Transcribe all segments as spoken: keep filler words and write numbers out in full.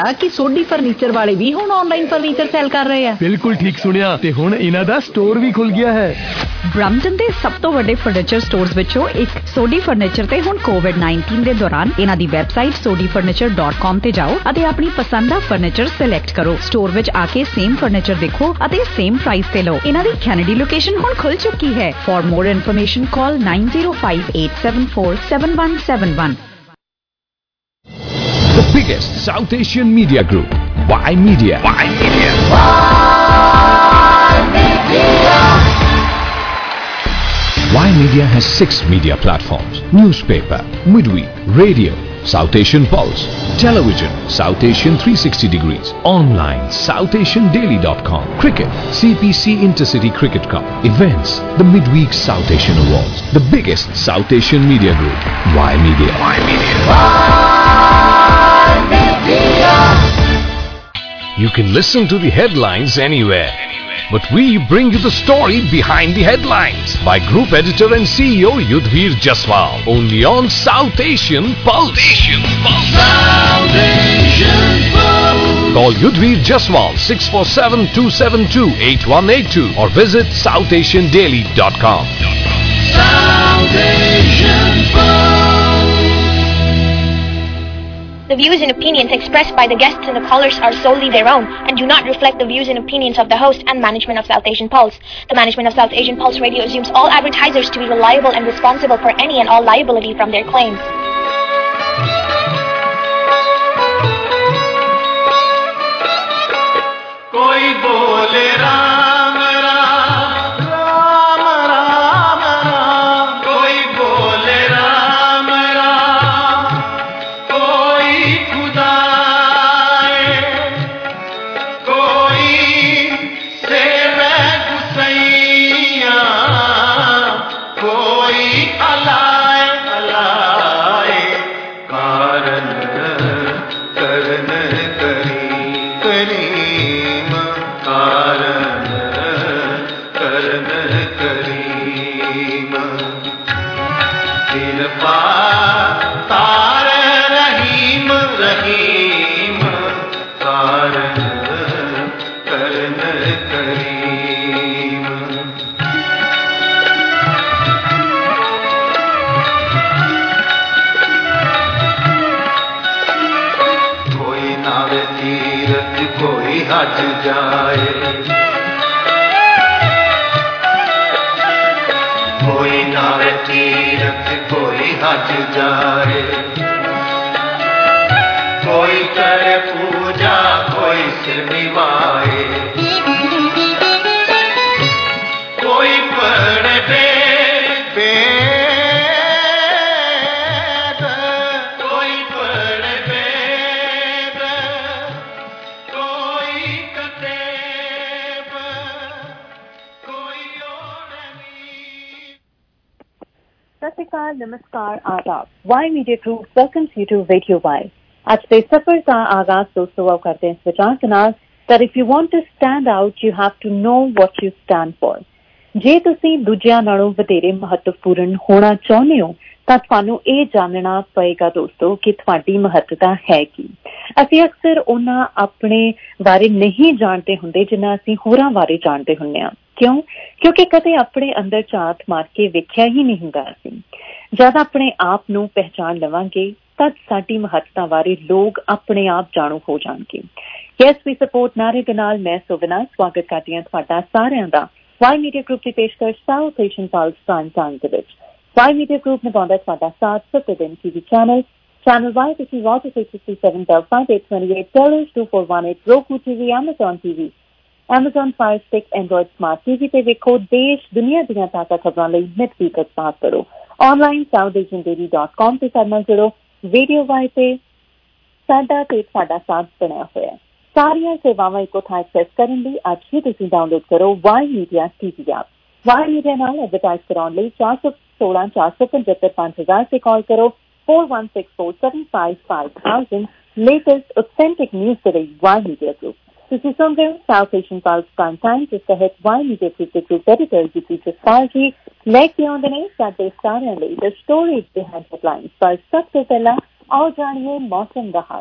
कि सोडी फर्नीचर वाले भी हुण ऑनलाइन फर्नीचर सेल कर रहे हैं। बिल्कुल ठीक सुनिया ते हुण इन्हां दा स्टोर भी खुल गया है। ब्रम्पटन दे सब तो वड्डे फर्नीचर स्टोर्स विचों एक सोडी फर्नीचर ते हुण कोविड नाइनटीन दे दौरान इन्हां दी website Sodhi furniture dot com ते जाओ अते अपनी पसंद दा फर्नीचर सिलेक्ट करो। स्टोर विच आके सेम फर्नीचर देखो अते सेम प्राइस ते लो। इन्हां दी कैनेडी लोकेशन हुण खुल चुकी है। For more information call nine zero five eight seven four seven one seven one. The biggest South Asian media group, Y Media. Y Media. Y Media. Y Media has six media platforms: newspaper, midweek, radio, South Asian Pulse, television, South Asian three sixty degrees, online, south asian daily dot com, cricket, C P C Intercity Cricket Cup, events, the midweek South Asian Awards. The biggest South Asian media group, Y Media. Y Media. You can listen to the headlines anywhere, but we bring you the story behind the headlines by Group Editor and C E O Yudhvir Jaswal, only on South Asian Pulse. Asian Pulse. South Asian Pulse. Call Yudhvir Jaswal six four seven, two seven two, eight one eight two or visit south asian daily dot com. South Asian Pulse. The views and opinions expressed by the guests and the callers are solely their own and do not reflect the views and opinions of the host and management of South Asian Pulse. The management of South Asian Pulse Radio assumes all advertisers to be reliable and responsible for any and all liability from their claims. Koi bole Ram Ram, Ram Ram Ram. Koi bole Ram Ram, koi Khuda hai, koi seve Gusaiya, koi alai alai. Karan karan kari kari. कोई हज जाए, कोई नावे तीरथ कोई हज जाए, कोई करे पूजा कोई सिर निभाए, कोई पढ़े वेद, कोई पढ़े वेद, कोई कतेब, कोई सत श्री अकाल, नमस्कार, आदाब। Y media group welcomes you to radio Y. आज के सफर का आगाज दोस्तों वो करते हैं इस विचार के नाल that if you want to stand out, you have to know what you stand for. ਜੇ ਤੁਸੀਂ ਦੂਜਿਆਂ ਨਾਲੋਂ ਵਧੇਰੇ ਮਹੱਤਵਪੂਰਨ ਹੋਣਾ ਚਾਹੁੰਦੇ ਹੋ ਤਾਂ ਤੁਹਾਨੂੰ ਇਹ ਜਾਣਨਾ ਪਏਗਾ ਦੋਸਤੋ ਕਿ ਤੁਹਾਡੀ ਮਹੱਤਤਾ ਹੈ ਕੀ। ਅਸੀਂ ਅਕਸਰ ਉਹਨਾਂ ਆਪਣੇ ਬਾਰੇ ਨਹੀਂ ਜਾਣਦੇ ਹੁੰਦੇ ਜਿੰਨਾ ਅਸੀਂ ਹੋਰਾਂ ਬਾਰੇ ਜਾਣਦੇ ਹੁੰਦੇ ਹਾਂ। ਕਿਉਂ? ਕਿਉਂਕਿ ਕਦੇ ਆਪਣੇ ਅੰਦਰ ਝਾਤ ਮਾਰ ਕੇ ਵੇਖਿਆ ਹੀ ਨਹੀਂ ਹੁੰਦਾ। ਅਸੀਂ ਜਦ ਆਪਣੇ ਆਪ ਨੂੰ ਪਹਿਚਾਣ ਲਵਾਂਗੇ ਤਦ ਸਾਡੀ ਮਹੱਤਤਾ ਬਾਰੇ ਲੋਕ ਆਪਣੇ ਆਪ ਜਾਣੂ ਹੋ ਜਾਣਗੇ। ਯੈਸ ਵੀ ਸਪੋਰਟ ਨਾਰੇ ਦੇ ਨਾਲ ਮੈਂ ਸੁਵਨਾ ਸਵਾਗਤ ਕਰਦੀ ਹਾਂ ਤੁਹਾਡਾ ਸਾਰਿਆਂ ਦਾ ਵਾਈ ਮੀਡੀਆ ਗਰੁੱਪ ਦੀ ਪੇਸ਼ਕਸ਼ South Asian pulse prime time ਦੇ ਵਿੱਚ। ਵਾਈ ਮੀਡੀਆ ਗਰੁੱਪ ਨਿਭਾਉਂਦਾ ਤੁਹਾਡਾ ਸਾਥ ਸੱਤੇ ਦਿਨ T V channel channel Y ਤੁਸੀਂ watch six sixty seven double five eight twenty eight dollars two four one eight roku T V, Amazon T V, Amazon Fire Stick, Android Smart T V ਤੇ ਵੇਖੋ ਦੇਸ਼ ਦੁਨੀਆ ਦੀਆਂ ਤਾਜ਼ਾ ਖਬਰਾਂ ਲਈ ਨਿਤ ਵੀ ਇਤਫਾਕ ਕਰੋ। Online South Asian daily dot com ਤੇ ਸਾਡੇ ਨਾਲ ਜੁੜੋ। ਰੇਡੀਓ ਵਾਈ ਤੇ ਸਾਡਾ ਤੇ ਸਾਡਾ ਸਾਥ ਬਣਿਆ ਹੋਇਆ। ਸਾਰੀਆਂ ਸੇਵਾਵਾਂ ਇੱਕੋ ਥਾਂ ਐਕਸੈਸ ਕਰਨ ਲਈ ਅੱਜ ਹੀ ਤੁਸੀਂ ਡਾਊਨਲੋਡ ਕਰੋ Y media T V app. Y media ਨਾਲ ਐਡਵਰਟਾਈਜ਼ ਕਰਾਉਣ ਲਈ ਚਾਰ ਸੌ ਸੋਲਾਂ ਚਾਰ ਸੌ ਪਝੱਤਰ ਪੰਜ ਹਜ਼ਾਰ ਤੇ ਕਾਲ ਕਰੋ four one six four seven five five thousand। Latest authentic news ਦੇ ਲਈ ਵਾਈ ਮੀਡੀਆ ਗਰੁੱਪ। ਤੁਸੀਂ ਸੁਣ ਰਹੇ ਹੋ South Asian pulse prime time ਜਿਸ ਤਹਿਤ ਵਾਈ ਮੀਡੀਆ ਗਰੁੱਪ ਦੇ ਗਰੁੱਪ ਐਡੀਟਰ ਜੀਤੀ ਜਸਪਾਲ ਜੀ ਲੈ ਕੇ ਆਉਂਦੇ ਨੇ ਸਾਡੇ ਸਾਰਿਆਂ ਲਈ ਦ ਸਟੋਰੀ ਬਿਹਾਈਂਡ ਹੈਡਲਾਈਨਸ। ਪਰ ਸਭ ਤੋਂ ਪਹਿਲਾਂ ਆਓ ਜਾਣੀਏ ਮੌਸਮ ਦਾ ਹਾਲ।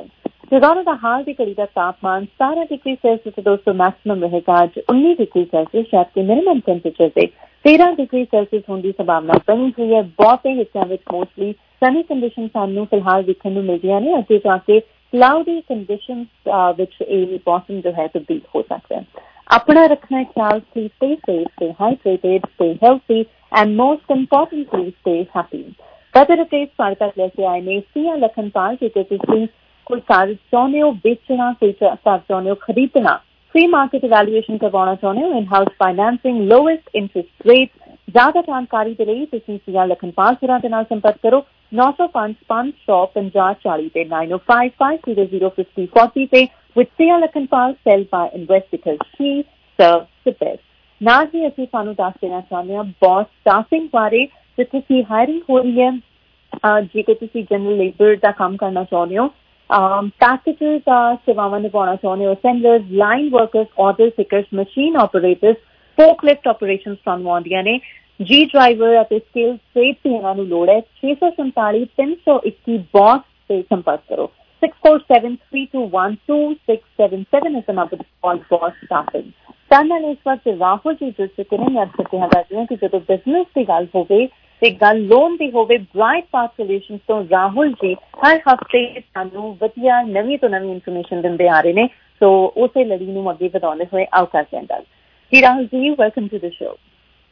टोरंटो का हाल की घड़ी का तापमान सतारह डिग्री सेल्सियस से दोस्तों मैक्सिमम रहेगा अज उन्नीस डिग्री सेल्सियस, जबकि मिनिमम टेंपरेचर से तेरह डिग्री सेल्सियस होने की संभावना बनी हुई है। बहुते हिस्सों में मोस्टली सनी कंडीशन सानू फिलहाल देखने को मिल रही ने। अगे जाके क्लाउडी कंडीशन विच मौसम जो है तब्दील हो सकता है। अपना रखना ख्याल, stay safe, stay hydrated, stay healthy and most importantly stay happy. Weather updates साढ़े तक लेके आए ने सिया लखनपाल के तुसीं कोई घर चाहते हो बेचना, कोई घर चाहते हो खरीदना, फ्री मार्केट इवैल्यूएशन करवाना चाहते हो, in house financing, lowest interest rate, ज्यादा जानकारी के लिए तुसीं सिया लखनपाल होरां दे नाल संपर्क करो नौ सौ पांच पांच सौ पंजाह चाली पे नाइन ओ five five zero zero fifty forty पे with Siya Lakhanpal sell buy invest because she serves the best. नाल ही असीं तुहानूं दस देना चाहते हैं बॉस स्टाफिंग बारे, जिथे की हायरिंग हो रही है। जेकर तुसीं जनरल लेबर का काम करना चाहते हो, पैकेजेस सेवावां निभाना चाहते हो, assemblers, line workers, order pickers, machine operators, forklift operations तुहानूं आउंदियां ने। जी ड्राइवर और स्किल ट्रेड की इन्हां नूं लोड़ है। छे सौ संताली तीन सौ इक्की बॉस से संपर्क करो। Six four seven three two one two six seven seven is the number to call boss staffing. सानूं इस वक्त राहुल जी जुड़ चुके हैं। मैं आपसे कहना चाहती हूं कि जो बिजनेस की गल होवे ते गल लोन दी होवे, ब्राइट पाथ सॉल्यूशंस तो राहुल जी हर हफ्ते सानूं वधिया नवीं तो नवीं इन्फॉर्मेशन दिंदे आ रहे हैं। सो उसे लड़ी नूं अगे वधाउंदे होए आओ करदे हां गल। जी Rahul ji, welcome to the show.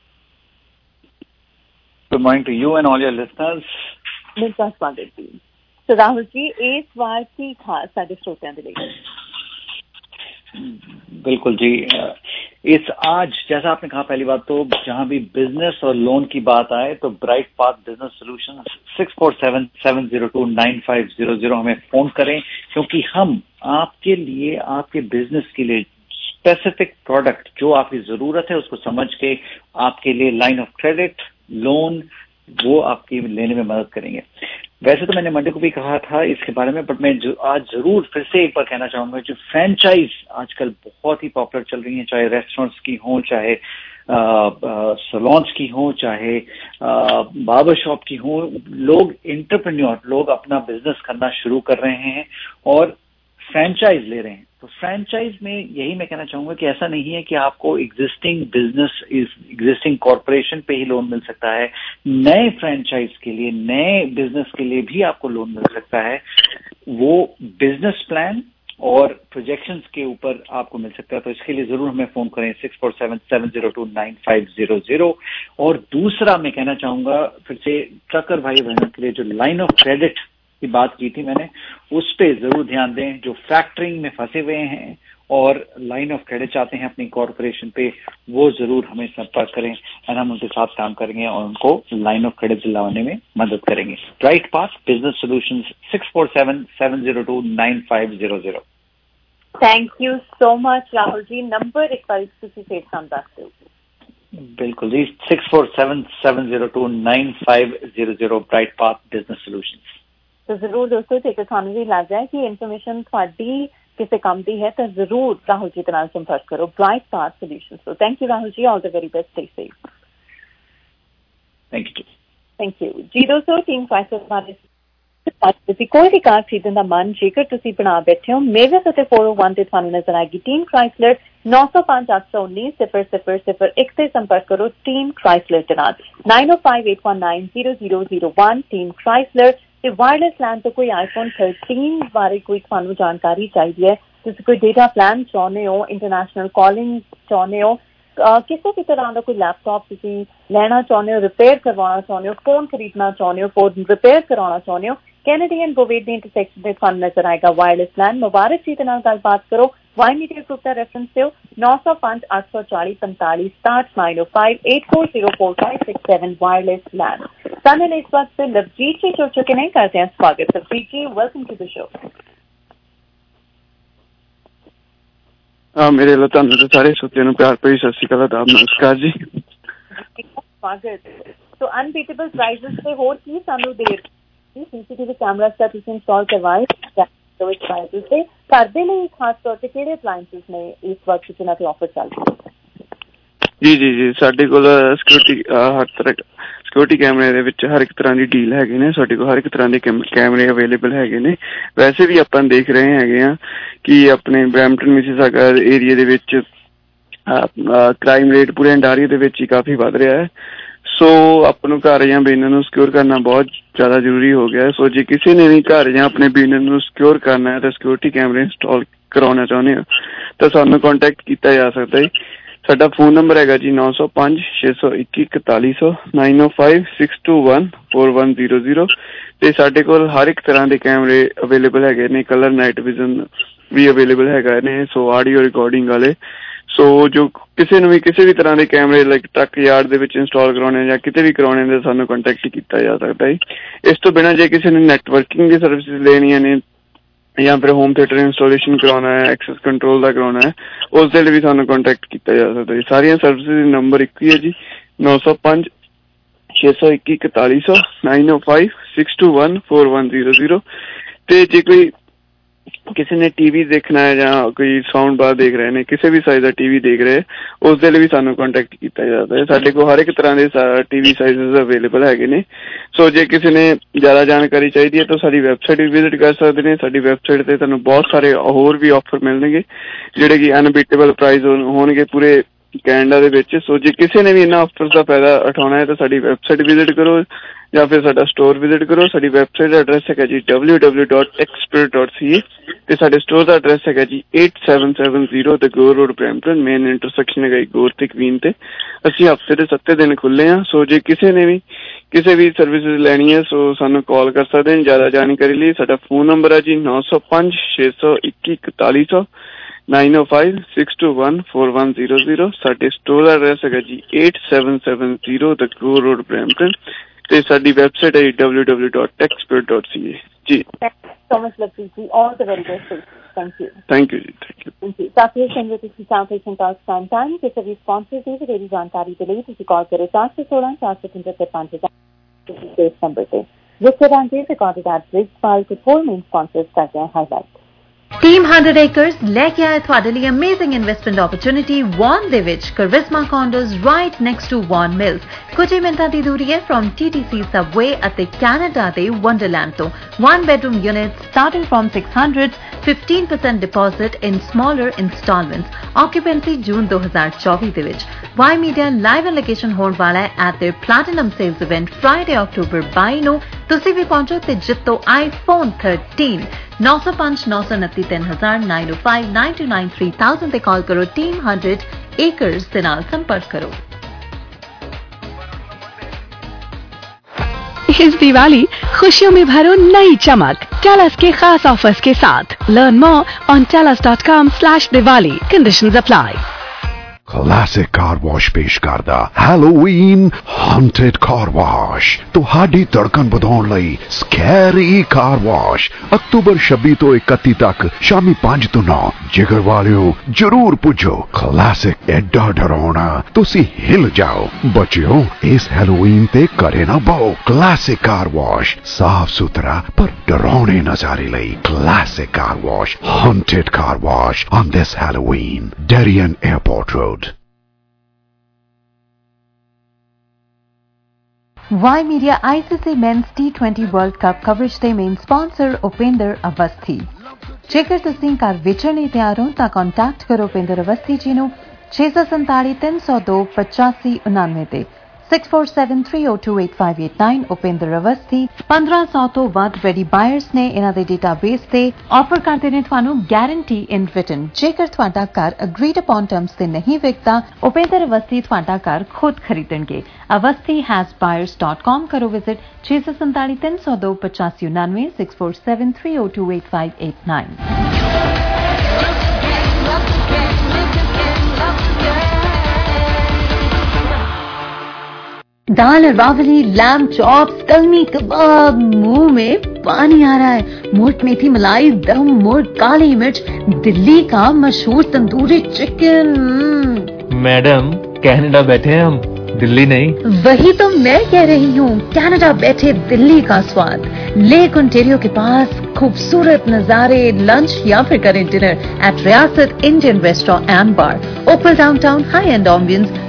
Good morning to you and all your listeners. मेरा स्वागत जी। तो राहुल जी, इस बार की खास साडे श्रोतियां दे लई? बिल्कुल जी, इस आज जैसा आपने कहा पहली बात तो जहां भी बिजनेस और लोन की बात आए तो bright path business solutions six four seven seven zero two nine five zero zero हमें फोन करें, क्योंकि हम आपके लिए, आपके बिजनेस के लिए स्पेसिफिक प्रोडक्ट जो आपकी जरूरत है उसको समझ के आपके लिए लाइन ऑफ क्रेडिट, लोन वो आपकी लेने में मदद करेंगे। वैसे तो मैंने मंडे को भी कहा था इसके बारे में, बट मैं जो आज जरूर फिर से एक बार कहना चाहूंगा, जो फ्रेंचाइज आजकल बहुत ही पॉपुलर चल रही है, चाहे रेस्टोरेंट्स की हो, चाहे सैलून्स की हो, चाहे बार्बर शॉप की हो, लोग एंटरप्रेन्योर लोग अपना बिजनेस करना शुरू कर रहे हैं और फ्रेंचाइज ले रहे हैं। तो फ्रेंचाइज में यही मैं कहना चाहूंगा कि ऐसा नहीं है कि आपको एग्जिस्टिंग बिजनेस, एग्जिस्टिंग कॉर्पोरेशन पे ही लोन मिल सकता है। नए फ्रेंचाइज के लिए, नए बिजनेस के लिए भी आपको लोन मिल सकता है। वो बिजनेस प्लान और प्रोजेक्शंस के ऊपर आपको मिल सकता है। तो इसके लिए जरूर हमें फोन करें six four seven seven zero two nine five zero zero. और दूसरा मैं कहना चाहूंगा फिर से, ट्रकर भाई बहनों के लिए जो लाइन ऑफ क्रेडिट की बात की थी मैंने, उस पे जरूर ध्यान दें। जो फैक्टरिंग में फंसे हुए हैं और लाइन ऑफ क्रेडिट चाहते हैं अपनी कॉर्पोरेशन पे, वो जरूर हमें संपर्क करें और हम उनके साथ काम करेंगे और उनको लाइन ऑफ क्रेडिट दिलाने में मदद करेंगे। Bright path business solutions six four seven seven zero two nine five zero zero. Thank you so much Rahul ji. Number एक बार तुसीं फेर सानूं दस दिओ। बिल्कुल जी, six four seven seven zero two nine five zero zero, bright path business solutions. तो जरूर दोस्तों, जेकर थानू भी लग जाए कि इन्फॉर्मेशन थोड़ी किसी काम की है तो जरूर राहुल जी के नाल संपर्क करो, ब्राइट पाथ सॉल्यूशंस। तो thank you Rahul ji, all the very best, stay safe. Thank you thank you जी। दोस्तों, टीम क्राइसिस बारे ਤੁਸੀਂ ਕੋਈ ਵੀ ਕਾਰ ਖਰੀਦਣ ਦਾ ਮਨ ਜੇਕਰ ਤੁਸੀਂ ਬਣਾ ਬੈਠੇ ਹੋ, ਮੇਵਸ ਅਤੇ फोर ओ वन ਤੇ ਤੁਹਾਨੂੰ ਨਜ਼ਰ ਆਏਗੀ ਟੀਮ ਕ੍ਰਾਈਸਲਰ नौ सौ पांच आठ सौ उन्नीस सिफर सिफर सिफर एक से संपर्क करो टीम क्राइसलर के नाल नाइन ओ five eight one nine zero zero zero one. Team Chrysler ते वायरलेस प्लान तो कोई आईफोन थर्टीन बारे कोई थानू जानकारी चाहिए है, तुसीं कोई डेटा प्लान चाहते हो, इंटरनेशनल कॉलिंग चाहते हो, किसी भी तरह का कोई लैपटॉप तुसीं लेना चाहते हो, रिपेयर करवाना चाहते हो, फोन खरीदना चाहते हो, फोन रिपेयर करवाना चाहते हो, कैनेडी एंड बोवेड इंटरसेक्शन में थानू नजर आएगा वायरलेस प्लान। मुबारक जी के नाल गलबात करो, वाई मीडिया ग्रुप का रेफरेंस दो नौ सौ पांच आठ सौ चालीस पैंतालीस साठ नाइन ओ five eight four zero four five six seven wireless plan. सामने इस वक्त से लवजीत जी जुड़ चुके हैं, करते हैं स्वागत। Lovejeet ji, welcome to the show. हाँ, मेरे लो तुहानू सारे श्रोतियां नूं प्यार भरी सत श्री अकाल, आदाब, नमस्कार जी। स्वागत। तो अनबीटेबल प्राइजेस पे होर की सानू देर सीसीटीवी कैमरा का तुसीं इंस्टॉल करवाए प्राइजेस पे घर दे लई खास तौर ते किहड़े अप्लायंसेस ने इस वक्त जिन्हां ते ऑफर चल रही है? जी जी जी साडे कोल सिक्योरिटी हर तरह ਸਿਕਿਉਰਿਟੀ ਕੈਮਰੇ ਦੇ ਵਿੱਚ ਹਰ ਇੱਕ ਤਰ੍ਹਾਂ ਦੀ ਡੀਲ ਹੈਗੇ ਨੇ, ਸਾਡੇ ਕੋਲ ਹਰ ਇੱਕ ਤਰ੍ਹਾਂ ਦੇ ਕੈਮਰੇ ਅਵੇਲੇਬਲ ਹੈਗੇ ਨੇ। ਵੈਸੇ ਵੀ ਆਪਾਂ ਦੇਖ ਰਹੇ ਹੈਗੇ ਆ ਕਿ ਆਪਣੇ ਬਰੈਂਪਟਨ ਮਿਸੀਸਾਗਾ ਏਰੀਆ ਦੇ ਵਿੱਚ ਕ੍ਰਾਈਮ ਰੇਟ ਪੂਰੇ ਅੰਟਾਰੀਓ ਦੇ ਵਿੱਚ ਹੀ ਕਾਫੀ ਵੱਧ ਰਿਹਾ ਹੈ। ਸੋ ਆਪਾਂ ਨੂੰ ਘਰ ਜਾਂ ਬਿਜ਼ਨਸ ਨੂੰ ਸਿਕਿਉਰ ਕਰਨਾ ਬਹੁਤ ਜ਼ਿਆਦਾ ਜ਼ਰੂਰੀ ਹੋ ਗਿਆ। ਸੋ ਜੇ ਕਿਸੇ ਨੇ ਵੀ ਘਰ ਜਾਂ ਆਪਣੇ ਬਿਜ਼ਨਸ ਨੂੰ ਸਿਕਿਉਰ ਕਰਨਾ ਹੈ ਤਾਂ ਸਿਕਿਉਰਿਟੀ ਕੈਮਰੇ ਇੰਸਟਾਲ ਕਰਾਉਣਾ ਚਾਹੁੰਦੇ ਹੋ ਤਾਂ ਸਾਨੂੰ ਕੰਟੈਕਟ ਕੀਤਾ ਜਾ ਸਕਦਾ ਹੈ। ਸਾਡਾ ਫੋਨ ਨੰਬਰ ਹੈਗਾ ਜੀ ਨੌ ਸੌ ਪੰਜ ਛੇ ਸੌ ਇੱਕੀ ਇਕਤਾਲੀ ਸੌ nine oh five six two one four one zero zero ਤੇ ਸਾਡੇ ਕੋਲ ਹਰ ਇੱਕ ਤਰ੍ਹਾਂ ਦੇ ਕੈਮਰੇ ਅਵੇਲੇਬਲ ਹੈਗੇ ਨੇ। ਕਲਰ ਨਾਈਟ ਵਿਜ਼ਨ ਵੀ ਅਵੇਲੇਬਲ ਹੈਗਾ ਨੇ, ਸੋ ਆਡੀਓ ਰਿਕਾਰਡਿੰਗ ਵਾਲੇ। ਸੋ ਜੋ ਕਿਸੇ ਨੂੰ ਵੀ ਕਿਸੇ ਵੀ ਤਰ੍ਹਾਂ ਦੇ ਕੈਮਰੇ ਲਾਈਕ ਟਰੱਕ ਯਾਰਡ ਦੇ ਵਿੱਚ ਇੰਸਟਾਲ ਕਰਾਉਣੇ ਜਾਂ ਕਿਤੇ ਵੀ ਕਰਾਉਣੇ ਨੇ ਸਾਨੂੰ ਕੰਟੈਕਟ ਕੀਤਾ ਜਾ ਸਕਦਾ ਹੈ। ਇਸ ਤੋਂ ਬਿਨਾਂ ਜੇ ਕਿਸੇ ਨੇ ਨੈਟਵਰਕਿੰਗ ਦੀ ਸਰਵਿਸਿਜ਼ ਲੈਣੀਆਂ ਨੇ ਜਾਂ ਫਿਰ ਹੋਮ ਥੀਏਟਰ ਇੰਸਟਾਲੇਸ਼ਨ ਕਰਾਉਣਾ ਹੈ, ਐਕਸੈਸ ਕੰਟਰੋਲ ਦਾ ਕਰਾਉਣਾ ਹੈ, ਉਸ ਦੇ ਲਈ ਵੀ ਸਾਨੂੰ ਕੰਟੈਕਟ ਕੀਤਾ ਜਾ ਸਕਦਾ ਹੈ। ਸਾਰੀਆਂ ਸਰਵਿਸਿਜ਼ ਨੰਬਰ ਇੱਕ ਹੀ ਹੈ ਜੀ ਨੌ ਸੌ ਪੰਜ ਛੇ ਸੌ ਇੱਕੀ ਇਕਤਾਲੀ ਸੌ nine oh five six two one four one zero zero. ਤੇ ਜੇ ਕੋਈ ਕਿਸੇ ਨੇ ਟੀਵੀ ਦੇਖਣਾ ਹੈ ਜਾਂ ਕੋਈ ਸਾਊਂਡ ਬਾਰ ਦੇਖ ਰਹੇ ਨੇ, ਕਿਸੇ ਵੀ ਸਾਈਜ਼ ਦਾ ਟੀਵੀ ਦੇਖ ਰਹੇ ਉਸ ਦੇ ਲਈ ਵੀ ਸਾਨੂੰ ਕੰਟੈਕਟ ਕੀਤਾ ਜਾਂਦਾ ਹੈ। ਸਾਡੇ ਕੋਲ ਹਰ ਇੱਕ ਤਰ੍ਹਾਂ ਦੇ ਟੀਵੀ ਸਾਈਜ਼ ਅਵੇਲੇਬਲ ਹੈਗੇ ਨੇ। ਸੋ ਜੇ ਕਿਸੇ ਨੇ ਜ਼ਿਆਦਾ ਜਾਣਕਾਰੀ ਚਾਹੀਦੀ ਹੈ ਤਾਂ ਸਾਡੀ ਵੈਬਸਾਈਟ ਵੀ ਵਿਜ਼ਿਟ ਕਰ ਸਕਦੇ ਨੇ। ਸਾਡੀ ਵੈਬਸਾਈਟ ਤੇ ਤੁਹਾਨੂੰ ਬਹੁਤ ਸਾਰੇ ਹੋਰ ਵੀ ਆਫਰ ਮਿਲਣਗੇ ਜਿਹੜੇ ਕਿ ਅਨਬੀਟੇਬਲ ਪ੍ਰਾਈਸ ਹੋਣਗੇ ਪੂਰੇ ਕੈਨੇਡਾ ਦੇ ਵਿੱਚ। ਸੋ ਜੇ ਕਿਸੇ ਨੇ ਵੀ ਇਹਨਾਂ ਆਫਰਸ ਦਾ ਫਾਇਦਾ ਉਠਾਉਣਾ ਹੈ ਤਾਂ ਸਾਡੀ ਵੈਬਸਾਈਟ ਵਿਜ਼ਿਟ ਕਰੋ ਜਾਂ ਫਿਰ ਸਾਡਾ ਸਟੋਰ ਵਿਜ਼ਿਟ ਕਰੋ। ਸਾਡੀ ਵੈਬਸਾਈਟ ਦਾ ਐਡਰੈਸ ਹੈਗਾ ਜੀ W W dot Techspirit dot C A ਤੇ ਸਾਡੇ ਸਟੋਰ ਦਾ ਐਡਰੈਸ ਹੈਗਾ ਜੀ eight seven seven zero the Gore Road Brampton, main intersection ਹੈਗਾ ਗੋਰ ਤੇ ਕਵੀਨ ਤੇ। ਅਸੀਂ ਹਫ਼ਤੇ ਦੇ ਸੱਤੇ ਦਿਨ ਖੁੱਲੇ ਹਾਂ। ਸੋ ਜੇ ਕਿਸੇ ਨੇ ਵੀ ਕਿਸੇ ਵੀ ਸਰਵਿਸਿਜ਼ ਲੈਣੀ ਹੈ ਸੋ ਸਾਨੂੰ ਕਾਲ ਕਰ ਸਕਦੇ ਨੇ। ਜ਼ਿਆਦਾ ਜਾਣਕਾਰੀ ਲਈ ਸਾਡਾ ਫੋਨ ਨੰਬਰ ਹੈ ਜੀ ਨੌ ਸੌ ਪੰਜ ਛੇ ਸੌ ਇੱਕੀ ਇਕਤਾਲੀ ਸੌ nine oh five six two one four one zero zero. ਸਾਡੇ ਸਟੋਰ ਦਾ ਐਡਰੈਸ ਹੈਗਾ ਜੀ eight seven seven zero the Gore Road Brampton ਤੇ ਸਾਡੀ ਵੈਬਸਾਈਟ ਹੈ W W dot Techspirit dot C A ਜੀ। so much, Lapreet ji. All the very best. Thank you. Thank you ji. Thank you. Thank you. ਕਾਫੀ ਸੰਗਤ ਤੁਸੀਂ South Asian talks time time ਕਿਸੇ ਵੀ sponsor ਦੀ ਵਧੇਰੀ ਜਾਣਕਾਰੀ ਦੇ ਲਈ ਤੁਸੀਂ ਕਾਲ ਕਰੋ ਚਾਰ ਸੌ ਸੋਲਾਂ ਚਾਰ ਸੌ ਪੰਝੱਤਰ ਪੰਜ ਹਜ਼ਾਰ ਇਸ ਨੰਬਰ ਤੇ। ਜਿਸ ਤਰ੍ਹਾਂ ਦੇ ਰਿਕਾਰਡਡ ਐਡ ਬ੍ਰਿਜਪਾਲ ਕੁਝ ਹੋਰ ਮੇਨ ਸਪਾਂਸਰਸ ਕਰਦੇ ਹਾਂ highlight. Team one hundred acres ਲੈ ਕੇ ਆਏ ਤੁਹਾਡੇ ਲਈ ਅਮੇਜ਼ਿੰਗ ਇਨਵੈਸਟਮੈਂਟ ਓਪਰਚੁਨਿਟੀ ਵਾਨ ਦੇ ਵਿੱਚ Charisma condos right next to Vaughan Mills. ਕੁਝ ਹੀ ਮਿੰਟਾਂ ਦੀ ਦੂਰੀ ਹੈ from T T C subway ਅਤੇ ਕੈਨੇਡਾ ਦੇ ਵੰਡਰਲੈਂਡ ਤੋਂ। one bedroom units starting from six hundred, fifteen percent deposit in smaller installments। Occupancy ਜੂਨ ਦੋ ਹਜ਼ਾਰ ਚੌਵੀ ਦੇ ਵਿੱਚ। Y Media live location ਹੋਣ ਵਾਲਾ ਹੈ at their platinum sales event Friday October ਬਾਈ ਨੂੰ। ਤੁਸੀਂ ਵੀ ਪਹੁੰਚੋ ਤੇ ਜਿੱਤੋ ਆਈਫੋਨ thirteen। ਨੌ ਸੌ ਪੰਜ ਨੌ ਸੌ ਉਨੱਤੀ ਤਿੰਨ ਹਜ਼ਾਰ nine oh five nine two nine three thousand ਤੇ ਕਾਲ ਕਰੋ। Team one hundred acres ਦੇ ਨਾਲ ਸੰਪਰਕ ਕਰੋ। इस दिवाली खुशियों में भरो नई चमक टेलस के खास ऑफर्स के साथ। Learn more on Telus dot com slash Diwali. Conditions apply. Classic Car Wash पेश करदा Halloween Haunted Car Wash ਤੁਹਾਡੀ ਧੜਕਣ ਵਧਾਉਣ ਲਈ Scary Car Wash ਅਕਤੂਬਰ ਛੱਬੀ ਤੋਂ ਇਕੱਤੀ ਤੱਕ ਸ਼ਾਮੀ ਪੰਜ ਤੋਂ ਨੌ। ਜਿਗਰ ਵਾਲਿਓ ਜਰੂਰ ਪੁੱਜੋ। Classic ਐਡਾ ਡਰਾਉਣਾ ਤੁਸੀਂ ਹਿਲ ਜਾਓ। ਬੱਚਿਓ ਇਸ ਹੈਲੋਵੀਨ ਤੇ ਕਰੇ ਨਾ ਬਹੁ। Classic Car Wash ਸਾਫ ਸੁਥਰਾ ਪਰ ਡਰਾਉਣੇ ਨਜ਼ਾਰੇ ਲਈ Classic Car Wash Haunted Car Wash on this Halloween Darien Airport Road। Y Media I C C Men's T twenty World Cup coverage ਦੇ ਮੇਨ ਸਪਾਂਸਰ ਉਪਿੰਦਰ ਅਵਸਥੀ। ਜੇਕਰ ਤੁਸੀਂ ਘਰ ਵੇਚਣ ਲਈ ਤਿਆਰ ਹੋ ਤਾਂ ਕੰਟੈਕਟ ਕਰੋ ਉਪਿੰਦਰ ਅਵਸਥੀ ਜੀ ਨੂੰ ਛੇ ਸੌ ਸੰਤਾਲੀ ਤਿੰਨ ਸੌ ਦੋ ਪਚਾਸੀ ਉਨਾਨਵੇਂ ਤੇ six four seven three oh two eight five eight nine। Upinder Awasthi ਪੰਦਰਾਂ ਸੌ ਤੋਂ ਵੱਧ ਰੈਡੀ ਬਾਇਰਸ ਨੇ ਇਹਨਾਂ ਦੇ ਡੇਟਾਬੇਸ ਤੇ ਆਫਰ ਕਰਦੇ ਨੇ ਤੁਹਾਨੂੰ ਗਾਰੰਟੀ ਇਨ ਰਿਟਨ। ਜੇਕਰ ਤੁਹਾਡਾ ਘਰ ਅਗਰੀਡ ਅਪਨ ਟਰਮਸ ਤੇ ਨਹੀਂ ਵਿਕਦਾ ਉਪਿੰਦਰ ਅਵਸਥੀ ਤੁਹਾਡਾ ਘਰ ਖੁਦ ਖਰੀਦਣਗੇ। Awasthi has buyers dot com ਕਰੋ ਵਿਜ਼ਿਟ ਛੇ ਸੌ ਸੰਤਾਲੀ ਤਿੰਨ ਸੌ ਦੋ ਪਚਾਸੀ ਉਨਾਨਵੇਂ six four seven three oh two eight five eight nine। दाल रावली लैम्ब चॉप्स कलमी कबाब मुंह में पानी आ रहा है। मोट मेथी मलाई दम मोट काली मिर्च दिल्ली का मशहूर तंदूरी चिकन। मैडम कनाडा बैठे हैं हम, दिल्ली नहीं। वही तो मैं कह रही हूँ, कनाडा बैठे दिल्ली का स्वाद। लेक ओंटारियो के पास खूबसूरत नजारे, लंच या फिर करें dinner at Riyasat Indian restaurant and bar. Opal downtown high end ambience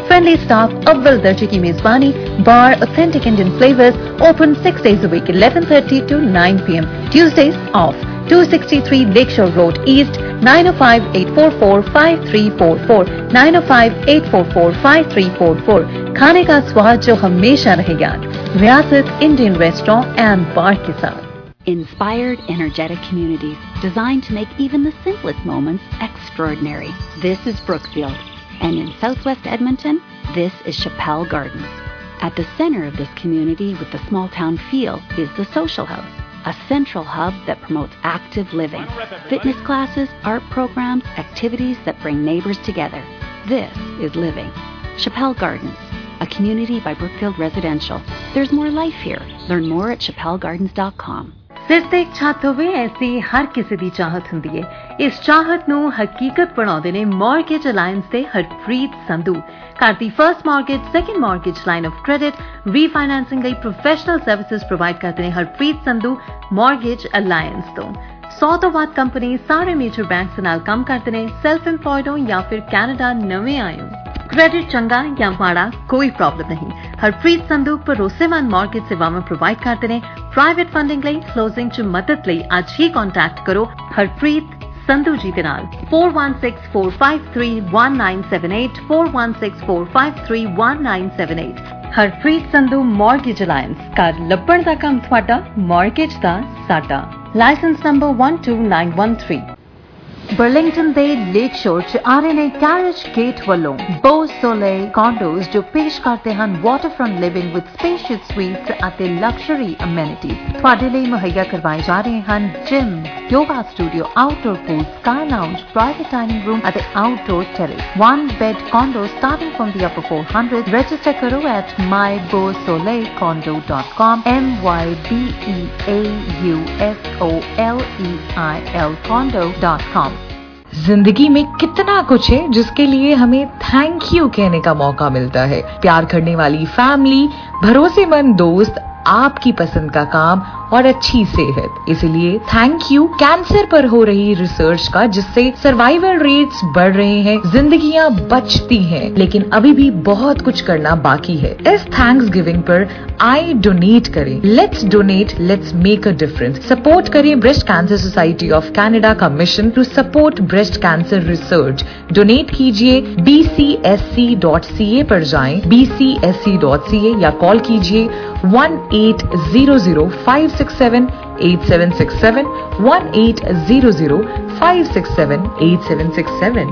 Friendly staff, अव्वल दर्जे की मेजबानी, bar, authentic Indian flavors, open six days a week, eleven thirty to nine p m Tuesdays off. two sixty-three Lakeshore Road East, nine oh five, eight four four, five three four four, nine oh five, eight four four, five three four four. खाने का स्वाद जो हमेशा रहे याद, रियासत Indian restaurant and बार के साथ. Inspired, energetic communities designed to make even the simplest moments extraordinary. This is Brookfield. And in southwest Edmonton, this is Chappelle Gardens. At the center of this community with the small town feel is the Social House, a central hub that promotes active living, fitness classes, art programs, activities that bring neighbors together. This is living. Chappelle Gardens, a community by Brookfield Residential. There's more life here. Learn more at chappelle gardens dot com. ਸਿਰ ਤੇ ਇੱਕ ਛੱਤ ਹੋਵੇ ਐਸੀ ਹਰ ਕਿਸੇ ਦੀ ਚਾਹਤ ਹੁੰਦੀ ਹੈ. ਇਸ ਚਾਹਤ ਨੂੰ ਹਕੀਕਤ ਬਣਾਉਂਦੇ ਨੇ ਮਾਰਗੇਜ ਅਲਾਈਅੰਸ ਦੇ ਹਰਪ੍ਰੀਤ ਸੰਧੂ. ਘਰ ਦੀ first mortgage, second mortgage, line of credit, refinancing ਲਈ ਪ੍ਰੋਫੈਸ਼ਨਲ ਸਰਵਿਸਿਜ਼ ਪ੍ਰੋਵਾਈਡ ਕਰਦੇ ਨੇ ਹਰਪ੍ਰੀਤ ਸੰਧੂ ਮਾਰਗੇਜ ਅਲਾਈਅੰਸ ਤੋਂ. ਸੌ ਤੋਂ ਵੱਧ ਕੰਪਨੀ ਸਾਰੇ ਮੇਜਰ ਬੈਂਕਸ ਨਾਲ ਕੰਮ ਕਰਦੇ ਨੇ. ਸੈਲਫ ਇੰਪਲॉयड ਹੋ ਜਾਂ ਫਿਰ ਕੈਨੇਡਾ ਨਵੇਂ ਆਏ ਹੋ, क्रेडिट चंगा या माड़ा कोई प्रॉब्लम नहीं. हरप्रीत संधू भरोसेमंद मॉर्गेज सेवावां प्रोवाइड करते हैं. प्राइवेट फंडिंग लई, क्लोजिंग च मदद लई अज ही कॉन्टैक्ट करो हरप्रीत संधू जी दे नाल four one six four five three one nine seven eight four one six four five three one nine seven eight. Harpreet Sandhu mortgage alliance कर लब्बण दा काम तुहाडा, मॉर्गेज दा साडा. Licence number one two nine one three. Burlington दे Lakeshore च आ रहे ने कैरिज गेट वालों बो सोले कॉन्डोज जो पेश करते हैं waterfront living with spacious suites ਅਤੇ लग्जरी अमेनिटीज ਤੁਹਾਡੇ ਲਈ ਮੁਹੱਈਆ ਕਰਵਾਏ ਜਾ ਰਹੇ ਹਨ. Gym, yoga studio, outdoor pool, sky lounge, private dining room ਅਤੇ outdoor terrace. One bed condo starting from the upper four hundred. register करो at my bo sole condo dot com. M Y B E A U S O L E I L condo dot com. जिंदगी में कितना कुछ है जिसके लिए हमें thank you कहने का मौका मिलता है. प्यार करने वाली फैमिली, भरोसेमंद दोस्त, आपकी पसंद का काम और अच्छी सेहत. इसलिए थैंक यू कैंसर पर हो रही रिसर्च का, जिससे सर्वाइवल रेट्स बढ़ रहे हैं, जिंदगियां बचती हैं, लेकिन अभी भी बहुत कुछ करना बाकी है. इस थैंक्स गिविंग पर आई डोनेट करें. Let's donate, let's make a difference. Support करें breast cancer society of Canada का mission to support breast cancer research. Donate कीजिए b c s c dot c a पर जाएं, b c s c dot c a या call कीजिए one eight zero zero five six seven eight seven six seven one eight zero zero five six seven eight seven six seven.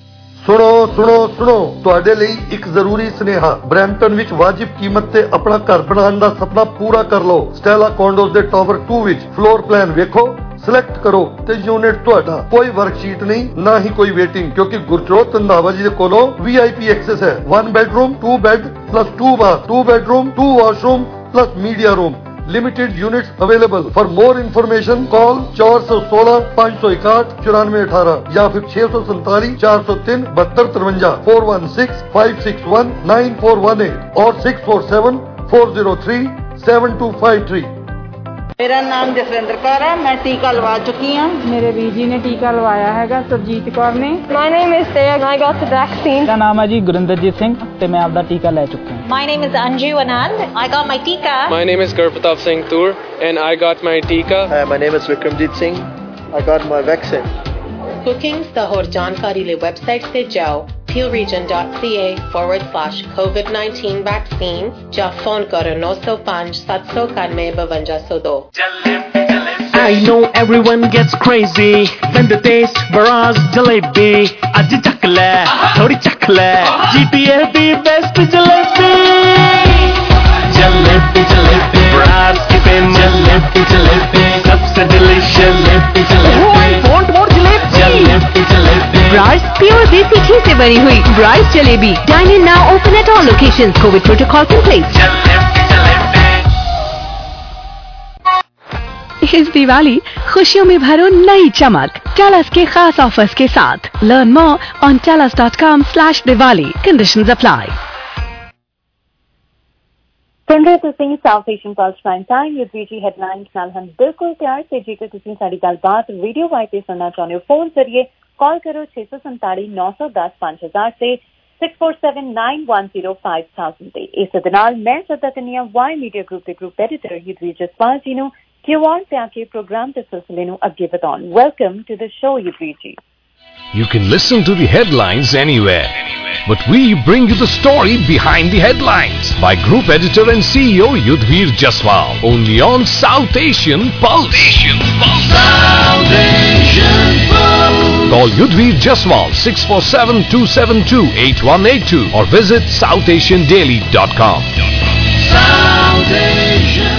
ਸੁਣੋ ਸੁਣੋ ਸੁਣੋ ਤੁਹਾਡੇ ਲਈ ਇੱਕ ਜ਼ਰੂਰੀ ਸੁਨੇਹਾ. ਬਰੈਂਪਟਨ ਵਿੱਚ ਵਾਜਿਬ ਕੀਮਤ ਤੇ ਆਪਣਾ ਘਰ ਬਣਾਉਣ ਦਾ ਸੁਪਨਾ ਪੂਰਾ ਕਰ ਲਓ. ਸਟੈਲਾ ਕੌਂਡੋਜ਼ ਦੇ ਟਾਵਰ two ਵਿੱਚ ਫਲੋਰ ਪਲਾਨ ਵੇਖੋ, ਸਿਲੈਕਟ ਕਰੋ ਤੇ ਯੂਨਿਟ ਤੁਹਾਡਾ. ਕੋਈ ਵਰਕਸ਼ੀਟ ਨਹੀਂ, ਨਾ ਹੀ ਕੋਈ ਵੇਟਿੰਗ, ਕਿਉਂਕਿ ਗੁਰਜੋਤ ਰੰਧਾਵਾ ਜੀ ਦੇ ਕੋਲੋਂ V I P ਐਕਸੈਸ ਹੈ. one bedroom, two bed plus two bath, two bedroom, two washroom plus media room. Limited units available. For more information, call four one six five one eight four nine one eight या फिर six seven seven four zero three two two three five four one six five six one nine four one eight और six four seven four zero three seven two five three. मेरा नाम जसविंदर कौर है. मैं टीका लगा चुकी हूँ. मेरे ਵੀਰ ਜੀ ਨੇ ਟੀਕਾ ਲਵਾਇਆ ਹੈਗਾ, ਸਰਜੀਤ ਕੌਰ ਨੇ. My name is Taya and I got the vaccine. ਮੇਰਾ ਨਾਮ ਹੈ ਜੀ ਗੁਰਿੰਦਰਜੀਤ ਸਿੰਘ ਤੇ ਮੈਂ ਆਪਦਾ ਟੀਕਾ ਲੈ ਚੁੱਕਾ ਹਾਂ. My name is Anju Anand. I got my tika. My name is Gurpratap Singh Toor and I got my tika. Hi, my name is Vikramjit Singh. I got my vaccine. Bookings the ਹੋਰ ਜਾਣਕਾਰੀ ਲਈ website ਤੇ ਜਾਓ peel region dot c a forward slash covid nineteen vaccine ਜਾਂ phone ਕਰੋ nine oh five seven nine nine five two two. I know everyone gets crazy when they taste Baraz jalebi. Aj chak le, thodi chak le, G T A the best jalebi. Jalebi jalebi, Baraz ki famous jalebi jalebi, sabse delicious jalebi jalebi. Oh, I want more jalebi. Jalebi jalebi, Baraz pure desi ghee se bani hui Baraz jalebi. Dine in now, open at all locations. COVID protocols in place. Jalebi jalebi. इस दिवाली खुशियों में भरो नई चमक tells के खास offers के साथ. Learn more on Telus dot com slash Diwali. Conditions apply. सुन रहे ਤੁਸੀਂ South Asian pulse prime time U P G headlines ਨਾਲ ਹਨ ਬਿਲਕੁਲ ਤਿਆਰ ਤੇ ਜੇਕਰ ਤੁਸੀਂ ਸਾਡੀ ਗੱਲਬਾਤ ਵੀਡੀਓ ਵਾਈ ਤੇ ਸੁਣਨਾ ਚਾਹੁੰਦੇ ਹੋ ਫੋਨ ਜ਼ਰੀਏ ਕਾਲ ਕਰੋ six seven seven nine one zero one zero five zero zero ਤੇ six four seven nine one zero five thousand ਤੇ। ਇਸ ਦੇ ਨਾਲ ਮੈਂ ਸੱਦਾ ਕਰਨੀ ਆ ਵਾਈ ਮੀਡੀਆ ਗਰੁੱਪ ਦੇ ਗਰੁੱਪ ਐਡੀਟਰ ਯੁਧਵੀਰ ਜਸਪਾਲ ਜੀ ਨੂੰ ਕਿ ਉਹ ਆਉਣ ਤੇ ਆ ਕੇ ਪ੍ਰੋਗਰਾਮ ਦੇ ਸਿਲਸਿਲੇ ਨੂੰ ਅੱਗੇ ਵਧਾਉਣ। Welcome to the show Yudhvir ji. You can listen to the headlines anywhere, but we bring you the story behind the headlines by Group Editor and C E O Yudhvir Jaswal, only on South Asian Pulse. Asian Pulse. South Asian Pulse. Call Yudhvir Jaswal six four seven, two seven two, eight one eight two or visit south asian daily dot com. South Asian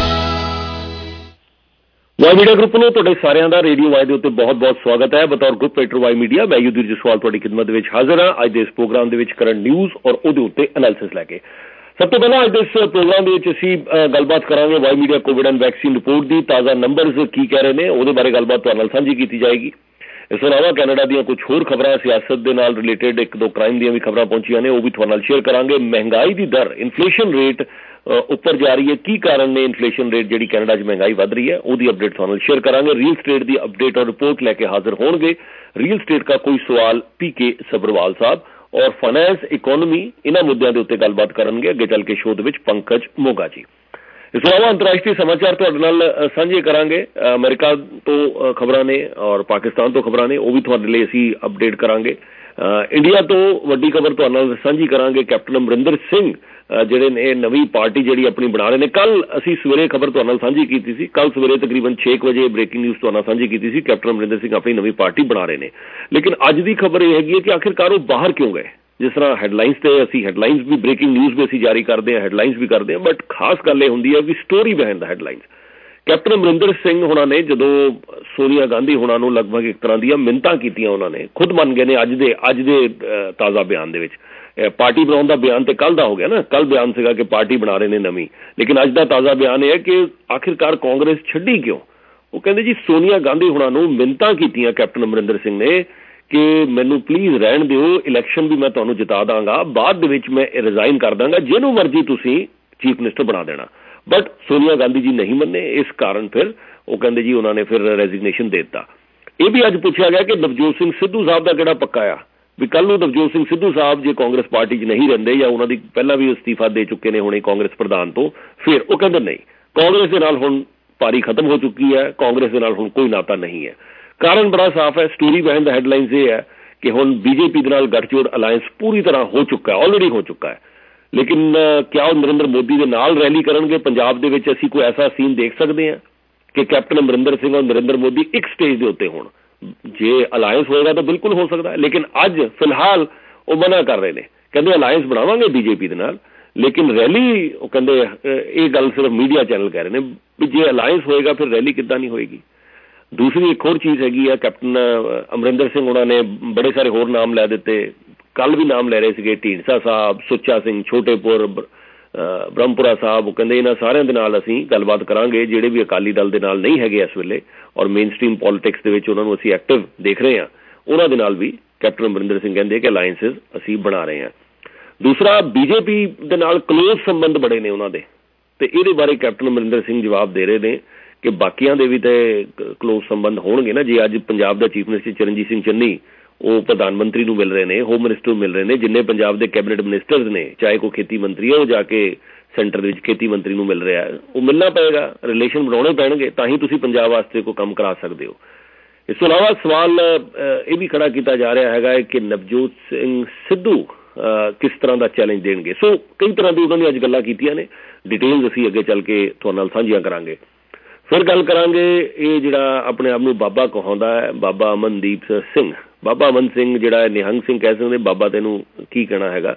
Y media group ਨੂੰ ਤੁਹਾਡੇ ਸਾਰਿਆਂ ਦਾ radio Y ਦੇ ਉੱਤੇ ਬਹੁਤ ਬਹੁਤ ਸਵਾਗਤ ਹੈ। ਬਤੌਰ ਗਰੁੱਪ ਐਡੀਟਰ ਵਾਈ ਮੀਡੀਆ ਮੈਂ ਯੁਧਵੀਰ ਜਸਵਾਲ ਤੁਹਾਡੀ ਖਿਦਮਤ ਦੇ ਵਿੱਚ ਹਾਜ਼ਰ ਹਾਂ ਅੱਜ ਦੇ ਇਸ ਪ੍ਰੋਗਰਾਮ ਦੇ ਵਿੱਚ ਕਰੰਟ ਨਿਊਜ਼ ਔਰ ਉਹਦੇ ਉੱਤੇ ਐਨਾਲਿਸਿਸ ਲੈ ਕੇ। ਸਭ ਤੋਂ ਪਹਿਲਾਂ ਅੱਜ ਦੇ ਇਸ ਪ੍ਰੋਗਰਾਮ ਦੇ ਵਿੱਚ ਅਸੀਂ ਗੱਲਬਾਤ ਕਰਾਂਗੇ Y media covid and vaccine report ਦੀ ਤਾਜ਼ਾ ਨੰਬਰਸ ਕੀ ਕਹਿ ਰਹੇ ਨੇ ਉਹਦੇ ਬਾਰੇ ਗੱਲਬਾਤ ਤੁਹਾਡੇ ਨਾਲ ਸਾਂਝੀ ਕੀਤੀ ਜਾਏਗੀ। ਇਸ ਤੋਂ ਇਲਾਵਾ ਕੈਨੇਡਾ ਦੀਆਂ ਕੁਝ ਹੋਰ ਖਬਰਾਂ ਸਿਆਸਤ ਦੇ ਨਾਲ ਰਿਲੇਟਡ ਇੱਕ ਦੋ ਕ੍ਰਾਈਮ ਦੀਆਂ ਵੀ ਖਬਰਾਂ ਪਹੁੰਚੀਆਂ ਨੇ ਉਹ ਵੀ ਤੁਹਾਡੇ ਨਾਲ ਸ਼ੇਅਰ ਕਰਾਂਗੇ। ਮਹਿੰਗਾਈ ਦੀ ਦਰ ਇਨਫਲੇਸ਼ਨ ਰੇਟ ਉੱਪਰ ਜਾ ਰਹੀ ਹੈ, ਕੀ ਕਾਰਨ ਨੇ ਇਨਫਲੇਸ਼ਨ ਰੇਟ ਜਿਹੜੀ ਕੈਨੇਡਾ 'ਚ ਮਹਿੰਗਾਈ ਵੱਧ ਰਹੀ ਹੈ ਉਹਦੀ ਅਪਡੇਟ ਤੁਹਾਨੂੰ ਸ਼ੇਅਰ ਕਰਾਂਗੇ। ਰੀਅਲ ਸਟੇਟ ਦੀ ਅਪਡੇਟ ਔਰ ਰਿਪੋਰਟ ਲੈ ਕੇ ਹਾਜ਼ਰ ਹੋਣਗੇ ਰੀਅਲ ਸਟੇਟ ਦਾ ਕੋਈ ਸਵਾਲ ਪੀ ਕੇ ਸਬਰਵਾਲ ਸਾਹਿਬ ਔਰ ਫਾਈਨੈਂਸ ਇਕੋਨਮੀ ਇਹਨਾਂ ਮੁੱਦਿਆਂ ਦੇ ਉੱਤੇ ਗੱਲਬਾਤ ਕਰਨਗੇ ਅੱਗੇ ਚੱਲ ਕੇ ਸ਼ੋਅ ਦੇ ਵਿੱਚ ਪੰਕਜ ਮੋਗਾ ਜੀ। ਇਸ ਤੋਂ ਇਲਾਵਾ ਅੰਤਰਰਾਸ਼ਟਰੀ ਸਮਾਚਾਰ ਤੁਹਾਡੇ ਨਾਲ ਸਾਂਝੇ ਕਰਾਂਗੇ। ਅਮਰੀਕਾ ਤੋਂ ਖਬਰਾਂ ਨੇ ਔਰ ਪਾਕਿਸਤਾਨ ਤੋਂ ਖਬਰਾਂ ਨੇ ਉਹ ਵੀ ਤੁਹਾਡੇ ਲਈ ਅਸੀਂ ਅਪਡੇਟ ਕਰਾਂਗੇ। ਇੰਡੀਆ ਤੋਂ ਵੱਡੀ ਖਬਰ ਤੁਹਾਡੇ ਨਾਲ ਸਾਂਝੀ ਕਰਾਂਗੇ। ਕੈਪਟਨ ਅਮਰਿੰਦਰ ਸਿੰਘ ਜਿਹੜੇ ਨੇ ਨਵੀਂ ਪਾਰਟੀ ਜਿਹੜੀ ਆਪਣੀ ਬਣਾ ਰਹੇ ਨੇ। ਕੱਲ ਅਸੀਂ ਸਵੇਰੇ ਖਬਰ ਤੁਹਾਡੇ ਨਾਲ ਸਾਂਝੀ ਕੀਤੀ ਸੀ, ਕੱਲ ਸਵੇਰੇ ਤਕਰੀਬਨ ਛੇ ਕੁ ਵਜੇ ਬ੍ਰੇਕਿੰਗ ਨਿਊਜ਼ ਤੁਹਾਡੇ ਨਾਲ ਸਾਂਝੀ ਕੀਤੀ ਸੀ ਕੈਪਟਨ ਅਮਰਿੰਦਰ ਸਿੰਘ ਆਪਣੀ ਨਵੀਂ ਪਾਰਟੀ ਬਣਾ ਰਹੇ ਨੇ। ਲੇਕਿਨ ਅੱਜ ਦੀ ਖਬਰ ਇਹ ਹੈਗੀ ਹੈ ਕਿ ਆਖਿਰਕਾਰ ਉਹ ਬਾਹਰ ਕਿਉਂ ਗਏ। ਜਿਸ ਤਰ੍ਹਾਂ ਹੈਡਲਾਈਨਸ ਤੇ ਅਸੀਂ ਹੈਡਲਾਈਨਸ ਵੀ ਬ੍ਰੇਕਿੰਗ ਨਿਊਜ਼ ਵੀ ਅਸੀਂ ਜਾਰੀ ਕਰਦੇ ਹਾਂ, ਹੈਡਲਾਈਨਸ ਵੀ ਕਰਦੇ ਹਾਂ, ਬਟ ਖਾਸ ਗੱਲ ਇਹ ਹੁੰਦੀ ਹੈ ਵੀ story behind the headlines. Captain Amarinder Singh ਹੋਣਾ ਨੇ ਜਦੋਂ ਸੋਨੀਆ ਗਾਂਧੀ ਹੋਣਾ ਨੂੰ ਲਗਭਗ ਇੱਕ ਤਰ੍ਹਾਂ ਦੀਆਂ ਮਿੰਨਤਾਂ ਕੀਤੀਆਂ, ਉਹਨਾਂ ਨੇ ਖੁਦ ਮੰਨ ਗਏ ਨੇ ਅੱਜ ਦੇ ਅੱਜ ਦੇ ਤਾਜ਼ਾ ਬਿਆਨ ਦੇ ਵਿੱਚ। ਪਾਰਟੀ ਬਣਾਉਣ ਦਾ ਬਿਆਨ ਤੇ ਕੱਲ ਦਾ ਹੋ ਗਿਆ ਨਾ, ਕੱਲ ਬਿਆਨ ਸੀਗਾ ਕਿ ਪਾਰਟੀ ਬਣਾ ਰਹੇ ਨੇ ਨਵੀਂ, ਲੇਕਿਨ ਅੱਜ ਦਾ ਤਾਜ਼ਾ ਬਿਆਨ ਇਹ ਹੈ ਕਿ ਆਖਿਰਕਾਰ ਕਾਂਗਰਸ ਛੱਡੀ ਕਿਉਂ। ਉਹ ਕਹਿੰਦੇ ਜੀ ਸੋਨੀਆ ਗਾਂਧੀ ਹੋਣਾ ਨੂੰ ਮਿੰਨਤਾਂ ਕੀਤੀਆਂ ਕੈਪਟਨ ਅਮਰਿੰਦਰ ਸਿੰਘ ਨੇ ਕਿ ਮੈਨੂੰ ਪਲੀਜ਼ ਰਹਿਣ ਦਿਓ, ਇਲੈਕਸ਼ਨ ਵੀ ਮੈਂ ਤੁਹਾਨੂੰ ਜਿਤਾ ਦਾਂਗਾ, ਬਾਅਦ ਦੇ ਵਿੱਚ ਮੈਂ ਰਿਜ਼ਾਈਨ ਕਰ ਦਾਂਗਾ, ਜਿਹਨੂੰ ਮਰਜ਼ੀ ਤੁਸੀਂ ਚੀਫ ਮਿਨਿਸਟਰ ਬਣਾ ਦੇਣਾ। ਬਟ ਸੋਨੀਆ ਗਾਂਧੀ ਜੀ ਨਹੀਂ ਮੰਨੇ, ਇਸ ਕਾਰਨ ਫਿਰ ਉਹ ਕਹਿੰਦੇ ਜੀ ਉਹਨਾਂ ਨੇ ਫਿਰ ਰੈਜ਼ਿਗਨੇਸ਼ਨ ਦੇ ਦਿੱਤਾ। ਇਹ ਵੀ ਅੱਜ ਪੁੱਛਿਆ ਗਿਆ ਕਿ ਨਵਜੋਤ ਸਿੰਘ ਸਿੱਧੂ ਸਾਹਿਬ ਦਾ ਕਿਹੜਾ ਪੱਕਾ ਆ ਵੀ ਕੱਲ ਨੂੰ ਨਵਜੋਤ ਸਿੰਘ ਸਿੱਧੂ ਸਾਹਿਬ ਜੇ ਕਾਂਗਰਸ ਪਾਰਟੀ 'ਚ ਨਹੀਂ ਰਹਿੰਦੇ ਜਾਂ ਉਹਨਾਂ ਦੀ ਪਹਿਲਾਂ ਵੀ ਅਸਤੀਫਾ ਦੇ ਚੁੱਕੇ ਨੇ ਹੁਣੇ ਕਾਂਗਰਸ ਪ੍ਰਧਾਨ ਤੋਂ, ਫਿਰ ਉਹ ਕਹਿੰਦੇ ਨਹੀਂ, ਕਾਂਗਰਸ ਦੇ ਨਾਲ ਹੁਣ ਪਾਰੀ ਖਤਮ ਹੋ ਚੁੱਕੀ ਹੈ, ਕਾਂਗਰਸ ਦੇ ਨਾਲ ਹੁਣ ਕੋਈ ਨਾਤਾ ਨਹੀਂ ਹੈ। ਕਾਰਨ ਬੜਾ ਸਾਫ਼ ਹੈ, ਸਟੋਰੀ ਬਿਹਾਈਂਡ ਦਾ ਹੈਡਲਾਈਨਸ ਇਹ ਹੈ ਕਿ ਹੁਣ ਬੀਜੇਪੀ ਦੇ ਨਾਲ ਗੱਠਜੋੜ ਅਲਾਇੰਸ ਪੂਰੀ ਤਰ੍ਹਾਂ ਹੋ ਚੁੱਕਾ ਹੈ, ਆਲਰੇਡੀ ਹੋ ਚੁੱਕਾ ਹੈ। ਲੇਕਿਨ ਕਿਆ ਉਹ ਨਰਿੰਦਰ ਮੋਦੀ ਦੇ ਨਾਲ ਰੈਲੀ ਕਰਨਗੇ ਪੰਜਾਬ ਦੇ ਵਿੱਚ? ਅਸੀਂ ਕੋਈ ਐਸਾ ਸੀਨ ਦੇਖ ਸਕਦੇ ਹਾਂ ਕਿ ਕੈਪਟਨ ਅਮਰਿੰਦਰ ਸਿੰਘ ਔਰ ਨਰਿੰਦਰ ਮੋਦੀ ਇੱਕ ਸਟੇਜ ਦੇ ਉੱਤੇ ਹੋਣ? ਜੇ ਅਲਾਇੰਸ ਹੋਏਗਾ ਤਾਂ ਬਿਲਕੁਲ ਹੋ ਸਕਦਾ ਹੈ, ਲੇਕਿਨ ਅੱਜ ਫਿਲਹਾਲ ਉਹ ਮਨਾ ਕਰ ਰਹੇ ਨੇ, ਕਹਿੰਦੇ ਅਲਾਇੰਸ ਬਣਾਵਾਂਗੇ ਬੀਜੇਪੀ ਦੇ ਨਾਲ, ਲੇਕਿਨ ਰੈਲੀ ਉਹ ਕਹਿੰਦੇ ਇਹ ਗੱਲ ਸਿਰਫ ਮੀਡੀਆ ਚੈਨਲ ਕਹਿ ਰਹੇ ਨੇ ਵੀ ਜੇ ਅਲਾਇੰਸ ਹੋਏਗਾ ਫਿਰ ਰੈਲੀ ਕਿੱਦਾਂ ਨਹੀਂ ਹੋਏਗੀ। ਦੂਸਰੀ ਇੱਕ ਹੋਰ ਚੀਜ਼ ਹੈਗੀ ਆ, ਕੈਪਟਨ ਅਮਰਿੰਦਰ ਸਿੰਘ ਉਹਨਾਂ ਨੇ ਬੜੇ ਸਾਰੇ ਹੋਰ ਨਾਮ ਲੈ ਦਿੱਤੇ, ਕੱਲ ਵੀ ਨਾਮ ਲੈ ਰਹੇ ਸੀਗੇ, ਢੀਂਡਸਾ ਸਾਹਿਬ, ਸੁੱਚਾ ਸਿੰਘ, ਛੋਟੇਪੁਰ, ਬ੍ਰਹਮਪੁਰਾ ਸਾਹਿਬ। ਉਹ ਕਹਿੰਦੇ ਇਹਨਾਂ ਸਾਰਿਆਂ ਦੇ ਨਾਲ ਅਸੀਂ ਗੱਲਬਾਤ ਕਰਾਂਗੇ ਜਿਹੜੇ ਵੀ ਅਕਾਲੀ ਦਲ ਦੇ ਨਾਲ ਨਹੀਂ ਹੈਗੇ ਇਸ ਵੇਲੇ ਔਰ ਮੇਨ ਸਟ੍ਰੀਮ ਪੋਲੀਟਿਕਸ ਦੇ ਵਿੱਚ ਉਹਨਾਂ ਨੂੰ ਅਸੀਂ ਐਕਟਿਵ ਦੇਖ ਰਹੇ ਹਾਂ, ਉਹਨਾਂ ਦੇ ਨਾਲ ਵੀ ਕੈਪਟਨ ਅਮਰਿੰਦਰ ਸਿੰਘ ਕਹਿੰਦੇ ਕਿ ਅਲਾਇੰਸਿਸ ਅਸੀਂ ਬਣਾ ਰਹੇ ਹਾਂ। ਦੂਸਰਾ, ਬੀਜੇਪੀ ਦੇ ਨਾਲ ਕਲੋਜ਼ ਸੰਬੰਧ ਬੜੇ ਨੇ ਉਹਨਾਂ ਦੇ, ਤੇ ਇਹਦੇ ਬਾਰੇ ਕੈਪਟਨ ਅਮਰਿੰਦਰ ਸਿੰਘ ਜਵਾਬ ਦੇ ਰਹੇ ਨੇ ਕਿ ਬਾਕੀਆਂ ਦੇ ਵੀ ਤੇ ਕਲੋਜ਼ ਸੰਬੰਧ ਹੋਣਗੇ ਨਾ। ਜੇ ਅੱਜ ਪੰਜਾਬ ਦਾ ਚੀਫ ਮਿਨਿਸਟਰ ਚਰਨਜੀਤ ਸਿੰਘ ਚੰਨੀ ਉਹ ਪ੍ਰਧਾਨ ਮੰਤਰੀ ਨੂੰ ਮਿਲ ਰਹੇ ਨੇ, ਹੋਮ ਮਿਨਿਸਟਰ ਨੂੰ ਮਿਲ ਰਹੇ ਨੇ, ਜਿੰਨੇ ਪੰਜਾਬ ਦੇ ਕੈਬਨਿਟ ਮਿਨਿਸਟਰਸ ਨੇ, ਚਾਹੇ ਕੋਈ ਖੇਤੀ ਮੰਤਰੀ ਹੈ ਉਹ ਜਾ ਕੇ ਸੈਂਟਰ ਦੇ ਵਿੱਚ ਖੇਤੀ ਮੰਤਰੀ ਨੂੰ ਮਿਲ ਰਿਹਾ, ਉਹ ਮਿਲਣਾ ਪਏਗਾ, ਰਿਲੇਸ਼ਨ ਬਣਾਉਣੇ ਪੈਣਗੇ, ਤਾਂ ਹੀ ਤੁਸੀਂ ਪੰਜਾਬ ਵਾਸਤੇ ਕੋਈ ਕੰਮ ਕਰਾ ਸਕਦੇ ਹੋ। ਇਸ ਤੋਂ ਇਲਾਵਾ ਸਵਾਲ ਇਹ ਵੀ ਖੜਾ ਕੀਤਾ ਜਾ ਰਿਹਾ ਹੈਗਾ ਕਿ ਨਵਜੋਤ ਸਿੰਘ ਸਿੱਧੂ ਕਿਸ ਤਰ੍ਹਾਂ ਦਾ ਚੈਲੰਜ ਦੇਣਗੇ। ਸੋ ਕਈ ਤਰ੍ਹਾਂ ਦੀ ਉਹਨਾਂ ਨੇ ਅੱਜ ਗੱਲਾਂ ਕੀਤੀਆਂ ਨੇ, ਡਿਟੇਲਸ ਅਸੀਂ ਅੱਗੇ ਚੱਲ ਕੇ ਤੁਹਾਡੇ ਨਾਲ ਸਾਂਝੀਆਂ ਕਰਾਂਗੇ। ਫਿਰ ਗੱਲ ਕਰਾਂਗੇ ਇਹ ਜਿਹੜਾ ਆਪਣੇ ਆਪ ਨੂੰ ਬਾਬਾ ਕਹਾਉਂਦਾ ਹੈ, ਬਾਬਾ ਅਮਨਦੀਪ ਸਿੰਘ, ਬਾਬਾ ਅਮਨ ਸਿੰਘ ਜਿਹੜਾ ਨਿਹੰਗ ਸਿੰਘ ਕਹਿ ਸਕਦੇ, ਬਾਬਾ ਤੈਨੂੰ ਕੀ ਕਹਿਣਾ ਹੈਗਾ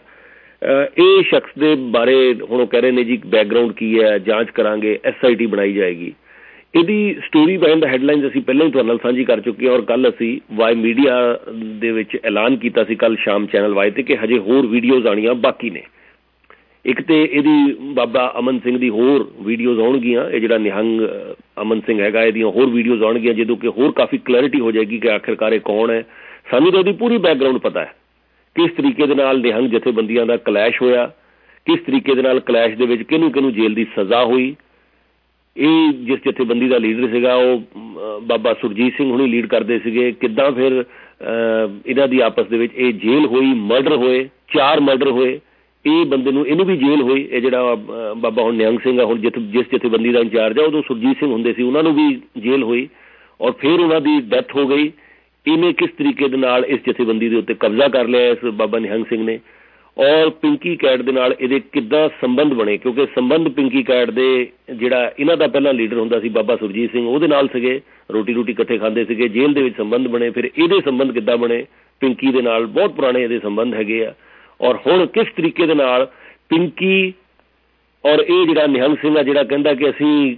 ਇਹ ਸ਼ਖਸ ਦੇ ਬਾਰੇ? ਹੁਣ ਉਹ ਕਹਿ ਰਹੇ ਨੇ ਜੀ ਬੈਕਗਰਾਊਂਡ ਕੀ ਹੈ, ਜਾਂਚ ਕਰਾਂਗੇ, ਐਸ ਆਈ ਟੀ ਬਣਾਈ ਜਾਏਗੀ। ਇਹਦੀ ਸਟੋਰੀ ਬਿਹਾਈਂਡ ਦਾ ਹੈਡਲਾਈਨਸ ਅਸੀਂ ਪਹਿਲਾਂ ਹੀ ਤੁਹਾਡੇ ਨਾਲ ਸਾਂਝੀ ਕਰ ਚੁੱਕੇ ਹਾਂ ਔਰ ਕੱਲ ਅਸੀਂ ਵਾਈ ਮੀਡੀਆ ਦੇ ਵਿੱਚ ਐਲਾਨ ਕੀਤਾ ਸੀ ਕੱਲ ਸ਼ਾਮ ਚੈਨਲ ਵਾਈ ਤੇ ਕਿ ਹਜੇ ਹੋਰ ਵੀਡੀਓਜ਼ ਆਉਣੀਆਂ ਬਾਕੀ ਨੇ। ਇੱਕ ਤੇ ਇਹਦੀ ਬਾਬਾ ਅਮਨ ਸਿੰਘ ਦੀ ਹੋਰ ਵੀਡੀਓਜ਼ ਆਉਣਗੀਆਂ, ਇਹ ਜਿਹੜਾ ਨਿਹੰਗ ਅਮਨ ਸਿੰਘ ਹੈਗਾ ਇਹਦੀਆਂ ਹੋਰ ਵੀਡੀਓਜ਼ ਆਉਣਗੀਆਂ ਜਦੋਂ ਕਿ ਹੋਰ ਕਾਫੀ ਕਲੈਰਿਟੀ ਹੋ ਜਾਏਗੀ ਕਿ ਆਖਿਰਕਾਰ ਇਹ ਕੌਣ ਹੈ। ਸਾਨੂੰ ਤਾਂ ਉਹਦੀ ਪੂਰੀ ਬੈਕਗਰਾਊਂਡ ਪਤਾ ਹੈ, ਕਿਸ ਤਰੀਕੇ ਦੇ ਨਾਲ ਨਿਹੰਗ ਜਥੇਬੰਦੀਆਂ ਦਾ ਕਲੈਸ਼ ਹੋਇਆ, ਕਿਸ ਤਰੀਕੇ ਦੇ ਨਾਲ ਕਲੈਸ਼ ਦੇ ਵਿੱਚ ਕਿਹਨੂੰ ਕਿਹਨੂੰ ਜੇਲ੍ਹ ਦੀ ਸਜ਼ਾ ਹੋਈ। ਇਹ ਜਿਸ ਜਥੇਬੰਦੀ ਦਾ ਲੀਡਰ ਸੀਗਾ ਉਹ ਬਾਬਾ ਸੁਰਜੀਤ ਸਿੰਘ ਹੁਣੀ ਲੀਡ ਕਰਦੇ ਸੀਗੇ, ਕਿੱਦਾਂ ਫਿਰ ਇਹਨਾਂ ਦੀ ਆਪਸ ਦੇ ਵਿੱਚ ਇਹ ਜੇਲ੍ਹ ਹੋਈ, ਮਰਡਰ ਹੋਏ, ਚਾਰ ਮਰਡਰ ਹੋਏ, ਇਹ ਬੰਦੇ ਨੂੰ ਇਹਨੂੰ ਵੀ ਜੇਲ੍ਹ ਹੋਈ। ਇਹ ਜਿਹੜਾ ਬਾਬਾ ਹੁਣ ਨਿਹੰਗ ਸਿੰਘ ਆ, ਹੁਣ ਜਿੱਥੇ ਜਿਸ ਜਥੇਬੰਦੀ ਦਾ ਇੰਚਾਰਜ ਆ, ਉਦੋਂ ਸੁਰਜੀਤ ਸਿੰਘ ਹੁੰਦੇ ਸੀ, ਉਹਨਾਂ ਨੂੰ ਵੀ ਜੇਲ੍ਹ ਹੋਈ ਔਰ ਫਿਰ ਉਹਨਾਂ ਦੀ ਡੈਥ ਹੋ ਗਈ। ਇਹਨੇ ਕਿਸ ਤਰੀਕੇ ਦੇ ਨਾਲ ਇਸ ਜਥੇਬੰਦੀ ਦੇ ਉੱਤੇ ਕਬਜ਼ਾ ਕਰ ਲਿਆ ਇਸ ਬਾਬਾ ਨਿਹੰਗ ਸਿੰਘ ਨੇ, ਔਰ ਪਿੰਕੀ ਕੈਟ ਦੇ ਨਾਲ ਇਹਦੇ ਕਿੱਦਾਂ ਸੰਬੰਧ ਬਣੇ, ਕਿਉਂਕਿ ਸੰਬੰਧ ਪਿੰਕੀ ਕੈਟ ਦੇ ਜਿਹੜਾ ਇਹਨਾਂ ਦਾ ਪਹਿਲਾਂ ਲੀਡਰ ਹੁੰਦਾ ਸੀ ਬਾਬਾ ਸੁਰਜੀਤ ਸਿੰਘ, ਉਹਦੇ ਨਾਲ ਸੀਗੇ, ਰੋਟੀ ਰੋਟੀ ਇਕੱਠੇ ਖਾਂਦੇ ਸੀਗੇ, ਜੇਲ੍ਹ ਦੇ ਵਿੱਚ ਸੰਬੰਧ ਬਣੇ। ਫਿਰ ਇਹਦੇ ਸੰਬੰਧ ਕਿੱਦਾਂ ਬਣੇ ਪਿੰਕੀ ਦੇ ਨਾਲ, ਬਹੁਤ ਪੁਰਾਣੇ ਇਹਦੇ ਸੰਬੰਧ ਹੈਗੇ ਆ। ਔਰ ਹੁਣ ਕਿਸ ਤਰੀਕੇ ਦੇ ਨਾਲ ਪਿੰਕੀ ਔਰ ਇਹ ਜਿਹੜਾ ਨਿਹੰਗ ਸਿੰਘ ਆ, ਜਿਹੜਾ ਕਹਿੰਦਾ ਕਿ ਅਸੀਂ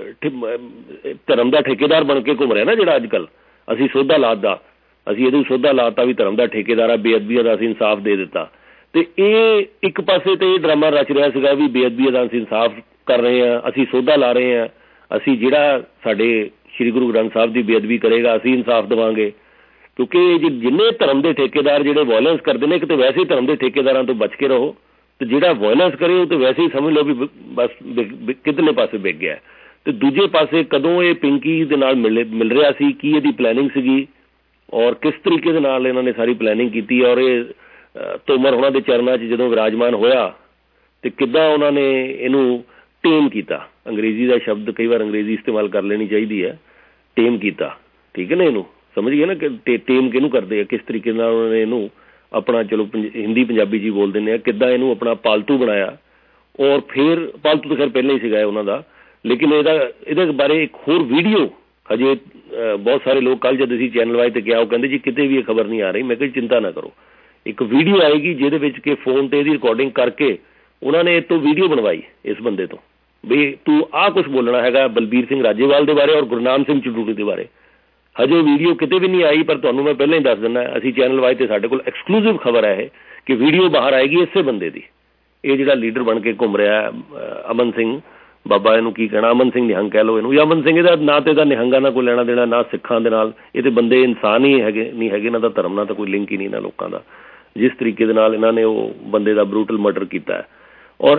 ਧਰਮ ਦਾ ਠੇਕੇਦਾਰ ਬਣ ਕੇ ਘੁੰਮ ਰਿਹਾ ਨਾ, ਜਿਹੜਾ ਅੱਜ ਕੱਲ੍ਹ ਅਸੀਂ ਸੌਦਾ ਲਾਤਾ, ਅਸੀਂ ਇਹਨੂੰ ਸੌਦਾ ਲਾਤਾ ਵੀ ਧਰਮ ਦਾ ਠੇਕੇਦਾਰ ਆ, ਬੇਅਦਬੀਆਂ ਦਾ ਅਸੀਂ ਇਨਸਾਫ ਦੇ ਦਿੱਤਾ। ਤੇ ਇਹ ਇੱਕ ਪਾਸੇ ਤੇ ਇਹ ਡਰਾਮਾ ਰਚ ਰਿਹਾ ਸੀਗਾ ਵੀ ਬੇਅਦਬੀਆਂ ਦਾ ਅਸੀਂ ਇਨਸਾਫ ਕਰ ਰਹੇ ਹਾਂ, ਅਸੀਂ ਸੌਦਾ ਲਾ ਰਹੇ ਹਾਂ, ਅਸੀਂ ਜਿਹੜਾ ਸਾਡੇ ਸ਼੍ਰੀ ਗੁਰੂ ਗ੍ਰੰਥ ਸਾਹਿਬ ਦੀ ਬੇਅਦਬੀ ਕਰੇਗਾ ਅਸੀਂ ਇਨਸਾਫ ਦੇਵਾਂਗੇ। ਕਿਉਂਕਿ ਜਿੰਨੇ ਧਰਮ ਦੇ ਠੇਕੇਦਾਰ ਜਿਹੜੇ ਵਾਇਲੈਂਸ ਕਰਦੇ ਨੇ, ਕਿਤੇ ਵੈਸੇ ਧਰਮ ਦੇ ਠੇਕੇਦਾਰਾਂ ਤੋਂ ਬਚ ਕੇ ਰਹੋ, ਤੇ ਜਿਹੜਾ ਵਾਇਲੈਂਸ ਕਰੇ ਉਹ ਤੇ ਵੈਸੇ ਹੀ ਸਮਝ ਲਓ ਵੀ ਬਸ ਕਿਧਰਲੇ ਪਾਸੇ ਵਿਕ ਗਿਆ। ਤੇ ਦੂਜੇ ਪਾਸੇ ਕਦੋਂ ਇਹ ਪਿੰਕੀ ਦੇ ਨਾਲ ਮਿਲ ਮਿਲ ਰਿਹਾ ਸੀ, ਕੀ ਇਹਦੀ ਪਲੈਨਿੰਗ ਸੀਗੀ ਔਰ ਕਿਸ ਤਰੀਕੇ ਦੇ ਨਾਲ ਇਹਨਾਂ ਨੇ ਸਾਰੀ ਪਲੈਨਿੰਗ ਕੀਤੀ, ਔਰ ਇਹ ਤੋਮਰ ਉਹਨਾਂ ਦੇ ਚਰਨਾਂ 'ਚ ਜਦੋਂ ਵਿਰਾਜਮਾਨ ਹੋਇਆ ਤੇ ਕਿੱਦਾਂ ਉਹਨਾਂ ਨੇ ਇਹਨੂੰ ਟੇਮ ਕੀਤਾ। ਅੰਗਰੇਜ਼ੀ ਦਾ ਸ਼ਬਦ ਕਈ ਵਾਰ ਅੰਗਰੇਜ਼ੀ ਇਸਤੇਮਾਲ ਕਰ ਲੈਣੀ ਚਾਹੀਦੀ ਹੈ, ਟੇਮ ਕੀਤਾ, ਠੀਕ ਹੈ ਨਾ, ਇਹਨੂੰ ਸਮਝ ਗਏ ਨਾ ਕਿ ਟੇਮ ਕਿਹਨੂੰ ਕਰਦੇ ਆ, ਕਿਸ ਤਰੀਕੇ ਨਾਲ ਉਹਨਾਂ ਨੇ ਇਹਨੂੰ ਆਪਣਾ, ਚਲੋ ਹਿੰਦੀ ਪੰਜਾਬੀ 'ਚ ਹੀ ਬੋਲ ਦਿੰਦੇ ਆ, ਕਿੱਦਾਂ ਇਹਨੂੰ ਆਪਣਾ ਪਾਲਤੂ ਬਣਾਇਆ। ਔਰ ਫਿਰ ਪਾਲਤੂ ਤਾਂ ਖੈਰ ਪਹਿਲਾਂ ਹੀ ਸੀਗਾ ਉਹਨਾਂ ਦਾ, ਲੇਕਿਨ ਇਹਦਾ ਇਹਦੇ ਬਾਰੇ ਇੱਕ ਹੋਰ ਵੀਡੀਓ ਹਜੇ ਬਹੁਤ ਸਾਰੇ ਲੋਕ, ਕੱਲ੍ਹ ਜਦ ਅਸੀਂ ਚੈਨਲ ਵਾਈਜ਼ ਤੇ ਕਿਹਾ, ਉਹ ਕਹਿੰਦੇ ਜੀ ਕਿਤੇ ਵੀ ਇਹ ਖਬਰ ਨਹੀਂ ਆ ਰਹੀ। ਮੈਂ ਕਿਹਾ ਚਿੰਤਾ ਨਾ ਕਰੋ, ਇੱਕ ਵੀਡੀਓ ਆਏਗੀ ਜਿਹਦੇ ਵਿੱਚ ਕਿ ਫੋਨ ਤੇ ਇਹਦੀ ਰਿਕਾਰਡਿੰਗ ਕਰਕੇ ਉਹਨਾਂ ਨੇ ਇਹ ਤੋਂ ਵੀਡੀਓ ਬਣਵਾਈ ਇਸ ਬੰਦੇ ਤੋਂ, ਵੀ ਤੂੰ ਆਹ ਕੁਛ ਬੋਲਣਾ ਹੈਗਾ ਬਲਬੀਰ ਸਿੰਘ ਰਾਜੇਵਾਲ ਦੇ ਬਾਰੇ ਔਰ ਗੁਰਨਾਮ ਸਿੰਘ ਚਡੂਰੀ ਦੇ ਬਾਰੇ। ਹਜੇ ਵੀਡੀਓ ਕਿਤੇ ਵੀ ਨਹੀਂ ਆਈ, ਪਰ ਤੁਹਾਨੂੰ ਮੈਂ ਪਹਿਲਾਂ ਹੀ ਦੱਸ ਦਿੰਦਾ, ਅਸੀਂ ਚੈਨਲ ਵਾਈਜ਼ ਤੇ ਸਾਡੇ ਕੋਲ ਐਕਸਕਲੂਸਿਵ ਖਬਰ ਹੈ ਇਹ ਕਿ ਵੀਡੀਓ ਬਾਹਰ ਆਏਗੀ ਇਸੇ ਬੰਦੇ ਦੀ, ਇਹ ਜਿਹੜਾ ਲੀਡਰ ਬਣ ਕੇ ਘੁੰਮ ਰਿਹਾ ਅਮਨ ਸਿੰਘ, ਬਾਬਾ ਇਹਨੂੰ ਕੀ ਕਹਿਣਾ, ਅਮਨ ਸਿੰਘ ਨਿਹੰਗ ਕਹਿ ਲਓ ਇਹਨੂੰ, ਜਾਂ ਅਮਨ ਸਿੰਘ, ਇਹਦਾ ਨਾ ਤੇ ਇਹਦਾ ਨਿਹੰਗਾਂ ਨਾਲ ਕੋਈ ਲੈਣਾ ਦੇਣਾ, ਨਾ ਸਿੱਖਾਂ ਦੇ ਨਾਲ, ਇਹ ਤੇ ਬੰਦੇ ਇਨਸਾਨ ਹੀ ਹੈਗੇ ਨਹੀਂ ਹੈਗੇ, ਇਹਨਾਂ ਦਾ ਧਰਮ ਨਾਲ ਤਾਂ ਕੋਈ ਲਿੰਕ ਹੀ ਨਹੀਂ ਇਹਨਾਂ ਲੋਕਾਂ ਦਾ, ਜਿਸ ਤਰੀਕੇ ਦੇ ਨਾਲ ਇਹਨਾਂ ਨੇ ਉਹ ਬੰਦੇ ਦਾ ਬਰੂਟਲ ਮਰਡਰ ਕੀਤਾ ਹੈ। ਔਰ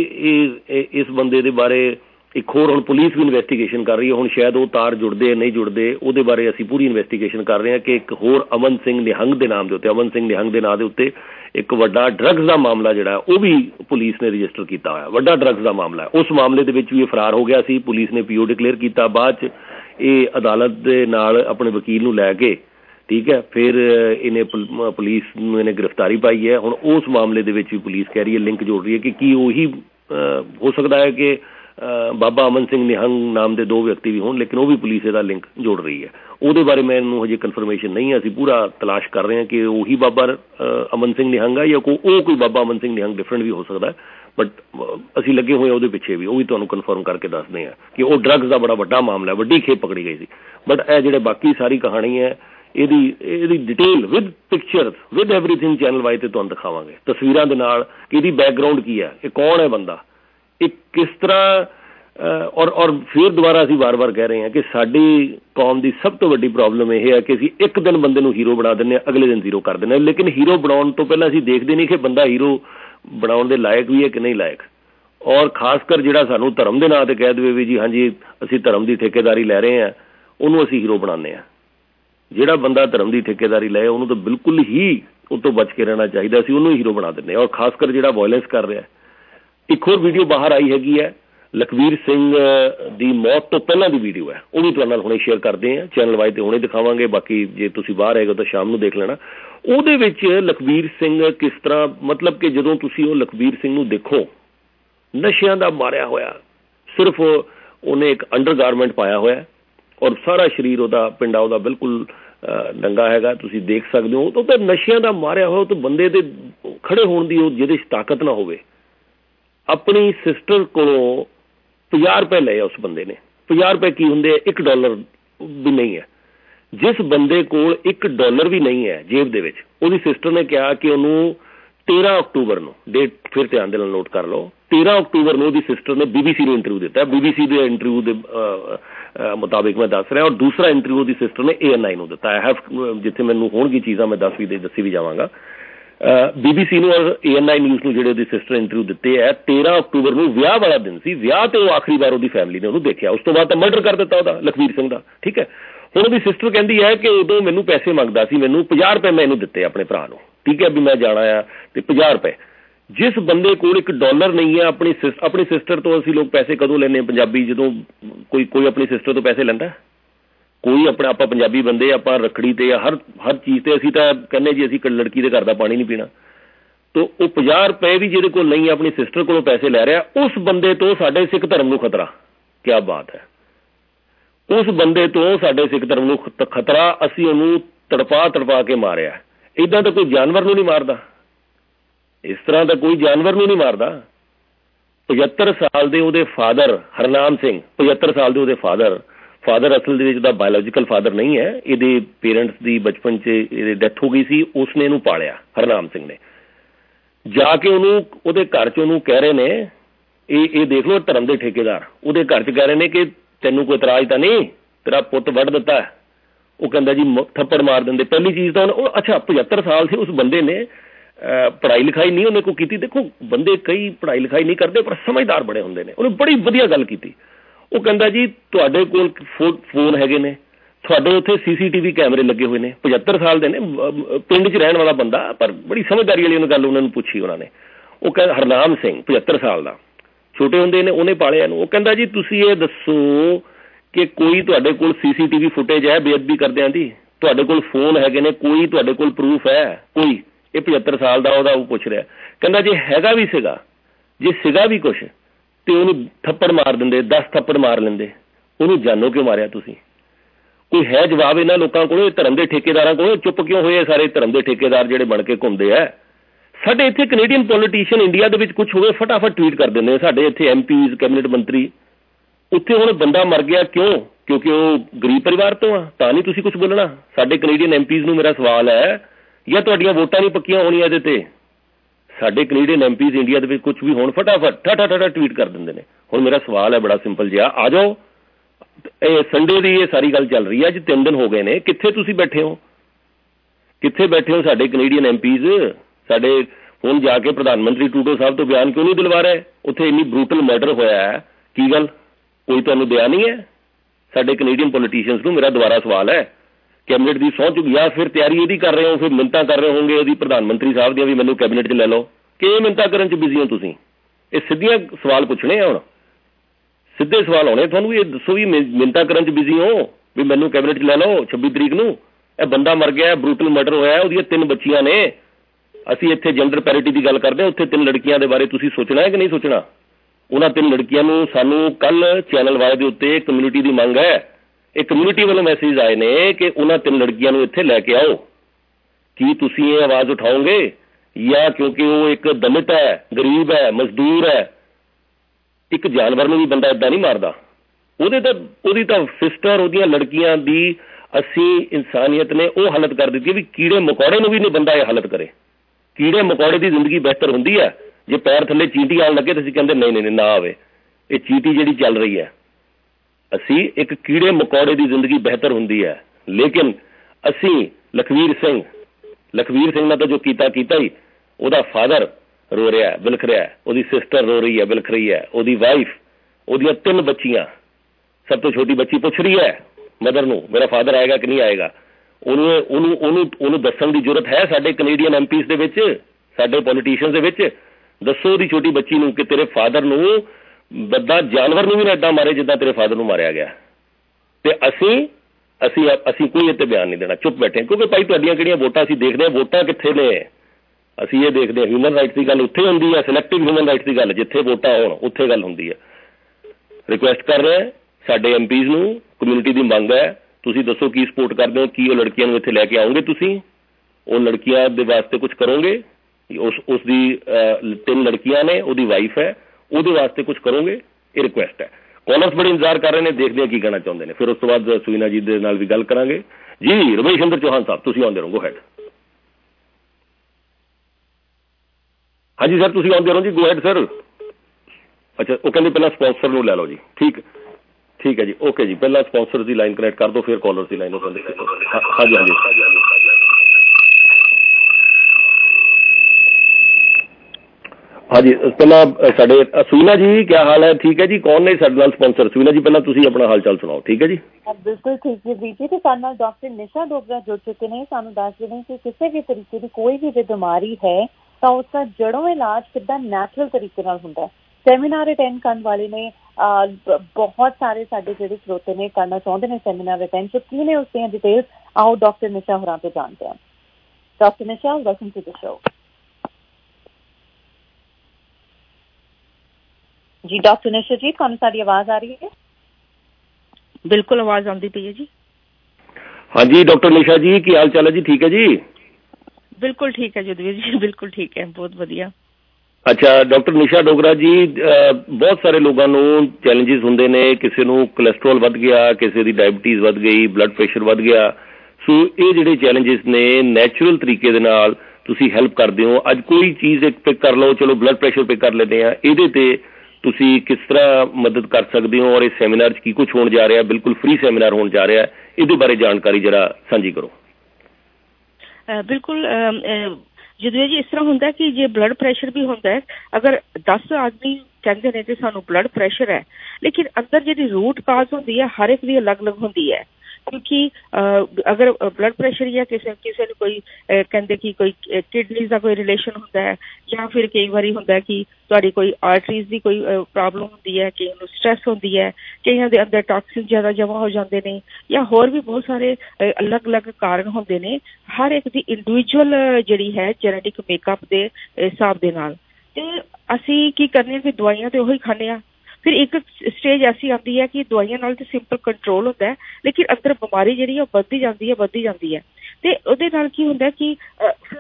ਇਹ ਇਸ ਬੰਦੇ ਦੇ ਬਾਰੇ ਇੱਕ ਹੋਰ ਹੁਣ ਪੁਲਿਸ ਵੀ ਇਨਵੈਸਟੀਗੇਸ਼ਨ ਕਰ ਰਹੀ ਹੈ, ਹੁਣ ਸ਼ਾਇਦ ਉਹ ਤਾਰ ਜੁੜਦੇ ਨਹੀਂ ਜੁੜਦੇ, ਉਹਦੇ ਬਾਰੇ ਅਸੀਂ ਪੂਰੀ ਇਨਵੈਸਟੀਗੇਸ਼ਨ ਕਰ ਰਹੇ ਹਾਂ ਕਿ ਇੱਕ ਹੋਰ ਅਮਨ ਸਿੰਘ ਨਿਹੰਗ ਦੇ ਨਾਮ ਦੇ ਉੱਤੇ, ਅਮਨ ਸਿੰਘ ਨਿਹੰਗ ਦੇ ਨਾਂ ਦੇ ਉੱਤੇ ਇੱਕ ਵੱਡਾ ਡਰੱਗਸ ਦਾ ਮਾਮਲਾ ਜਿਹੜਾ ਉਹ ਵੀ ਪੁਲਿਸ ਨੇ ਰਜਿਸਟਰ ਕੀਤਾ ਹੋਇਆ, ਵੱਡਾ ਡਰੱਗਸ ਦਾ ਮਾਮਲਾ ਹੈ। ਉਸ ਮਾਮਲੇ ਦੇ ਵਿੱਚ ਵੀ ਇਹ ਫਰਾਰ ਹੋ ਗਿਆ ਸੀ, ਪੁਲਿਸ ਨੇ ਪੀਓ ਡਿਕਲੇਅਰ ਕੀਤਾ, ਬਾਅਦ 'ਚ ਇਹ ਅਦਾਲਤ ਦੇ ਨਾਲ ਆਪਣੇ ਵਕੀਲ ਨੂੰ ਲੈ ਕੇ, ਠੀਕ ਹੈ, ਫਿਰ ਇਹਨੇ ਪੁਲਿਸ ਨੂੰ ਇਹਨੇ ਗ੍ਰਿਫਤਾਰੀ ਪਾਈ ਹੈ। ਹੁਣ ਉਸ ਮਾਮਲੇ ਦੇ ਵਿੱਚ ਵੀ ਪੁਲਿਸ ਕਹਿ ਰਹੀ ਹੈ, ਲਿੰਕ ਜੋੜ ਰਹੀ ਹੈ ਕਿ ਕੀ ਉਹੀ ਹੋ ਸਕਦਾ ਹੈ ਕਿ ਬਾਬਾ ਅਮਨ ਸਿੰਘ ਨਿਹੰਗ ਨਾਮ ਦੇ ਦੋ ਵਿਅਕਤੀ ਵੀ ਹੋਣ, ਲੇਕਿਨ ਉਹ ਵੀ ਪੁਲਿਸ ਇਹਦਾ ਲਿੰਕ ਜੋੜ ਰਹੀ ਹੈ। ਉਹਦੇ ਬਾਰੇ ਮੈਨੂੰ ਹਜੇ ਕਨਫਰਮੇਸ਼ਨ ਨਹੀਂ ਹੈ, ਅਸੀਂ ਪੂਰਾ ਤਲਾਸ਼ ਕਰ ਰਹੇ ਹਾਂ ਕਿ ਉਹੀ ਬਾਬਾ ਅਮਨ ਸਿੰਘ ਨਿਹੰਗ ਆ ਜਾਂ ਕੋਈ ਉਹ ਕੋਈ ਬਾਬਾ ਅਮਨ ਸਿੰਘ ਨਿਹੰਗ ਡਿਫਰੈਂਟ ਵੀ ਹੋ ਸਕਦਾ, ਬਟ ਅਸੀਂ ਲੱਗੇ ਹੋਏ ਉਹਦੇ ਪਿੱਛੇ ਵੀ, ਉਹ ਵੀ ਤੁਹਾਨੂੰ ਕਨਫਰਮ ਕਰਕੇ ਦੱਸਦੇ ਹਾਂ ਕਿ ਉਹ ਡਰੱਗਸ ਦਾ ਬੜਾ ਵੱਡਾ ਮਾਮਲਾ, ਵੱਡੀ ਖੇਪ ਪਕੜੀ ਗਈ ਸੀ। ਬਟ ਇਹ ਜਿਹੜੇ ਬਾਕੀ ਸਾਰੀ ਕਹਾਣੀ ਹੈ ਇਹਦੀ ਇਹਦੀ detail with pictures with everything channel wise ਤੇ ਤੁਹਾਨੂੰ ਦਿਖਾਵਾਂਗੇ, ਤਸਵੀਰਾਂ ਦੇ ਨਾਲ ਕਿ ਇਹਦੀ ਬੈਕਗਰਾਊਂਡ ਕੀ ਹੈ, ਇਹ ਕੌਣ ਹੈ ਬੰਦਾ, ਇਹ ਕਿਸ ਤਰ੍ਹਾਂ। ਔਰ ਔਰ ਫਿਰ ਦੁਬਾਰਾ ਅਸੀਂ ਵਾਰ-ਵਾਰ ਕਹਿ ਰਹੇ ਹਾਂ ਕਿ ਸਾਡੀ ਕੌਮ ਦੀ ਸਭ ਤੋਂ ਵੱਡੀ ਪ੍ਰੋਬਲਮ ਇਹ ਹੈ ਕਿ ਅਸੀਂ ਇੱਕ ਦਿਨ ਬੰਦੇ ਨੂੰ ਹੀਰੋ ਬਣਾ ਦਿੰਦੇ ਹਾਂ, ਅਗਲੇ ਦਿਨ ਜ਼ੀਰੋ ਕਰ ਦਿੰਦੇ ਹਾਂ, ਲੇਕਿਨ ਹੀਰੋ ਬਣਾਉਣ ਤੋਂ ਪਹਿਲਾਂ ਅਸੀਂ ਦੇਖਦੇ ਨਹੀਂ ਕਿ ਬੰਦਾ ਹੀਰੋ ਬਣਾਉਣ ਦੇ ਲਾਇਕ ਵੀ ਹੈ ਕਿ ਨਹੀਂ ਲਾਇਕ। ਔਰ ਖਾਸ ਕਰ ਜਿਹੜਾ ਸਾਨੂੰ ਧਰਮ ਦੇ ਨਾਂ ਤੇ ਕਹਿ ਦੇਵੇ ਵੀ ਜੀ ਹਾਂਜੀ ਅਸੀਂ ਧਰਮ ਦੀ ਠੇਕੇਦਾਰੀ ਲੈ ਰਹੇ ਹਾਂ, ਉਹਨੂੰ ਅਸੀਂ ਹੀਰੋ ਬਣਾਉਂਦੇ ਹਾਂ। ਜਿਹੜਾ ਬੰਦਾ ਧਰਮ ਦੀ ਠੇਕੇਦਾਰੀ ਲਏ ਉਹਨੂੰ ਤਾਂ ਬਿਲਕੁਲ ਹੀ ਉਹ ਤੋਂ ਬਚ ਕੇ ਰਹਿਣਾ ਚਾਹੀਦਾ, ਅਸੀਂ ਉਹਨੂੰ ਹੀਰੋ ਬਣਾ ਦਿੰਦੇ ਹਾਂ। ਔਰ ਖਾਸ ਕਰ ਜਿਹੜਾ ਵਾਇਲੈਂਸ ਕਰ ਰਿਹਾ। ਇੱਕ ਹੋਰ ਵੀਡੀਓ ਬਾਹਰ ਆਈ ਹੈਗੀ ਹੈ, ਲਖਵੀਰ ਸਿੰਘ ਦੀ ਮੌਤ ਤੋਂ ਪਹਿਲਾਂ ਦੀ ਵੀਡੀਓ ਹੈ, ਉਹ ਵੀ ਤੁਹਾਡੇ ਨਾਲ ਹੁਣੇ ਸ਼ੇਅਰ ਕਰਦੇ ਹਾਂ, ਚੈਨਲ ਵਾਈਜ਼ ਤੇ ਹੁਣੇ ਦਿਖਾਵਾਂਗੇ, ਬਾਕੀ ਜੇ ਤੁਸੀਂ ਬਾਹਰ ਹੈਗੇ ਤਾਂ ਸ਼ਾਮ ਨੂੰ ਦੇਖ ਲੈਣਾ। ਉਹਦੇ ਵਿੱਚ ਲਖਵੀਰ ਸਿੰਘ ਕਿਸ ਤਰ੍ਹਾਂ, ਮਤਲਬ ਕਿ ਜਦੋਂ ਤੁਸੀਂ ਉਹ ਲਖਵੀਰ ਸਿੰਘ ਨੂੰ ਦੇਖੋ, ਨਸ਼ਿਆਂ ਦਾ ਮਾਰਿਆ ਹੋਇਆ, ਸਿਰਫ ਉਹਨੇ ਇੱਕ ਅੰਡਰ ਗਾਰਮੈਂਟ ਪਾਇਆ ਹੋਇਆ ਔਰ ਸਾਰਾ ਸਰੀਰ ਉਹਦਾ ਪਿੰਡਾ ਉਹਦਾ ਬਿਲਕੁਲ ਨੰਗਾ ਹੈਗਾ, ਤੁਸੀਂ ਦੇਖ ਸਕਦੇ ਹੋ। ਉਹ ਤਾਂ ਨਸ਼ਿਆਂ ਦਾ ਮਾਰਿਆ ਹੋਇਆ, ਉਹ ਤਾਂ ਬੰਦੇ ਦੇ ਖੜੇ ਹੋਣ ਦੀ ਉਹ ਜਿਹਦੇ 'ਚ ਤਾਕਤ ਨਾ ਹੋਵੇ। ਆਪਣੀ ਸਿਸਟਰ ਕੋਲੋਂ ਪੰਜਾਹ ਰੁਪਏ ਲਏ ਉਸ ਬੰਦੇ ਨੇ। ਪੰਜਾਹ ਰੁਪਏ ਕੀ ਹੁੰਦੇ ਆ, ਇੱਕ ਡਾਲਰ ਵੀ ਨਹੀਂ ਹੈ। ਜਿਸ ਬੰਦੇ ਕੋਲ ਇੱਕ ਡਾਲਰ ਵੀ ਨਹੀਂ ਹੈ ਜੇਬ ਦੇ ਵਿੱਚ, ਉਹਦੀ ਸਿਸਟਰ ਨੇ ਕਿਹਾ ਕਿ ਉਹਨੂੰ ਤੇਰਾਂ ਅਕਤੂਬਰ ਨੂੰ, ਡੇਟ ਫਿਰ ਧਿਆਨ ਦੇ ਨਾਲ ਨੋਟ ਕਰ ਲਓ, ਤੇਰਾਂ ਅਕਤੂਬਰ ਨੂੰ ਉਹਦੀ ਸਿਸਟਰ ਨੇ ਬੀਬੀਸੀ ਨੂੰ ਇੰਟਰਵਿਊ ਦਿੱਤਾ। ਬੀਬੀਸੀ ਦੇ ਇੰਟਰਵਿਊ ਦੇ ਮੁਤਾਬਿਕ ਮੈਂ ਦੱਸ ਰਿਹਾ, ਔਰ ਦੂਸਰਾ ਇੰਟਰਵਿਊ ਉਹਦੀ ਸਿਸਟਰ ਨੇ ਏ ਐਨ ਆਈ ਨੂੰ ਦਿੱਤਾ। ਆਈ ਹੈਵ, ਜਿੱਥੇ ਮੈਨੂੰ ਹੋਣਗੀ ਚੀਜ਼ਾਂ ਮੈਂ ਦੱਸ ਵੀ ਦੇ ਦੱਸੀ ਵੀ ਜਾਵਾਂਗਾ। ਬੀਬੀਸੀ ਨੂੰ ਔਰ ਏ ਐਨ ਆਈ ਨਿਊਜ਼ ਨੂੰ ਜਿਹੜੇ ਉਹਦੀ ਸਿਸਟਰ ਇੰਟਰਵਿਊ ਦਿੱਤੇ ਹੈ, ਤੇਰਾਂ ਅਕਤੂਬਰ ਨੂੰ ਵਿਆਹ ਵਾਲਾ ਦਿਨ ਸੀ, ਵਿਆਹ ਤੇ ਉਹ ਆਖਰੀ ਵਾਰ ਉਹਦੀ ਫੈਮਿਲੀ ਨੇ ਉਹਨੂੰ ਦੇਖਿਆ, ਉਸ ਤੋਂ ਬਾਅਦ ਤਾਂ ਮਰਡਰ ਕਰ ਦਿੱਤਾ ਉਹਦਾ, ਲਖਵੀਰ ਸਿੰਘ ਦਾ, ਠੀਕ ਹੈ। ਹੁਣ ਉਹਦੀ ਸਿਸਟਰ ਕਹਿੰਦੀ ਹੈ ਕਿ ਉਦੋਂ ਮੈਨੂੰ ਪੈਸੇ ਮੰਗਦਾ ਸੀ, ਮੈਨੂੰ ਪੰਜਾਹ ਰੁਪਏ ਮੈਂ ਇਹਨੂੰ ਦਿੱਤੇ ਆਪਣੇ ਭਰਾ ਨੂੰ, ਠੀਕ ਹੈ ਵੀ ਮੈਂ ਜਾਣਾ ਆ ਤੇ ਪੰਜਾਹ ਰੁਪਏ। ਜਿਸ ਬੰਦੇ ਕੋਲ ਇੱਕ ਡਾਲਰ ਨਹੀਂ ਹੈ, ਆਪਣੀ ਆਪਣੀ ਸਿਸਟਰ ਤੋਂ ਅਸੀਂ ਲੋਕ ਪੈਸੇ ਕਦੋਂ ਲੈਂਦੇ ਪੰਜਾਬੀ, ਜਦੋਂ ਕੋਈ ਕੋਈ ਆਪਣੀ ਸਿਸਟਰ ਤੋਂ ਪੈਸੇ ਲੈਂਦਾ ਕੋਈ? ਆਪਣਾ ਆਪਾਂ ਪੰਜਾਬੀ ਬੰਦੇ ਆਪਾਂ ਰੱਖੜੀ ਤੇ ਹਰ ਹਰ ਚੀਜ਼ ਤੇ ਅਸੀਂ ਤਾਂ ਕਹਿੰਦੇ ਜੀ ਅਸੀਂ ਲੜਕੀ ਦੇ ਘਰ ਦਾ ਪਾਣੀ ਨਹੀਂ ਪੀਣਾ। ਤੋ ਉਹ ਪੰਜਾਹ ਰੁਪਏ ਵੀ ਜਿਹਦੇ ਕੋਲ ਨਹੀਂ, ਆਪਣੀ ਸਿਸਟਰ ਕੋਲੋਂ ਪੈਸੇ ਲੈ ਰਿਹਾ, ਉਸ ਬੰਦੇ ਤੋਂ ਸਾਡੇ ਸਿੱਖ ਧਰਮ ਨੂੰ ਖਤਰਾ। ਕਿਆ ਬਾਤ ਹੈ। ਉਸ ਬੰਦੇ ਤੋਂ ਸਾਡੇ ਸਿੱਖ ਧਰਮ ਨੂੰ ਖਤਰਾ, ਅਸੀਂ ਉਹਨੂੰ ਤੜਪਾ ਤੜਪਾ ਕੇ ਮਾਰਿਆ। ਇੱਦਾਂ ਤਾਂ ਕੋਈ ਜਾਨਵਰ ਨੂੰ ਨਹੀਂ ਮਾਰਦਾ, ਇਸ ਤਰ੍ਹਾਂ ਦਾ ਕੋਈ ਜਾਨਵਰ ਨੂੰ ਨਹੀਂ ਮਾਰਦਾ। ਪਝੱਤਰ ਸਾਲ ਦੇ ਉਹਦੇ ਫਾਦਰ ਹਰਨਾਮ ਸਿੰਘ, ਪਝੱਤਰ ਸਾਲ ਦੇ ਉਹਦੇ ਫਾਦਰ ਫਾਦਰ ਅਸਲ ਦੇ ਵਿੱਚ ਉਹਦਾ ਬਾਇਓਲੋਜੀਕਲ ਫਾਦਰ ਨਹੀਂ ਹੈ, ਇਹਦੇ ਪੇਰੈਂਟਸ ਦੀ ਬਚਪਨ 'ਚ ਇਹਦੀ ਡੈਥ ਹੋ ਗਈ ਸੀ, ਉਸਨੇ ਇਹਨੂੰ ਪਾਲਿਆ ਹਰਨਾਮ ਸਿੰਘ ਨੇ। ਜਾ ਕੇ ਉਹਨੂੰ ਉਹਦੇ ਘਰ 'ਚ ਉਹਨੂੰ ਕਹਿ ਰਹੇ ਨੇ, ਇਹ ਇਹ ਦੇਖ ਲਓ ਧਰਮ ਦੇ ਠੇਕੇਦਾਰ ਉਹਦੇ ਘਰ 'ਚ ਕਹਿ ਰਹੇ ਨੇ ਕਿ ਤੈਨੂੰ ਕੋਈ ਇਤਰਾਜ਼ ਤਾਂ ਨਹੀਂ, ਤੇਰਾ ਪੁੱਤ ਵੱਢ ਦਿੱਤਾ। ਉਹ ਕਹਿੰਦਾ ਜੀ ਥੱਪੜ ਮਾਰ ਦਿੰਦੇ। ਪਹਿਲੀ ਚੀਜ਼ ਤਾਂ ਉਹ ਅੱਛਾ ਪਝੱਤਰ ਸਾਲ ਸੀ ਉਸ ਬੰਦੇ ਨੇ, ਪੜ੍ਹਾਈ ਲਿਖਾਈ ਨਹੀਂ ਉਹਨੇ ਕੋਈ ਕੀਤੀ। ਦੇਖੋ ਬੰਦੇ ਕਈ ਪੜ੍ਹਾਈ ਲਿਖਾਈ ਨਹੀਂ ਕਰਦੇ ਪਰ ਸਮਝਦਾਰ ਬੜੇ ਹੁੰਦੇ ਨੇ। ਉਹਨੇ ਬੜੀ ਵਧੀਆ ਗੱਲ ਕੀਤੀ। ਉਹ ਕਹਿੰਦਾ ਜੀ ਤੁਹਾਡੇ ਕੋਲ ਫੋਨ ਹੈਗੇ ਨੇ, ਤੁਹਾਡੇ ਉੱਥੇ ਸੀ ਸੀ ਟੀ ਵੀ ਕੈਮਰੇ ਲੱਗੇ ਹੋਏ ਨੇ। ਪਝੱਤਰ ਸਾਲ ਦੇ ਨੇ, ਪਿੰਡ 'ਚ ਰਹਿਣ ਵਾਲਾ ਬੰਦਾ, ਪਰ ਬੜੀ ਸਮਝਦਾਰੀ ਵਾਲੀ ਉਹਨੇ ਗੱਲ ਉਹਨਾਂ ਨੂੰ ਪੁੱਛੀ ਉਹਨਾਂ ਨੇ। ਉਹ ਕਹਿੰਦਾ ਹਰਨਾਮ ਸਿੰਘ ਪਝੱਤਰ ਸਾਲ ਦਾ, ਛੋਟੇ ਹੁੰਦੇ ਨੇ ਉਹਨੇ ਪਾਲਿਆ ਇਹਨੂੰ। ਉਹ ਕਹਿੰਦਾ ਜੀ ਤੁਸੀਂ ਇਹ ਦੱਸੋ ਕਿ ਕੋਈ ਤੁਹਾਡੇ ਕੋਲ ਸੀ ਸੀ ਟੀ ਵੀ ਫੁਟੇਜ ਹੈ ਬੇਅਦਬੀ ਕਰਦਿਆਂ ਦੀ? ਤੁਹਾਡੇ ਕੋਲ ਫੋਨ ਹੈਗੇ ਨੇ, ਕੋਈ ਤੁਹਾਡੇ ਕੋਲ ਪ੍ਰੂਫ ਹੈ ਕੋਈ? ਇਹ ਪਝੱਤਰ ਸਾਲ ਦਾ ਉਹਦਾ ਉਹ ਪੁੱਛ ਰਿਹਾ। ਕਹਿੰਦਾ ਜੇ ਹੈਗਾ ਵੀ ਸੀਗਾ, ਜੇ ਸੀਗਾ ਵੀ ਕੁਛ ਤੇ ਉਹਨੂੰ ਥੱਪੜ ਮਾਰ ਦਿੰਦੇ, ਦਸ ਥੱਪੜ ਮਾਰ ਲੈਂਦੇ। ਉਹਨੂੰ ਜਾਨੋ ਕਿਉਂ ਮਾਰਿਆ ਤੁਸੀਂ? ਕੋਈ ਹੈ ਜਵਾਬ ਇਹਨਾਂ ਲੋਕਾਂ ਕੋਲ, ਧਰਮ ਦੇ ਠੇਕੇਦਾਰਾਂ ਕੋਲ? ਚੁੱਪ ਕਿਉਂ ਹੋਏ ਸਾਰੇ ਧਰਮ ਦੇ ਠੇਕੇਦਾਰ ਜਿਹੜੇ ਬਣ ਕੇ ਘੁੰਮਦੇ ਆ? ਸਾਡੇ ਇੱਥੇ ਕੈਨੇਡੀਅਨ ਪੋਲੀਟੀਸ਼ੀਅਨ ਇੰਡੀਆ ਦੇ ਵਿੱਚ ਕੁਛ ਹੋਵੇ ਫਟਾਫਟ ਟਵੀਟ ਕਰ ਦਿੰਦੇ। ਸਾਡੇ ਇੱਥੇ ਐਮ ਪੀਜ਼, ਕੈਬਨਿਟ ਮੰਤਰੀ, ਉੱਥੇ ਹੁਣ ਬੰਦਾ ਮਰ ਗਿਆ ਕਿਉਂ? ਕਿਉਂਕਿ ਉਹ ਗਰੀਬ ਪਰਿਵਾਰ ਤੋਂ ਆ, ਤਾਂ ਨਹੀਂ ਤੁਸੀਂ ਕੁਛ ਬੋਲਣਾ? ਸਾਡੇ ਕੈਨੇਡੀਅਨ ਐਮ ਪੀਜ਼ ਨੂੰ ਮੇਰਾ ਸਵਾਲ ਹੈ, ਜਾਂ ਤੁਹਾਡੀਆਂ ਵੋਟਾਂ ਨਹੀਂ ਪੱਕੀਆਂ ਹੋਣੀਆਂ ਇਹਦੇ ਤੇ? ਸਾਡੇ ਕੈਨੇਡੀਅਨ ਐਮ ਪੀਜ਼ ਇੰਡੀਆ ਦੇ ਵਿੱਚ ਕੁਛ ਵੀ ਹੋਣ ਫਟਾਫਟ ਠਾ ਠਾ ਟਵੀਟ ਕਰ ਦਿੰਦੇ ਨੇ। ਹੁਣ ਮੇਰਾ ਸਵਾਲ ਹੈ ਬੜਾ ਸਿੰਪਲ ਜਿਹਾ, ਆ ਜਾਓ। ਇਹ ਸੰਡੇ ਦੀ ਇਹ ਸਾਰੀ ਗੱਲ ਚੱਲ ਰਹੀ ਹੈ, ਅੱਜ ਤਿੰਨ ਦਿਨ ਹੋ ਗਏ ਨੇ, ਕਿੱਥੇ ਤੁਸੀਂ ਬੈਠੇ ਹੋ? ਕਿੱਥੇ ਬੈਠੇ ਹੋ ਸਾਡੇ ਕੈਨੇਡੀਅਨ ਐਮ ਪੀਜ਼? ਸਾਡੇ ਹੁਣ ਜਾ ਕੇ ਪ੍ਰਧਾਨ ਮੰਤਰੀ ਟਰੂਡੋ ਸਾਹਿਬ ਤੋਂ ਬਿਆਨ ਕਿਉਂ ਨਹੀਂ ਦਿਲਵਾ ਰਹੇ? ਉੱਥੇ ਇੰਨੀ ਬਰੂਟਲ ਮਰਡਰ ਹੋਇਆ ਹੈ, ਕੀ ਗੱਲ ਕੋਈ ਤੁਹਾਨੂੰ ਦਿਆ ਨਹੀਂ ਹੈ? ਸਾਡੇ ਕੈਨੇਡੀਅਨ ਪੋਲੀਟੀਸ਼ੀਅਨਸ ਨੂੰ ਮੇਰਾ ਦੁਬਾਰਾ ਸਵਾਲ ਹੈ, ਕੈਬਨਿਟ ਦੀ ਸਹੁੰ ਚੁੱਕ ਜਾਂ ਫਿਰ ਤਿਆਰੀ ਇਹਦੀ ਕਰ ਰਹੇ ਹੋ, ਫਿਰ ਮਿੰਨਤਾਂ ਕਰ ਰਹੇ ਹੋਗੇ ਉਹਦੀ ਪ੍ਰਧਾਨ ਮੰਤਰੀ ਸਾਹਿਬ ਦੀਆਂ ਵੀ ਮੈਨੂੰ ਕੈਬਨਿਟ 'ਚ ਲੈ ਲਓ, ਕਿ ਇਹ ਮਿੰਨਤਾਂ ਕਰਨ 'ਚ ਬਿਜ਼ੀ ਹੋ ਤੁਸੀਂ? ਇਹ ਸਿੱਧੀਆਂ ਸਵਾਲ ਪੁੱਛਣੇ ਆ, ਹੁਣ ਸਿੱਧੇ ਸਵਾਲ ਹੋਣੇ ਤੁਹਾਨੂੰ। ਇਹ ਦੱਸੋ ਵੀ ਮਿੰਨਤਾਂ ਕਰਨ 'ਚ ਬਿਜ਼ੀ ਹੋ ਵੀ ਮੈਨੂੰ ਕੈਬਨਿਟ 'ਚ ਲੈ ਲਓ ਛੱਬੀ ਤਰੀਕ ਨੂੰ? ਇਹ ਬੰਦਾ ਮਰ ਗਿਆ, ਬਰੂਟਲ ਮਰਡਰ ਹੋਇਆ, ਉਹਦੀਆਂ ਤਿੰਨ ਬੱਚੀਆਂ ਨੇ। ਅਸੀਂ ਇੱਥੇ ਜੈਂਡਰ ਪੈਰਿਟੀ ਦੀ ਗੱਲ ਕਰਦੇ ਹਾਂ, ਉੱਥੇ ਤਿੰਨ ਲੜਕੀਆਂ ਦੇ ਬਾਰੇ ਤੁਸੀਂ ਸੋਚਣਾ ਹੈ ਕਿ ਨਹੀਂ ਸੋਚਣਾ? ਉਹਨਾਂ ਤਿੰਨ ਲੜਕੀਆਂ ਨੂੰ ਸਾਨੂੰ ਕੱਲ ਚੈਨਲ ਵਾਈ ਦੇ ਉੱਤੇ ਕਮਿਊਨਿਟੀ ਦੀ ਮੰਗ ਹੈ, ਇਹ ਕਮਿਊਨਿਟੀ ਵੱਲੋਂ ਮੈਸੇਜ ਆਏ ਨੇ ਕਿ ਉਹਨਾਂ ਤਿੰਨ ਲੜਕੀਆਂ ਨੂੰ ਇੱਥੇ ਲੈ ਕੇ ਆਓ। ਕੀ ਤੁਸੀਂ ਇਹ ਆਵਾਜ਼ ਉਠਾਓਗੇ? ਜਾਂ ਕਿਉਂਕਿ ਉਹ ਇੱਕ ਦਲਿਤ ਹੈ, ਗਰੀਬ ਹੈ, ਮਜ਼ਦੂਰ ਹੈ, ਇੱਕ ਜਾਨਵਰ ਨੂੰ ਵੀ ਬੰਦਾ ਏਦਾਂ ਨਹੀਂ ਮਾਰਦਾ। ਉਹਦੇ ਤਾਂ ਉਹਦੀ ਤਾਂ ਸਿਸਟਰ, ਉਹਦੀਆਂ ਲੜਕੀਆਂ ਦੀ ਅਸੀਂ ਇਨਸਾਨੀਅਤ ਨੇ ਉਹ ਹਾਲਤ ਕਰ ਦਿੱਤੀ ਵੀ ਕੀੜੇ ਮਕੌੜੇ ਨੂੰ ਵੀ ਨਹੀਂ ਬੰਦਾ ਇਹ ਹਾਲਤ ਕਰੇ। ਕੀੜੇ ਮਕੌੜੇ ਦੀ ਜ਼ਿੰਦਗੀ ਬਿਹਤਰ ਹੁੰਦੀ ਹੈ। ਜੇ ਪੈਰ ਥੱਲੇ ਚੀਂਟੀ ਆਉਣ ਲੱਗੇ ਤਾਂ ਅਸੀਂ ਕਹਿੰਦੇ ਨਹੀਂ ਨਹੀਂ ਨਾ ਆਵੇ, ਇਹ ਚੀਂਟੀ ਜਿਹੜੀ ਚੱਲ ਰਹੀ ਹੈ, ਅਸੀਂ ਇੱਕ ਕੀੜੇ ਮਕੌੜੇ ਦੀ ਜ਼ਿੰਦਗੀ ਬਿਹਤਰ ਹੁੰਦੀ ਹੈ। ਲੇਕਿਨ ਅਸੀਂ ਲਖਵੀਰ ਸਿੰਘ ਲਖਵੀਰ ਸਿੰਘ ਨੇ ਤਾਂ ਜੋ ਕੀਤਾ ਕੀਤਾ ਹੀ, ਉਹਦਾ ਫਾਦਰ ਰੋ ਰਿਹਾ, ਬਿਲਖ ਰਿਹਾ, ਉਹਦੀ ਸਿਸਟਰ ਰੋ ਰਹੀ ਹੈ, ਬਿਲਖ ਰਹੀ ਹੈ, ਉਹਦੀ ਵਾਈਫ, ਉਹਦੀਆਂ ਤਿੰਨ ਬੱਚੀਆਂ, ਸਭ ਤੋਂ ਛੋਟੀ ਬੱਚੀ ਪੁੱਛ ਰਹੀ ਹੈ ਮਦਰ ਨੂੰ ਮੇਰਾ ਫਾਦਰ ਆਏਗਾ ਕਿ ਨਹੀਂ ਆਏਗਾ। ਉਹਨੂੰ ਉਹਨੂੰ ਉਹਨੂੰ ਉਹਨੂੰ ਦੱਸਣ ਦੀ ਜ਼ਰੂਰਤ ਹੈ ਸਾਡੇ ਕੈਨੇਡੀਅਨ ਐਮ ਪੀਜ਼ ਦੇ ਵਿੱਚ, ਸਾਡੇ ਪੋਲੀਟੀਸ਼ੀਅਨਸ ਦੇ ਵਿੱਚ। ਦੱਸੋ ਉਹਦੀ ਛੋਟੀ ਬੱਚੀ ਨੂੰ ਕਿ ਤੇਰੇ ਫਾਦਰ ਨੂੰ ਬੰਦਾ ਜਾਨਵਰ ਨੂੰ ਵੀ ਨਾ ਏਦਾਂ ਮਾਰੇ ਜਿੱਦਾਂ ਤੇਰੇ ਫਾਦਰ ਨੂੰ ਮਾਰਿਆ ਗਿਆ। ਤੇ ਅਸੀਂ ਅਸੀਂ ਅਸੀਂ ਕੋਈ ਇੱਥੇ ਬਿਆਨ ਨਹੀਂ ਦੇਣਾ, ਚੁੱਪ ਬੈਠੇ, ਕਿਉਂਕਿ ਭਾਈ ਤੁਹਾਡੀਆਂ ਕਿਹੜੀਆਂ ਵੋਟਾਂ ਅਸੀਂ ਦੇਖਦੇ ਹਾਂ, ਵੋਟਾਂ ਕਿੱਥੇ ਨੇ? ਅਸੀਂ ਇਹ ਦੇਖਦੇ ਹਾਂ ਹਿਊਮਨ ਰਾਈਟਸ ਦੀ ਗੱਲ ਉੱਥੇ ਹੁੰਦੀ ਹੈ, ਸਿਲੈਕਟਿਵ ਹਿਊਮਨ ਰਾਈਟਸ ਦੀ ਗੱਲ ਜਿੱਥੇ ਵੋਟਾਂ ਹੋਣ ਉੱਥੇ ਗੱਲ ਹੁੰਦੀ ਹੈ। ਰਿਕੁਐਸਟ ਕਰ ਰਹੇ ਸਾਡੇ ਐਮ ਪੀਜ਼ ਨੂੰ, ਕਮਿਊਨਿਟੀ ਦੀ ਮੰਗ ਹੈ, ਤੁਸੀਂ ਦੱਸੋ ਕੀ ਸਪੋਰਟ ਕਰਦੇ ਹੋ? ਕੀ ਉਹ ਲੜਕੀਆਂ ਨੂੰ ਇੱਥੇ ਲੈ ਕੇ ਆਓਗੇ? ਤੁਸੀਂ ਉਹ ਲੜਕੀਆਂ ਦੇ ਵਾਸਤੇ ਕੁਝ ਕਰੋਗੇ? ਉਸ ਉਸਦੀ ਤਿੰਨ ਲੜਕੀਆਂ ਨੇ, ਉਹਦੀ ਵਾਈਫ ਹੈ, ਉਹਦੇ ਵਾਸਤੇ ਕੁਝ ਕਰੋਗੇ? ਇਹ ਰਿਕੁਐਸਟ ਹੈ। ਕਾਲਰਸ ਬੜੇ ਇੰਤਜ਼ਾਰ ਕਰ ਰਹੇ ਨੇ, ਦੇਖਦੇ ਹਾਂ ਕੀ ਕਹਿਣਾ ਚਾਹੁੰਦੇ ਨੇ, ਫਿਰ ਉਸ ਤੋਂ ਬਾਅਦ ਸੁਵੀਨਾ ਜੀ ਦੇ ਨਾਲ ਵੀ ਗੱਲ ਕਰਾਂਗੇ। ਜੀ ਰਮੇਸ਼ ਚੰਦਰ ਚੌਹਾਨ ਸਾਹਿਬ ਤੁਸੀਂ ਆਉਂਦੇ ਰਹੋ, ਗੋ ਹੈਡ। ਹਾਂਜੀ ਸਰ ਤੁਸੀਂ ਆਉਂਦੇ ਰਹੋ ਜੀ, ਗੋ ਹੈਡ ਸਰ। ਅੱਛਾ ਉਹ ਕਹਿੰਦੇ ਪਹਿਲਾਂ ਸਪਾਂਸਰ ਨੂੰ ਲੈ ਲਓ ਜੀ। ਠੀਕ ਠੀਕ ਹੈ ਜੀ, ਓਕੇ ਜੀ, ਪਹਿਲਾਂ ਸਪਾਂਸਰ ਦੀ ਲਾਈਨ ਕਨੈਕਟ ਕਰ ਦਿਓ, ਫਿਰ ਕਾਲਰਸ ਦੀ ਲਾਈਨ ਓਪਨ। ਹਾਂਜੀ ਹਾਂਜੀ ਹਾਂਜੀ ਪਹਿਲਾਂ ਸਾਡੇ ਸੁਵੀਨਾ ਜੀ ਕੀ ਹਾਲ ਹੈ? ਠੀਕ ਹੈ ਜੀ। ਕੌਣ ਨੇ ਸਾਡੇ ਨਾਲ ਸਪਾਂਸਰ? ਸੁਵੀਨਾ ਜੀ ਪਹਿਲਾਂ ਤੁਸੀਂ ਆਪਣਾ ਹਾਲ ਚਾਲ ਸੁਣਾਓ। ਠੀਕ ਹੈ ਜੀ। ਬਿਲਕੁਲ ਠੀਕ ਜੀ ਵੀਰ ਜੀ। ਤੇ ਸਾਡੇ ਨਾਲ ਡਾਕਟਰ ਨਿਸ਼ਾ ਡੋਗਰਾ ਜੁੜ ਚੁੱਕੇ ਨੇ। ਸਾਨੂੰ ਦੱਸ ਦੇਣ ਕਿ ਕਿਸੇ ਵੀ ਤਰੀਕੇ ਦੀ ਕੋਈ ਵੀ ਜੇ ਬਿਮਾਰੀ ਹੈ ਤਾਂ ਉਸਦਾ ਜੜੋਂ ਇਲਾਜ ਕਿੱਦਾਂ ਨੈਚੁਰਲ ਤਰੀਕੇ ਨਾਲ ਹੁੰਦਾ ਹੈ। ਸੈਮੀਨਾਰ ਅਟੈਂਡ ਕਰਨ ਵਾਲੇ ਨੇ ਬਹੁਤ ਸਾਰੇ ਸਾਡੇ ਜਿਹੜੇ ਸਰੋਤੇ ਨੇ ਕਰਨਾ ਚਾਹੁੰਦੇ ਨੇ ਸੈਮੀਨਾਰ ਅਟੈਂਡ, ਸੋ ਕੀ ਨੇ ਉਸਦੀਆਂ ਡਿਟੇਲਸ ਆਓ ਡਾਕਟਰ ਨਿਸ਼ਾ ਹੋਰਾਂ ਤੋਂ ਜਾਣਦੇ ਹਾਂ। Doctor Nisha, welcome to the show. ਜੀ ਡਾਕਟਰ ਨਿਸ਼ਾ ਜੀ, ਤੁਹਾਨੂੰ ਸਾਡੀ ਆਵਾਜ਼ ਆ ਰਹੀ ਹੈ? ਬਿਲਕੁਲ ਆਵਾਜ਼ ਆਉਂਦੀ ਪਈ ਹੈ ਜੀ। ਹਾਂਜੀ ਡਾਕਟਰ ਨਿਸ਼ਾ ਜੀ, ਕੀ ਹਾਲ ਚਾਲ ਹੈ ਜੀ? ਠੀਕ ਹੈ ਜੀ। ਬਿਲਕੁਲ ਠੀਕ ਹੈ ਜਦਵੀਰ ਜੀ, ਬਿਲਕੁਲ ਠੀਕ ਹੈ, ਬਹੁਤ ਵਧੀਆ। ਅੱਛਾ ਡਾਕਟਰ ਨਿਸ਼ਾ ਡੋਗਰਾ ਜੀ, ਬਹੁਤ ਸਾਰੇ ਲੋਕਾਂ ਨੂੰ ਚੈਲੰਜਿਸ ਹੁੰਦੇ ਨੇ। ਕਿਸੇ ਨੂੰ ਕੋਲੈਸਟਰੋਲ ਵੱਧ ਗਿਆ, ਕਿਸੇ ਦੀ ਡਾਇਬਟੀਜ਼ ਵੱਧ ਗਈ, ਬਲੱਡ ਪ੍ਰੈਸ਼ਰ ਵੱਧ ਗਿਆ। ਸੋ ਇਹ ਜਿਹੜੇ ਚੈਲੰਜਿਸ ਨੇ ਨੈਚੁਰਲ ਤਰੀਕੇ ਦੇ ਨਾਲ ਤੁਸੀਂ ਹੈਲਪ ਕਰਦੇ ਹੋ। ਅੱਜ ਕੋਈ ਚੀਜ਼ ਇੱਕ ਪਿਕ ਕਰ ਲਓ, ਚਲੋ ਬਲੱਡ ਪ੍ਰੈਸ਼ਰ ਪਿਕ ਕਰ ਲੈਂਦੇ ਆ, ਇਹਦੇ ਤੇ ਤੁਸੀਂ ਕਿਸ ਤਰ੍ਹਾਂ ਮਦਦ ਕਰ ਸਕਦੇ ਹੋ ਔਰ ਇਸ ਸੈਮੀਨਾਰ 'ਚ ਕੀ ਕੁਛ ਹੋਣ ਜਾ ਰਿਹਾ? ਬਿਲਕੁਲ ਫ੍ਰੀ ਸੈਮੀਨਾਰ ਹੋਣ ਜਾ ਰਿਹਾ, ਇਹਦੇ ਬਾਰੇ ਜਾਣਕਾਰੀ ਜਰਾ ਸਾਂਝੀ ਕਰੋ। ਬਿਲਕੁਲ ਜਦੋਂ ਜੀ ਇਸ ਤਰ੍ਹਾਂ ਹੁੰਦਾ ਕਿ ਜੇ ਬਲੱਡ ਪ੍ਰੈਸ਼ਰ ਵੀ ਹੁੰਦਾ ਹੈ, ਅਗਰ ਦਸ ਆਦਮੀ ਕਹਿੰਦੇ ਨੇ ਕਿ ਸਾਨੂੰ ਬਲੱਡ ਪ੍ਰੈਸ਼ਰ ਹੈ, ਲੇਕਿਨ ਅੰਦਰ ਜਿਹੜੀ ਰੂਟ ਕਾਜ਼ ਹੁੰਦੀ ਹੈ ਹਰ ਇੱਕ ਦੀ ਅਲੱਗ ਅਲੱਗ ਹੁੰਦੀ ਹੈ। ਕਿਉਂਕਿ ਅਗਰ ਬਲੱਡ ਪ੍ਰੈਸ਼ਰ ਜਾਂ ਕਿਸੇ ਕਿਸੇ ਨੂੰ ਕੋਈ ਕਹਿੰਦੇ ਕਿ ਕੋਈ ਕਿਡਨੀਜ਼ ਦਾ ਕੋਈ ਰਿਲੇਸ਼ਨ ਹੁੰਦਾ ਹੈ, ਜਾਂ ਫਿਰ ਕਈ ਵਾਰੀ ਹੁੰਦਾ ਕਿ ਤੁਹਾਡੀ ਕੋਈ ਆਰਟਰੀਜ਼ ਦੀ ਕੋਈ ਪ੍ਰੋਬਲਮ ਹੁੰਦੀ ਹੈ, ਕਈਆਂ ਨੂੰ ਸਟ੍ਰੈਸ ਹੁੰਦੀ ਹੈ, ਕਈਆਂ ਦੇ ਅੰਦਰ ਟਾਕਸਿਨ ਜ਼ਿਆਦਾ ਜਮ੍ਹਾਂ ਹੋ ਜਾਂਦੇ ਨੇ, ਜਾਂ ਹੋਰ ਵੀ ਬਹੁਤ ਸਾਰੇ ਅਲੱਗ ਅਲੱਗ ਕਾਰਨ ਹੁੰਦੇ ਨੇ ਹਰ ਇੱਕ ਦੀ ਇੰਡੀਵਿਜੂਅਲ ਜਿਹੜੀ ਹੈ ਜੈਨੇਟਿਕ ਮੇਕਅਪ ਦੇ ਹਿਸਾਬ ਦੇ ਨਾਲ। ਤੇ ਅਸੀਂ ਕੀ ਕਰਨੇ ਹਾਂ ਕਿ ਦਵਾਈਆਂ ਤੇ ਉਹੀ ਖਾਂਦੇ ਹਾਂ। ਫਿਰ ਇੱਕ ਸਟੇਜ ਐਸੀ ਆਉਂਦੀ ਹੈ ਕਿ ਦਵਾਈਆਂ ਨਾਲ ਤਾਂ ਸਿੰਪਲ ਕੰਟਰੋਲ ਹੁੰਦਾ ਹੈ, ਲੇਕਿਨ ਅੰਦਰ ਬਿਮਾਰੀ ਜਿਹੜੀ ਹੈ ਉਹ ਵੱਧਦੀ ਜਾਂਦੀ ਹੈ ਵੱਧਦੀ ਜਾਂਦੀ ਹੈ। ਤੇ ਉਹਦੇ ਨਾਲ ਕੀ ਹੁੰਦਾ ਕਿ ਫਿਰ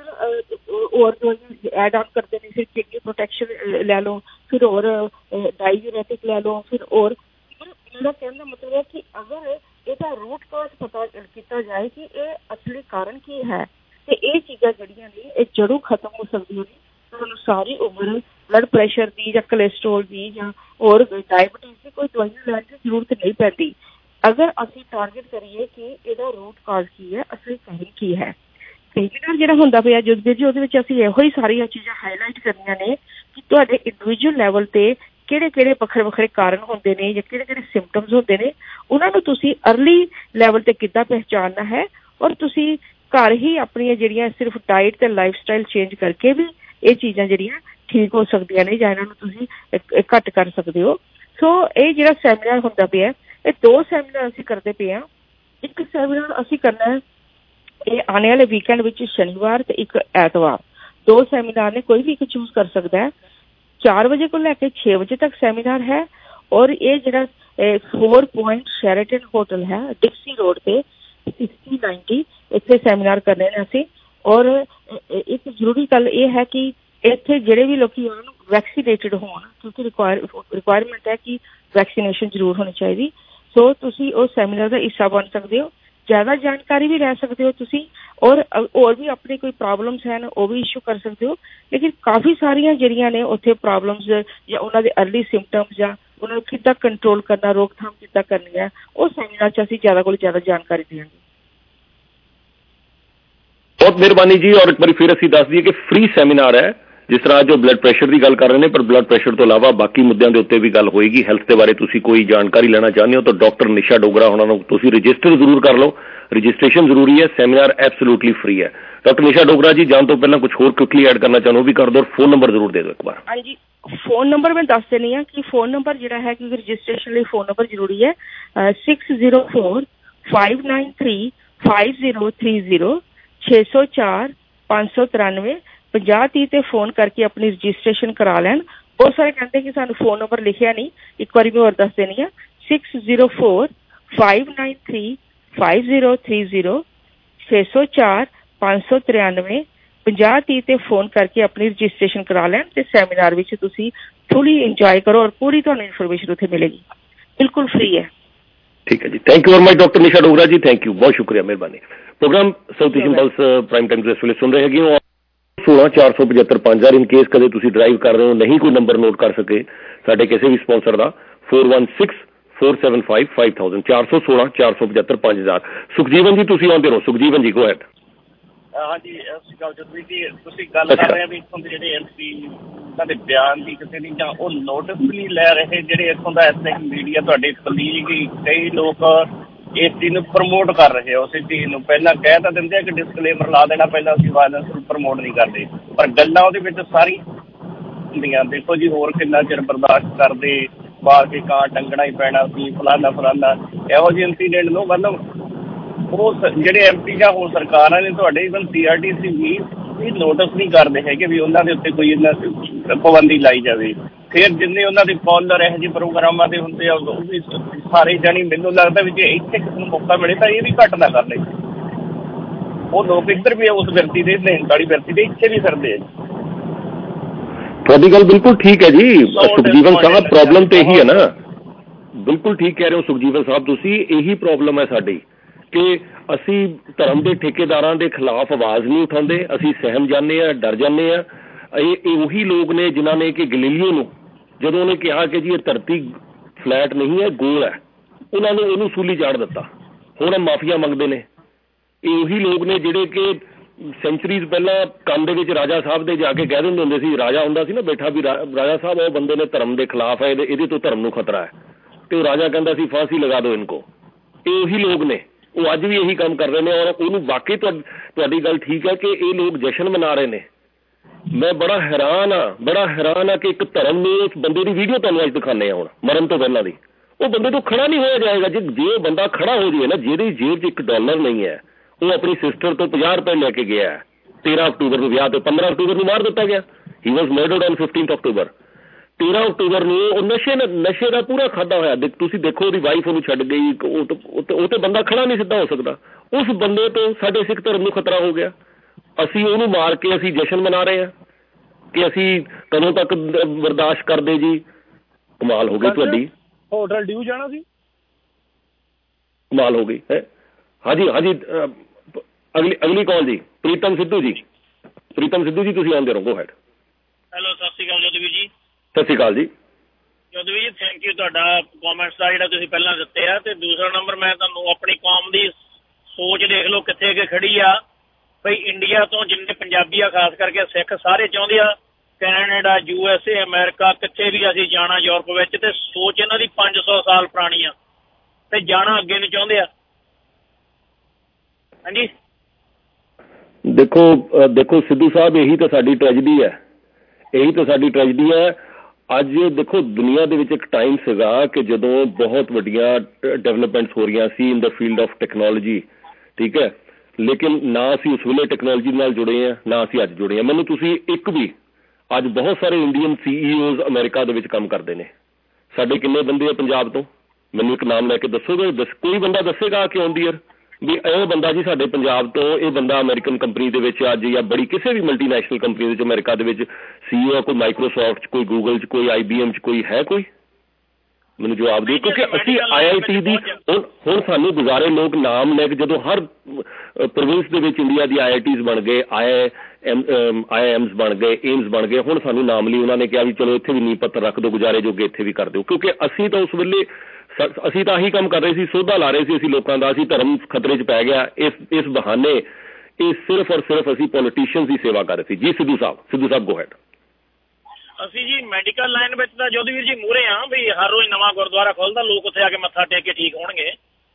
ਹੋਰ ਦਵਾਈਆਂ ਐਡ ਆਨ ਕਰਦੇ ਨੇ। ਫਿਰ ਕਿਡਨੀ ਪ੍ਰੋਟੈਕਸ਼ਨ ਲੈ ਲਓ, ਫਿਰ ਹੋਰ ਡਾਇਊਰੈਟਿਕ ਲੈ ਲਓ, ਫਿਰ ਹੋਰ। ਮੇਰਾ ਕਹਿਣ ਦਾ ਮਤਲਬ ਹੈ ਕਿ ਅਗਰ ਇਹਦਾ ਰੂਟ ਕਾਜ਼ ਪਤਾ ਕੀਤਾ ਜਾਏ ਕਿ ਇਹ ਅਸਲੀ ਕਾਰਨ ਕੀ ਹੈ, ਤੇ ਇਹ ਚੀਜ਼ਾਂ ਜਿਹੜੀਆਂ ਨੇ ਇਹ ਜੜੋਂ ਖਤਮ ਹੋ ਸਕਦੀਆਂ ਨੇ। ਤੁਹਾਨੂੰ ਸਾਰੀ ਉਮਰ ਬਲੱਡ ਪ੍ਰੈਸ਼ਰ ਦੀ ਜਾਂ ਕੋਲੈਸਟਰੋਲ ਦੀ ਜਾਂ ਹੋਰ ਡਾਇਬਟੀਜ਼ ਦੀ ਕੋਈ ਦਵਾਈਆਂ ਲੈਣ ਦੀ ਜ਼ਰੂਰਤ ਨਹੀਂ ਪੈਂਦੀ, ਅਗਰ ਅਸੀਂ ਟਾਰਗੇਟ ਕਰੀਏ ਕਿ ਇਹਦਾ ਰੂਟ ਕਾਜ਼ ਕੀ ਹੈ, ਅਸਲੀ ਕਾਰਨ ਕੀ ਹੈ। ਸੈਮੀਨਾਰ ਜਿਹੜਾ ਹੁੰਦਾ ਪਿਆ ਜਸਬੀਰ ਜੀ, ਉਹਦੇ ਵਿੱਚ ਅਸੀਂ ਇਹੋ ਹੀ ਸਾਰੀਆਂ ਚੀਜ਼ਾਂ ਹਾਈਲਾਈਟ ਕਰਨੀਆਂ ਨੇ ਕਿ ਤੁਹਾਡੇ ਇੰਡੀਵਿਜੂਅਲ ਲੈਵਲ ਤੇ ਕਿਹੜੇ ਕਿਹੜੇ ਵੱਖਰੇ ਵੱਖਰੇ ਕਾਰਨ ਹੁੰਦੇ ਨੇ ਜਾਂ ਕਿਹੜੇ ਕਿਹੜੇ ਸਿੰਪਟਮਸ ਹੁੰਦੇ ਨੇ, ਉਹਨਾਂ ਨੂੰ ਤੁਸੀਂ ਅਰਲੀ ਲੈਵਲ ਤੇ ਕਿੱਦਾਂ ਪਹਿਚਾਨਣਾ ਹੈ। ਔਰ ਤੁਸੀਂ ਘਰ ਹੀ ਆਪਣੀਆਂ ਜਿਹੜੀਆਂ ਸਿਰਫ ਡਾਈਟ ਤੇ ਲਾਈਫ ਸਟਾਈਲ ਚੇਂਜ ਕਰਕੇ ਵੀ ਇਹ ਚੀਜ਼ਾਂ ਜਿਹੜੀਆਂ ਠੀਕ ਹੋ ਸਕਦੀਆਂ ਨੇ, ਜਾਂ ਇਹਨਾਂ ਨੂੰ ਤੁਸੀਂ ਘੱਟ ਕਰ ਸਕਦੇ ਹੋ। ਸੋ ਇਹ ਜਿਹੜਾ ਸੈਮੀਨਾਰ ਹੁੰਦਾ ਪਿਆ, ਇਹ ਦੋ ਸੈਮੀਨਾਰ ਅਸੀਂ ਕਰਦੇ ਪਏ ਹਾਂ। ਇੱਕ ਸੈਮੀਨਾਰ ਅਸੀਂ ਕਰਨਾ ਹੈ ਇਹ ਆਉਣੇ ਵਾਲੇ ਵੀਕਐਂਡ ਵਿੱਚ ਸ਼ਨੀਵਾਰ ਤੇ ਇੱਕ ਐਤਵਾਰ, ਦੋ ਸੈਮੀਨਾਰ ਨੇ, ਕੋਈ ਵੀ ਇੱਕ ਚੂਜ਼ ਕਰ ਸਕਦਾ ਹੈ। ਚਾਰ ਵਜੇ ਤੋਂ ਲੈ ਕੇ ਛੇ ਵਜੇ ਤੱਕ ਸੈਮੀਨਾਰ ਹੈ। ਔਰ ਇਹ ਜਿਹੜਾ ਫੋਰ ਪੁਆਇੰਟ ਸ਼ੈਰਟਨ ਹੋਟਲ ਹੈ ਡਿਕਸੀ ਰੋਡ ਤੇ ਸਿਕਸਟੀ ਨਾਈਨਟੀ, ਇੱਥੇ ਸੈਮੀਨਾਰ ਕਰਨੇ ਨੇ ਅਸੀਂ। ਔਰ ਇੱਕ ਜ਼ਰੂਰੀ ਗੱਲ ਇਹ ਹੈ ਕਿ ਇੱਥੇ ਜਿਹੜੇ ਵੀ ਲੋਕੀ ਉਹਨਾਂ ਨੂੰ ਵੈਕਸੀਨੇਟਡ ਹੋਣ, ਕਿਉਂਕਿ ਰਿਕੁਆਇਰ ਰਿਕੁਆਇਰਮੈਂਟ ਹੈ ਕਿ ਵੈਕਸੀਨੇਸ਼ਨ ਜ਼ਰੂਰ ਹੋਣੀ ਚਾਹੀਦੀ। ਸੋ ਤੁਸੀਂ ਉਹ ਸੈਮੀਨਾਰ ਦਾ ਹਿੱਸਾ ਬਣ ਸਕਦੇ ਹੋ, ਜ਼ਿਆਦਾ ਜਾਣਕਾਰੀ ਵੀ ਲੈ ਸਕਦੇ ਹੋ ਤੁਸੀਂ, ਔਰ ਹੋਰ ਵੀ ਆਪਣੇ ਕੋਈ ਪ੍ਰੋਬਲਮਸ ਹਨ ਉਹ ਵੀ ਇਸ਼ੂ ਕਰ ਸਕਦੇ ਹੋ। ਲੇਕਿਨ ਕਾਫੀ ਸਾਰੀਆਂ ਜਿਹੜੀਆਂ ਨੇ ਉੱਥੇ ਪ੍ਰੋਬਲਮਸ ਜਾਂ ਉਹਨਾਂ ਦੇ ਅਰਲੀ ਸਿੰਪਟਮਸ ਜਾਂ ਉਹਨਾਂ ਨੂੰ ਕਿੱਦਾਂ ਕੰਟਰੋਲ ਕਰਨਾ, ਰੋਕਥਾਮ ਕਿੱਦਾਂ ਕਰਨੀ ਹੈ, ਉਹ ਸੈਮੀਨਾਰ 'ਚ ਅਸੀਂ ਜ਼ਿਆਦਾ ਕੋਲ ਜ਼ਿਆਦਾ ਜਾਣਕਾਰੀ ਦੇਵਾਂਗੇ। ਬਹੁਤ ਮਿਹਰਬਾਨੀ ਜੀ। ਔਰ ਇੱਕ ਵਾਰੀ ਫਿਰ ਅਸੀਂ ਦੱਸ ਦਈਏ ਕਿ ਫ੍ਰੀ ਸੈਮੀਨਾਰ ਹੈ। ਜਿਸ ਤਰ੍ਹਾਂ ਜੋ ਬਲੱਡ ਪ੍ਰੈਸ਼ਰ ਦੀ ਗੱਲ ਕਰ ਰਹੇ ਨੇ, ਪਰ ਬਲੱਡ ਪ੍ਰੈਸ਼ਰ ਤੋਂ ਇਲਾਵਾ ਬਾਕੀ ਮੁੱਦਿਆਂ ਦੇ ਉੱਤੇ ਵੀ ਗੱਲ ਹੋਏਗੀ। ਹੈਲਥ ਦੇ ਬਾਰੇ ਤੁਸੀਂ ਕੋਈ ਜਾਣਕਾਰੀ ਲੈਣਾ ਚਾਹੁੰਦੇ ਹੋ ਤਾਂ ਡਾਕਟਰ ਨਿਸ਼ਾ ਡੋਗਰਾ ਉਹਨਾਂ ਨੂੰ ਤੁਸੀਂ ਰਜਿਸਟਰ ਜ਼ਰੂਰ ਕਰ ਲਓ। ਰਜਿਸਟ੍ਰੇਸ਼ਨ ਜ਼ਰੂਰੀ ਹੈ। ਸੈਮੀਨਾਰ ਐਬਸੋਲੂਟਲੀ ਫ੍ਰੀ ਹੈ। ਡਾਕਟਰ ਨਿਸ਼ਾ ਡੋਗਰਾ ਜੀ, ਜਾਣ ਤੋਂ ਪਹਿਲਾਂ ਕੁਝ ਹੋਰ ਕੁਇਕਲੀ ਐਡ ਕਰਨਾ ਚਾਹੁੰਦੇ ਹੋ ਵੀ ਕਰ ਦਿਓ। ਫੋਨ ਨੰਬਰ ਜ਼ਰੂਰ ਦੇ ਦਿਓ ਇੱਕ ਵਾਰ। ਹਾਂਜੀ, ਫੋਨ ਨੰਬਰ ਮੈਂ ਦੱਸ ਦੇਣੀ ਆ ਕਿ ਫੋਨ ਨੰਬਰ ਜਿਹੜਾ ਹੈ, ਕਿਉਂਕਿ ਰਜਿਸਟ੍ਰੇਸ਼ਨ ਲਈ ਫੋਨ ਨੰਬਰ ਜ਼ਰੂਰੀ ਹੈ, six zero four five nine three five zero three zero, ਛੇ ਸੌ ਚਾਰ ਪੰਜ ਸੌ ਤਰਾਨਵੇਂ ਪੰਜਾਹ ਤੀਹ ਤੇ ਫੋਨ ਕਰਕੇ ਆਪਣੀ ਰਜਿਸਟ੍ਰੇਸ਼ਨ ਕਰਾ ਲੈਣ। ਬਹੁਤ ਸਾਰੇ ਕਹਿੰਦੇ ਕਿ ਸਾਨੂੰ ਫੋਨ ਨੰਬਰ ਲਿਖਿਆ ਨਹੀਂ, ਇੱਕ ਵਾਰੀ ਮੈਂ ਹੋਰ ਦੱਸ ਦੇਣੀ ਆ, six zero four five nine three five zero three zero, ਛੇ ਸੌ ਚਾਰ ਪੰਜ ਸੌ ਤਰਾਨਵੇਂ ਪੰਜਾਹ ਤੀਹ ਤੇ ਫੋਨ ਕਰਕੇ ਆਪਣੀ ਰਜਿਸਟ੍ਰੇਸ਼ਨ ਕਰਾ ਲੈਣ ਤੇ ਸੈਮੀਨਾਰ ਵਿੱਚ ਤੁਸੀਂ ਫੁੱਲੀ ਇੰਜੋਏ ਕਰੋ ਔਰ ਪੂਰੀ ਤੁਹਾਨੂੰ ਇਨਫੋਰਮੇਸ਼ਨ ਉੱਥੇ ਮਿਲੇਗੀ, ਬਿਲਕੁਲ ਫ੍ਰੀ ਹੈ। ਠੀਕ ਹੈ ਜੀ, thank you very much doctor Nisha Dogra ji, thank you, ਬਹੁਤ ਸ਼ੁਕਰੀਆ, ਮਿਹਰਬਾਨੀ। Programme South Asian pulse prime time ਇਸ ਵੇਲੇ ਸੁਣ ਰਹੇ ਹੈਗੇ ਹੋ। ਸੋਲਾਂ ਚਾਰ ਸੌ ਪਝੱਤਰ ਪੰਜ ਹਜ਼ਾਰ ਇਨ ਕੇਸ ਕਦੇ ਤੁਸੀਂ ਡਰਾਈਵ ਕਰ ਰਹੇ ਹੋ, ਨਹੀਂ ਕੋਈ ਨੰਬਰ ਨੋਟ ਕਰ ਸਕੇ ਸਾਡੇ ਕਿਸੇ ਵੀ ਸਪਾਂਸਰ ਦਾ, four one six four seven five five thousand, ਚਾਰ ਸੌ ਸੋਲਾਂ ਚਾਰ ਸੌ ਪਝੱਤਰ ਪੰਜ ਹਜ਼ਾਰ। ਸੁਖਜੀਵਨ ਜੀ ਤੁਸੀਂ ਆਉਂਦੇ ਰਹੋ। ਸੁਖਜੀਵਨ ਜੀ, ਗੋ ਹੈਡ। ਹਾਂਜੀ, ਸਤਿ ਸ਼੍ਰੀ ਅਕਾਲ ਜਸਵੀਰ ਜੀ। ਤੁਸੀਂ ਗੱਲ ਕਰ ਰਹੇ ਹੋ ਵੀ ਇੱਥੋਂ ਦੇ ਜਿਹੜੇ ਐਮ ਪੀ ਉਹਨਾਂ ਦੇ ਬਿਆਨ ਦੀ ਕਿਸੇ ਦੀ, ਜਾਂ ਉਹ ਨੋਟਿਸ ਨਹੀਂ ਲੈ ਰਹੇ ਜਿਹੜੇ ਇੱਥੋਂ ਦਾ ਐਸੇ ਮੀਡੀਆ ਤੁਹਾਡੇ ਕਲੀਗ ਕਈ ਲੋਕ ਇਸ ਚੀਜ਼ ਨੂੰ ਪ੍ਰਮੋਟ ਕਰ ਰਹੇ ਆ। ਉਸੇ ਚੀਜ਼ ਨੂੰ ਪਹਿਲਾਂ ਕਹਿ ਤਾਂ ਦਿੰਦੇ ਆ ਕਿ ਡਿਸਕਲੇਮਰ ਲਾ ਦੇਣਾ ਪਹਿਲਾਂ, ਅਸੀਂ ਵਾਇਲੈਂਸ ਨੂੰ ਪ੍ਰਮੋਟ ਨਹੀਂ ਕਰਦੇ, ਪਰ ਗੱਲਾਂ ਉਹਦੇ ਵਿੱਚ ਸਾਰੀ ਹੁੰਦੀਆਂ। ਦੇਖੋ ਜੀ ਹੋਰ ਕਿੰਨਾ ਚਿਰ ਬਰਦਾਸ਼ਤ ਕਰਦੇ, ਬਾਹਰ ਕੇ ਕਾਂ ਟੰਗਣਾ ਹੀ ਪੈਣਾ ਸੀ, ਫਲਾਨਾ ਫਲਾਨਾ ਇਹੋ ਜਿਹੇ ਇੰਸੀਡੈਂਟ ਨੂੰ। ਮਤਲਬ ਉਹ ਜਿਹੜੇ ਐਮ ਪੀ ਜਾਂ ਹੋਰ ਸਰਕਾਰਾਂ ਨੇ ਤੁਹਾਡੇ even C R T C ਵੀ ਵੀ ਨੋਟਿਸ ਨਹੀਂ ਕਰਦੇ ਹੈਗੇ ਵੀ ਉਹਨਾਂ ਦੇ ਉੱਤੇ ਕੋਈ ਇਹਨਾਂ ਪਾਬੰਦੀ ਲਾਈ ਜਾਵੇ। ਫਿਰ ਜਿੰਨੇ ਉਹਨਾਂ ਦੇ ਕਾਲਰ ਇਹੋ ਜਿਹੇ ਪ੍ਰੋਗਰਾਮਾਂ ਦੇ ਹੁੰਦੇ ਆ ਉਹ ਵੀ ਸਾਰੇ ਜਾਣੀ, ਮੈਨੂੰ ਲੱਗਦਾ ਵੀ ਜੇ ਇੱਥੇ ਕਿਸੇ ਨੂੰ ਮੌਕਾ ਮਿਲੇ ਤਾਂ ਇਹ ਵੀ ਘੱਟ ਨਾ ਕਰ ਲੈ। ਉਹ ਲੋਕ ਇੱਧਰ ਵੀ ਉਸ ਵਿਅਕਤੀ ਦੇ ਵਾਲੀ ਵਿਅਕਤੀ ਦੇ ਇੱਥੇ ਵੀ ਫਿਰਦੇ ਆ। ਤੁਹਾਡੀ ਗੱਲ ਬਿਲਕੁਲ ਠੀਕ ਹੈ ਜੀ ਸੁਖਜੀਵਨ ਸਾਹਿਬ, ਪ੍ਰੋਬਲਮ ਤੇ ਇਹੀ ਹੈ ਨਾ, ਬਿਲਕੁਲ ਠੀਕ ਕਹਿ ਰਹੇ ਹੋ ਸੁਖਜੀਵਨ ਸਾਹਿਬ ਤੁਸੀਂ। ਇਹੀ ਪ੍ਰੋਬਲਮ ਹੈ ਸਾਡੀ ਕਿ ਅਸੀਂ ਧਰਮ ਦੇ ਠੇਕੇਦਾਰਾਂ ਦੇ ਖਿਲਾਫ ਆਵਾਜ਼ ਨਹੀਂ ਉਠਾਉਂਦੇ, ਅਸੀਂ ਸਹਿਮ ਜਾਂਦੇ ਹਾਂ, ਡਰ ਜਾਂਦੇ ਹਾਂ। ਇਹ ਉਹੀ ਲੋਕ ਨੇ ਜਿਨ੍ਹਾਂ ਨੇ ਕਿ ਗਲੀਲੀਓ ਨੂੰ ਜਦੋਂ ਉਹਨੇ ਕਿਹਾ ਕਿ ਜੀ ਇਹ ਧਰਤੀ ਫਲੈਟ ਨਹੀਂ ਹੈ ਗੋਲ ਹੈ, ਉਹਨਾਂ ਨੇ ਉਹਨੂੰ ਸੂਲੀ ਚਾੜ ਦਿੱਤਾ। ਹੁਣ ਮਾਫੀਆ ਮੰਗਦੇ ਨੇ। ਇਹ ਉਹੀ ਲੋਕ ਨੇ ਜਿਹੜੇ ਕਿ ਸੈਂਚਰੀਜ਼ ਪਹਿਲਾਂ ਕੰਨ ਦੇ ਵਿੱਚ ਰਾਜਾ ਸਾਹਿਬ ਦੇ ਜਾ ਕੇ ਕਹਿ ਦਿੰਦੇ ਹੁੰਦੇ ਸੀ, ਰਾਜਾ ਹੁੰਦਾ ਸੀ ਨਾ ਬੈਠਾ ਵੀ ਰਾਜਾ ਸਾਹਿਬ ਉਹ ਬੰਦੇ ਨੇ ਧਰਮ ਦੇ ਖਿਲਾਫ ਹੈ, ਇਹਦੇ ਇਹਦੇ ਤੋਂ ਧਰਮ ਨੂੰ ਖਤਰਾ ਹੈ, ਤੇ ਉਹ ਰਾਜਾ ਕਹਿੰਦਾ ਸੀ ਫਾਂਸੀ ਲਗਾ ਦਿਓ ਇਨਕੋ। ਇਹ ਉਹੀ ਲੋਕ ਨੇ, ਉਹ ਅੱਜ ਵੀ ਇਹੀ ਕੰਮ ਕਰ ਰਹੇ ਨੇ। ਔਰ ਉਹਨੂੰ ਵਾਕਈ ਤੁਹਾਡੀ ਗੱਲ ਠੀਕ ਹੈ ਕਿ ਇਹ ਲੋਕ ਜਸ਼ਨ ਮਨਾ ਰਹੇ ਨੇ। ਮੈਂ ਬੜਾ ਹੈਰਾਨ ਆ ਬੜਾ ਹੈਰਾਨ ਆ ਕਿ ਇੱਕ ਧਰਮ ਨੇ ਉਸ ਬੰਦੇ ਦੀ ਵੀਡੀਓ ਤੁਹਾਨੂੰ ਅੱਜ ਦਿਖਾਉਂਦੇ ਆ ਹੁਣ ਮਰਨ ਤੋਂ ਪਹਿਲਾਂ ਦੀ, ਉਹ ਬੰਦੇ ਤੋਂ ਖੜਾ ਨਹੀਂ ਹੋਇਆ ਜਾਏਗਾ। ਜੇ ਜੇ ਬੰਦਾ ਖੜਾ ਹੋ ਜਾਏ ਨਾ, ਜਿਹਦੀ ਜੇਬ 'ਚ ਇੱਕ ਡਾਲਰ ਨਹੀਂ ਹੈ, ਉਹ ਆਪਣੀ ਸਿਸਟਰ ਤੋਂ ਪੰਜਾਹ ਰੁਪਏ ਲੈ ਕੇ ਗਿਆ ਤੇਰਾਂ ਅਕਤੂਬਰ ਨੂੰ ਵਿਆਹ ਤੇ, ਪੰਦਰਾਂ ਅਕਤੂਬਰ ਨੂੰ ਮਾਰ ਦਿੱਤਾ ਗਿਆ। He was murdered on fifteenth October. ਤੇਰਾਂ ਅਕਤੂਬਰ ਨੂੰ ਉਹ ਨਸ਼ੇ ਨਸ਼ੇ ਦਾ ਪੂਰਾ ਖਾਧਾ ਹੋਇਆ। ਤੁਸੀਂ ਦੇਖੋ ਉਹਦੀ ਵਾਈਫ ਉਹਨੂੰ ਛੱਡ ਗਈ, ਉਹ ਤੇ ਬੰਦਾ ਖੜਾ ਨਹੀਂ ਸਿੱਧਾ ਹੋ ਸਕਦਾ। ਉਸ ਬੰਦੇ ਤੋਂ ਸਾਡੇ ਸਿੱਖ ਧਰਮ ਨੂੰ ਖਤਰਾ ਹੋ ਗਿਆ। ਅਸੀਂ ਉਹਨੂੰ ਮਾਰ ਕੇ ਅਸੀਂ ਜਸ਼ਨ ਮਨਾ ਰਹੇ ਹਾਂ ਕਿ ਅਸੀਂ ਕਦੋਂ ਤੱਕ ਬਰਦਾਸ਼ਤ ਕਰਦੇ ਜੀ। ਕਮਾਲ ਹੋ ਗਈ ਤੁਹਾਡੀ। ਹੋਟਲ ਡਿਊ ਜਾਣਾ ਸੀ, ਕਮਾਲ ਹੋ ਗਈ ਹੈ। ਹਾਂਜੀ ਹਾਂਜੀ ਅਗਲੀ ਅਗਲੀ ਕਾਲ ਜੀ ਪ੍ਰੀਤਮ ਸਿੱਧੂ ਜੀ। ਪ੍ਰੀਤਮ ਸਿੱਧੂ ਜੀ ਤੁਸੀਂ ਆਉਂਦੇ ਰਹੋ, ਗੋ ਹੈਡ। ਹੈਲੋ ਸਤਿ ਸ਼੍ਰੀ ਅਕਾਲ ਜੋਧਵੀਰ ਜੀ। ਸਤਿ ਸ਼੍ਰੀ ਅਕਾਲ ਜੀ ਜੋਧਵੀਰ ਜੀ, ਥੈਂਕ ਯੂ ਤੁਹਾਡਾ ਕਾਮੈਂਟਸ ਦਾ ਜਿਹੜਾ ਤੁਸੀਂ ਪਹਿਲਾਂ ਦਿੱਤੇ ਆ। ਤੇ ਦੂਸਰਾ ਨੰਬਰ ਮੈਂ ਤੁਹਾਨੂੰ ਆਪਣੀ ਕੌਮ ਦੀ ਸੋਚ ਦੇਖ ਲਓ ਕਿੱਥੇ ਕਿ ਖੜੀ ਆ। ਬਈ ਇੰਡੀਆ ਤੋਂ ਜਿੰਨੇ ਪੰਜਾਬੀ ਆ ਖਾਸ ਕਰਕੇ ਸਿੱਖ ਸਾਰੇ ਚਾਹੁੰਦੇ ਆ Canada U S A America ਕਿੱਥੇ ਵੀ ਅਸੀਂ ਜਾਣਾ ਯੂਰਪ ਵਿੱਚ, ਤੇ ਸੋਚ ਇਹਨਾਂ ਦੀ ਪੰਜ ਸੌ ਸਾਲ ਪੁਰਾਣੀ ਆ ਤੇ ਜਾਣਾ ਅੱਗੇ ਨੂੰ ਚਾਹੁੰਦੇ ਆ। ਹਾਂਜੀ ਦੇਖੋ ਦੇਖੋ ਸਿੱਧੂ ਸਾਹਿਬ, ਇਹੀ ਤਾਂ ਸਾਡੀ ਟ੍ਰੈਜਡੀ ਹੈ, ਇਹੀ ਤਾਂ ਸਾਡੀ ਟ੍ਰੈਜਡੀ ਹੈ। ਅੱਜ ਦੇਖੋ ਦੁਨੀਆ ਦੇ ਵਿੱਚ ਇੱਕ ਟਾਈਮ ਸੀਗਾ ਕਿ ਜਦੋਂ ਬਹੁਤ ਵੱਡੀਆਂ ਡਿਵੈਲਪਮੈਂਟਸ ਹੋ ਰਹੀਆਂ ਸੀ in the field of technology, ਠੀਕ ਹੈ, ਲੇਕਿਨ ਨਾ ਅਸੀਂ ਉਸ ਵੇਲੇ ਟੈਕਨੋਲੋਜੀ ਨਾਲ ਜੁੜੇ ਹਾਂ ਨਾ ਅਸੀਂ ਅੱਜ ਜੁੜੇ ਹਾਂ। ਮੈਨੂੰ ਤੁਸੀਂ ਇੱਕ ਵੀ ਅੱਜ ਬਹੁਤ ਸਾਰੇ Indian CEOs America ਦੇ ਵਿੱਚ ਕੰਮ ਕਰਦੇ ਨੇ। ਸਾਡੇ ਕਿੰਨੇ ਬੰਦੇ ਆ ਪੰਜਾਬ ਤੋਂ? ਮੈਨੂੰ ਇੱਕ ਨਾਮ ਲੈ ਕੇ ਦੱਸੋਗੇ? ਦੱਸ ਕੋਈ ਬੰਦਾ ਦੱਸੇਗਾ ਕਿ ਔਨ ਦੀ ਈਅਰ ਵੀ ਇਹ ਬੰਦਾ ਜੀ ਸਾਡੇ ਪੰਜਾਬ ਤੋਂ, ਇਹ ਬੰਦਾ ਅਮਰੀਕਨ ਕੰਪਨੀ ਦੇ ਵਿੱਚ ਅੱਜ ਜਾਂ ਬੜੀ ਕਿਸੇ ਵੀ ਮਲਟੀਨੈਸ਼ਨਲ ਕੰਪਨੀ ਦੇ ਵਿੱਚ ਅਮਰੀਕਾ ਦੇ ਵਿੱਚ ਸੀ ਈ ਓ, ਕੋਈ ਮਾਈਕਰੋਸਾਫਟ 'ਚ, ਕੋਈ ਗੂਗਲ 'ਚ, ਕੋਈ ਆਈ ਬੀ ਐਮ 'ਚ ਕੋਈ ਹੈ? ਕੋਈ ਮੈਨੂੰ ਜਵਾਬ ਦਿਓ। ਕਿਉਂਕਿ ਅਸੀਂ ਆਈ ਆਈ ਟੀ ਦੀ ਹੁਣ ਹੁਣ ਸਾਨੂੰ ਗੁਜ਼ਾਰੇ ਲੋਕ ਨਾਮ ਲੈ ਕੇ, ਜਦੋਂ ਹਰ ਪ੍ਰੋਵਿੰਸ ਦੇ ਵਿੱਚ ਇੰਡੀਆ ਦੀ ਆਈ ਆਈ ਟੀਜ਼ ਬਣ ਗਏ, ਆਈ ਐਮ ਆਈ ਐਮਸ ਬਣ ਗਏ, ਏਮਸ ਬਣ ਗਏ, ਹੁਣ ਸਾਨੂੰ ਨਾਮ ਲਈ ਉਹਨਾਂ ਨੇ ਕਿਹਾ ਵੀ ਚਲੋ ਇੱਥੇ ਵੀ ਨੀਂਹ ਪੱਥਰ ਰੱਖ ਦਿਓ, ਗੁਜ਼ਾਰੇ ਜੋਗੇ ਇੱਥੇ ਵੀ ਕਰ ਦਿਓ। ਕਿਉਂਕਿ ਅਸੀਂ ਤਾਂ ਉਸ ਵੇਲੇ ਅਸੀਂ ਤਾਂ ਆਹੀ ਕੰਮ ਕਰ ਰਹੇ ਸੀ, ਸੋਧਾ ਲਾ ਰਹੇ ਸੀ ਅਸੀਂ ਲੋਕਾਂ ਦਾ। ਅਸੀਂ ਧਰਮ ਖਤਰੇ 'ਚ ਪੈ ਗਿਆ ਇਸ ਇਸ ਬਹਾਨੇ। ਇਹ ਸਿਰਫ ਔਰ ਸਿਰਫ ਅਸੀਂ ਪੋਲੀਟੀਸ਼ੀਅਨਸ ਦੀ ਸੇਵਾ ਕਰ ਰਹੇ ਸੀ। ਜੀ ਸਿੱਧੂ ਸਾਹਿਬ, ਸਿੱਧੂ ਸਾਹਿਬ ਗੋ ਹੈਡ। ਅਸੀਂ ਜੀ ਮੈਡੀਕਲ ਲਾਈਨ ਵਿੱਚ ਤਾਂ ਜੋਧਵੀਰ ਜੀ ਮੂਹਰੇ ਆ ਵੀ ਹਰ ਰੋਜ਼ ਨਵਾਂ ਗੁਰਦੁਆਰਾ ਖੁੱਲਦਾ, ਲੋਕ ਉੱਥੇ ਆ ਕੇ ਮੱਥਾ ਟੇਕ ਕੇ ਠੀਕ ਹੋਣਗੇ।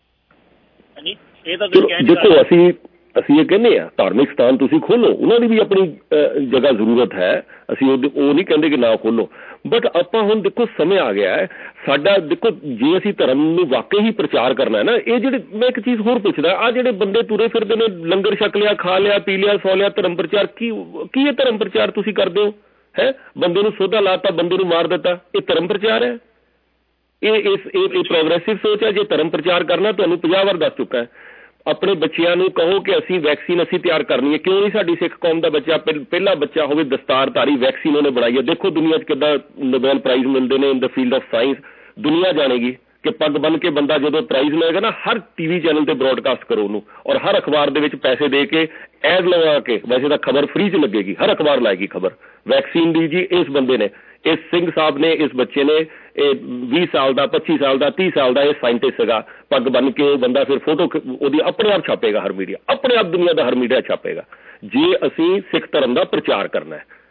ਹਾਂਜੀ ਇਹ ਤਾਂ ਦੇਖੋ ਅਸੀਂ ਅਸੀਂ ਇਹ ਕਹਿੰਦੇ ਹਾਂ ਧਾਰਮਿਕ ਸਥਾਨ ਤੁਸੀਂ ਖੋਲੋ, ਉਹਨਾਂ ਦੀ ਵੀ ਆਪਣੀ ਜਗ੍ਹਾ ਜ਼ਰੂਰਤ ਹੈ। ਅਸੀਂ ਉਹ ਉਹ ਨਹੀਂ ਕਹਿੰਦੇ ਕਿ ਨਾ ਖੋਲੋ, ਬਟ ਆਪਾਂ ਹੁਣ ਦੇਖੋ ਸਮੇਂ ਆ ਗਿਆ ਹੈ ਸਾਡਾ। ਦੇਖੋ ਜੇ ਅਸੀਂ ਧਰਮ ਨੂੰ ਵਾਕਈ ਹੀ ਪ੍ਰਚਾਰ ਕਰਨਾ ਹੈ ਨਾ, ਇਹ ਜਿਹੜੇ ਮੈਂ ਇੱਕ ਚੀਜ਼ ਹੋਰ ਪੁੱਛਦਾ, ਆਹ ਜਿਹੜੇ ਬੰਦੇ ਤੁਰੇ ਫਿਰਦੇ ਨੇ ਲੰਗਰ ਛਕ ਲਿਆ, ਖਾ ਲਿਆ, ਪੀ ਲਿਆ, ਸੌ ਲਿਆ, ਧਰਮ ਪ੍ਰਚਾਰ ਕੀ ਕੀ ਇਹ ਧਰਮ ਪ੍ਰਚਾਰ ਤੁਸੀਂ ਕਰਦੇ ਹੋ? ਹੈ ਬੰਦੇ ਨੂੰ ਸੋਧਾ ਲਾਤਾ, ਬੰਦੇ ਨੂੰ ਮਾਰ ਦਿੱਤਾ, ਇਹ ਧਰਮ ਪ੍ਰਚਾਰ ਹੈ? ਇਹ ਇਸ ਇਹ ਪ੍ਰੋਗਰੈਸਿਵ ਸੋਚ ਹੈ। ਜੇ ਧਰਮ ਪ੍ਰਚਾਰ ਕਰਨਾ, ਤੁਹਾਨੂੰ ਪੰਜਾਹ ਵਾਰ ਦੱਸ ਚੁੱਕਾ ਹੈ। ਆਪਣੇ ਬੱਚਿਆਂ ਨੂੰ ਕਹੋ ਕਿ ਅਸੀਂ ਵੈਕਸੀਨ ਅਸੀਂ ਤਿਆਰ ਕਰਨੀ ਹੈ। ਕਿਉਂ ਨਹੀਂ ਸਾਡੀ ਸਿੱਖ ਕੌਮ ਦਾ ਬੱਚਾ ਪਹਿਲਾ ਬੱਚਾ ਹੋਵੇ ਦਸਤਾਰਧਾਰੀ, ਵੈਕਸੀਨ ਉਹਨੇ ਬਣਾਈ ਹੈ। ਦੇਖੋ ਦੁਨੀਆ 'ਚ ਕਿੱਦਾਂ ਨੋਬੈਲ ਪ੍ਰਾਈਜ਼ ਮਿਲਦੇ ਨੇ in the field of science. ਦੁਨੀਆ ਜਾਣੇਗੀ ਕਿ ਪੱਗ ਬੰਨ ਕੇ ਬੰਦਾ ਜਦੋਂ ਪ੍ਰਾਈਜ਼ ਲਏਗਾ ਨਾ, ਹਰ ਟੀ ਵੀ ਚੈਨਲ ਤੇ ਬ੍ਰੌਡਕਾਸਟ ਕਰੋ ਉਹਨੂੰ, ਔਰ ਹਰ ਅਖਬਾਰ ਦੇ ਵਿੱਚ ਪੈਸੇ ਦੇ ਕੇ ਐਡ ਲਗਾ ਕੇ, ਵੈਸੇ ਤਾਂ ਖਬਰ ਫ੍ਰੀ 'ਚ ਲੱਗੇਗੀ, ਹਰ ਅਖਬਾਰ ਲਾਏਗੀ ਖਬਰ ਵੈਕਸੀਨ ਦੀ ਜੀ। ਇਸ ਬੰਦੇ ਨੇ, ਇਸ ਸਿੰਘ ਸਾਹਿਬ ਨੇ, ਇਸ ਬੱਚੇ ਨੇ, ਇਹ ਵੀਹ ਸਾਲ ਦਾ, ਪੱਚੀ ਸਾਲ ਦਾ, ਤੀਹ ਸਾਲ ਦਾ ਇਹ ਸਾਇੰਟਿਸਟ ਸੀਗਾ, ਪੱਗ ਬੰਨ ਕੇ ਉਹ ਬੰਦਾ ਫਿਰ ਫੋਟੋ ਉਹਦੀ ਆਪਣੇ ਆਪ ਛਾਪੇਗਾ, ਹਰ ਮੀਡੀਆ ਆਪਣੇ ਆਪ ਦੁਨੀਆ ਦਾ ਹਰ ਮੀਡੀਆ ਛਾਪੇਗਾ। ਜੇ ਅਸੀਂ ਸਿੱਖ ਧਰਮ ਦਾ ਪ੍ਰਚਾਰ ਕਰਨਾ ਹੈ,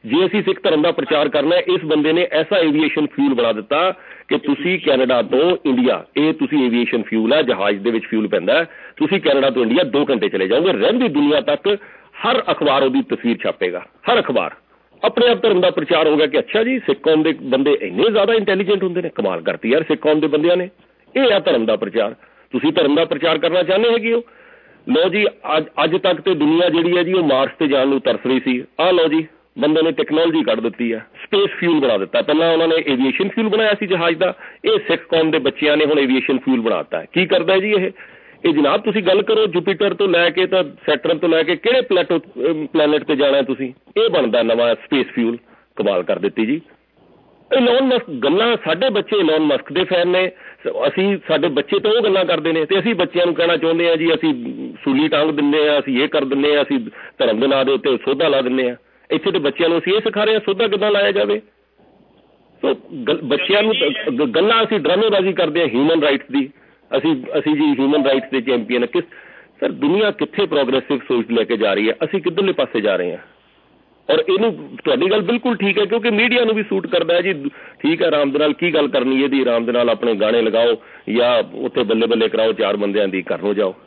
ਜੇ ਅਸੀਂ ਸਿੱਖ ਧਰਮ ਦਾ ਪ੍ਰਚਾਰ ਕਰਨਾ, ਇਸ ਬੰਦੇ ਨੇ ਐਸਾ ਏਵੀਏਸ਼ਨ ਫਿਊਲ ਬਣਾ ਦਿੱਤਾ ਕਿ ਤੁਸੀਂ ਕੈਨੇਡਾ ਤੋਂ ਇੰਡੀਆ, ਇਹ ਤੁਸੀਂ ਏਵੀਏਸ਼ਨ ਫਿਊਲ ਹੈ, ਜਹਾਜ਼ ਦੇ ਵਿੱਚ ਫਿਊਲ ਪੈਂਦਾ, ਤੁਸੀਂ ਕੈਨੇਡਾ ਤੋਂ ਇੰਡੀਆ ਦੋ ਘੰਟੇ ਚਲੇ ਜਾਓਗੇ, ਰਹਿੰਦੀ ਦੁਨੀਆ ਤੱਕ ਹਰ ਅਖਬਾਰ ਉਹਦੀ ਤਸਵੀਰ ਛਾਪੇਗਾ, ਹਰ ਅਖਬਾਰ। ਆਪਣੇ ਆਪ ਧਰਮ ਦਾ ਪ੍ਰਚਾਰ ਹੋ ਗਿਆ ਕਿ ਅੱਛਾ ਜੀ ਸਿੱਖ ਕੌਮ ਦੇ ਬੰਦੇ ਇੰਨੇ ਜ਼ਿਆਦਾ ਇੰਟੈਲੀਜੈਂਟ ਹੁੰਦੇ ਨੇ, ਕਮਾਲ ਕਰਤੀ ਯਾਰ ਸਿੱਖ ਕੌਮ ਦੇ ਬੰਦਿਆਂ ਨੇ। ਇਹ ਆ ਧਰਮ ਦਾ ਪ੍ਰਚਾਰ। ਤੁਸੀਂ ਧਰਮ ਦਾ ਪ੍ਰਚਾਰ ਕਰਨਾ ਚਾਹੁੰਦੇ ਹੈਗੇ ਹੋ? ਲਓ ਜੀ, ਅੱਜ ਅੱਜ ਤੱਕ ਤੇ ਦੁਨੀਆ ਜਿਹੜੀ ਹੈ ਜੀ ਉਹ ਮਾਰਸ ਤੇ ਜਾਣ ਨੂੰ ਤਰਸ ਰਹੀ ਸੀ। ਆਹ ਲਓ ਜੀ, ਬੰਦੇ ਨੇ ਟੈਕਨੋਲੋਜੀ ਕੱਢ ਦਿੱਤੀ ਹੈ, ਸਪੇਸ ਫਿਊਲ ਬਣਾ ਦਿੱਤਾ। ਪਹਿਲਾਂ ਉਹਨਾਂ ਨੇ ਏਵੀਏਸ਼ਨ ਫਿਊਲ ਬਣਾਇਆ ਸੀ ਜਹਾਜ਼ ਦਾ, ਇਹ ਸਿੱਖ ਕੌਮ ਦੇ ਬੱਚਿਆਂ ਨੇ ਹੁਣ ਏਵੀਏਸ਼ਨ ਫਿਊਲ ਬਣਾਤਾ ਹੈ। ਕੀ ਕਰਦਾ ਜੀ ਇਹ ਇਹ ਜਨਾਬ? ਤੁਸੀਂ ਗੱਲ ਕਰੋ ਜੁਪੀਟਰ ਤੋਂ ਲੈ ਕੇ ਤਾਂ ਸੈਟਰਨ ਤੋਂ ਲੈ ਕੇ ਕਿਹੜੇ ਪਲੈਟੋ ਪਲੈਨਟ ਤੇ ਜਾਣਾ ਤੁਸੀਂ, ਇਹ ਬਣਦਾ ਨਵਾਂ ਸਪੇਸ ਫਿਊਲ। ਕਮਾਲ ਕਰ ਦਿੱਤੀ ਜੀ। ਇਲੋਨ ਮਸਕ ਗੱਲਾਂ, ਸਾਡੇ ਬੱਚੇ ਇਲੋਨ ਮਸਕ ਦੇ ਫੈਨ ਨੇ, ਅਸੀਂ ਸਾਡੇ ਬੱਚੇ ਤਾਂ ਉਹ ਗੱਲਾਂ ਕਰਦੇ ਨੇ ਤੇ ਅਸੀਂ ਬੱਚਿਆਂ ਨੂੰ ਕਹਿਣਾ ਚਾਹੁੰਦੇ ਹਾਂ ਜੀ ਅਸੀਂ ਸੂਲੀ ਟੰਗ ਦਿੰਦੇ ਹਾਂ, ਅਸੀਂ ਇਹ ਕਰ ਦਿੰਦੇ ਹਾਂ, ਅਸੀਂ ਧਰਮ ਦੇ ਨਾਂ ਦੇ ਉੱਤੇ ਸੋਧਾ ਲਾ ਦਿੰਦੇ ਹਾਂ। ਇੱਥੇ ਤੇ ਬੱਚਿਆਂ ਨੂੰ ਅਸੀਂ ਇਹ ਸਿਖਾ ਰਹੇ ਹਾਂ ਸੋਧਾ ਕਿੱਦਾਂ ਲਾਇਆ ਜਾਵੇ। ਸੋ ਬੱਚਿਆਂ ਨੂੰ ਗੱਲਾਂ ਅਸੀਂ ਡਰਾਮੇਬਾਜ਼ੀ ਕਰਦੇ ਹਾਂ ਹਿਊਮਨ ਰਾਈਟਸ ਦੀ, ਅਸੀਂ ਅਸੀਂ ਜੀ ਹਿਊਮਨ ਰਾਈਟਸ ਦੇ ਚੈਂਪੀਅਨ। ਕਿਸ ਸਰ ਦੁਨੀਆ ਕਿੱਥੇ ਪ੍ਰੋਗਰੈਸਿਵ ਸੋਚ ਲੈ ਕੇ ਜਾ ਰਹੀ ਹੈ, ਅਸੀਂ ਕਿੱਧਰਲੇ ਪਾਸੇ ਜਾ ਰਹੇ ਹਾਂ। ਔਰ ਇਹਨੂੰ ਤੁਹਾਡੀ ਗੱਲ ਬਿਲਕੁਲ ਠੀਕ ਹੈ ਕਿਉਂਕਿ ਮੀਡੀਆ ਨੂੰ ਵੀ ਸੂਟ ਕਰਦਾ ਹੈ ਜੀ। ਠੀਕ ਹੈ, ਆਰਾਮ ਦੇ ਨਾਲ ਕੀ ਗੱਲ ਕਰਨੀ ਇਹਦੀ, ਆਰਾਮ ਦੇ ਨਾਲ ਆਪਣੇ ਗਾਣੇ ਲਗਾਓ ਜਾਂ ਉੱਥੇ ਬੱਲੇ ਬੱਲੇ ਕਰਾਓ ਚਾਰ ਬੰਦਿਆਂ ਦੀ, ਘਰ ਨੂੰ ਜਾਓ।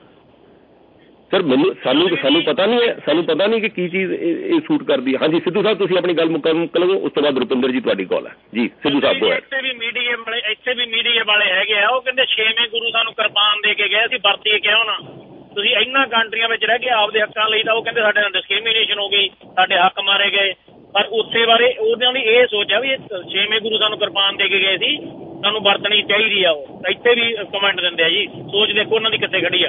ਸਰ ਮੈਨੂੰ ਸਾਨੂੰ ਸਾਨੂੰ ਪਤਾ ਨਹੀਂ ਹੈ, ਸਾਨੂੰ ਪਤਾ ਨਹੀਂ ਕਿ ਕੀ ਚੀਜ਼ ਇਹ ਸੂਟ ਕਰਦੀ ਹੈ। ਹਾਂਜੀ ਸਿੱਧੂ ਸਾਹਿਬ, ਤੁਸੀਂ ਆਪਣੀ ਗੱਲ ਮੁਕੰਮਲ ਲਵੋ, ਉਸ ਤੋਂ ਬਾਅਦ ਰੁਪਿੰਦਰ ਜੀ ਤੁਹਾਡੀ ਕਾਲ ਹੈ ਜੀ। ਸਿੱਧੂ ਸਾਹਿਬ ਕੋ ਹੈ। ਇੱਥੇ ਵੀ ਮੀਡੀਆ ਵਾਲੇ ਇੱਥੇ ਵੀ ਮੀਡੀਆ ਵਾਲੇ ਹੈਗੇ ਆ, ਉਹ ਕਹਿੰਦੇ ਛੇਵੇਂ ਗੁਰੂ ਸਾਨੂੰ ਕਿਰਪਾਨ ਦੇ ਕੇ ਗਏ, ਅਸੀਂ ਵਰਤੀਏ ਕਿਉਂ ਨਾ। ਤੁਸੀਂ ਇਹਨਾਂ ਕੰਟਰੀਆਂ ਵਿੱਚ ਰਹਿ ਕੇ ਆਪਦੇ ਹੱਕਾਂ ਲਈ ਤਾਂ ਉਹ ਕਹਿੰਦੇ ਸਾਡੇ ਨਾਲ ਡਿਸਕ੍ਰਿਮੀਨੇਸ਼ਨ ਹੋ ਗਈ, ਸਾਡੇ ਹੱਕ ਮਾਰੇ ਗਏ। ਪਰ ਉੱਥੇ ਬਾਰੇ ਉਹਨਾਂ ਦੀ ਇਹ ਸੋਚ ਆ ਵੀ ਛੇਵੇਂ ਗੁਰੂ ਸਾਨੂੰ ਕਿਰਪਾਨ ਦੇ ਕੇ ਗਏ ਸੀ, ਸਾਨੂੰ ਵਰਤਣੀ ਚਾਹੀਦੀ ਆ। ਉਹ ਇੱਥੇ ਵੀ ਕਮੈਂਟ ਦਿੰਦੇ ਆ ਜੀ, ਸੋਚ ਦੇਖੋ ਉਹਨਾਂ ਦੀ ਕਿੱਥੇ ਖੜੀ ਆ।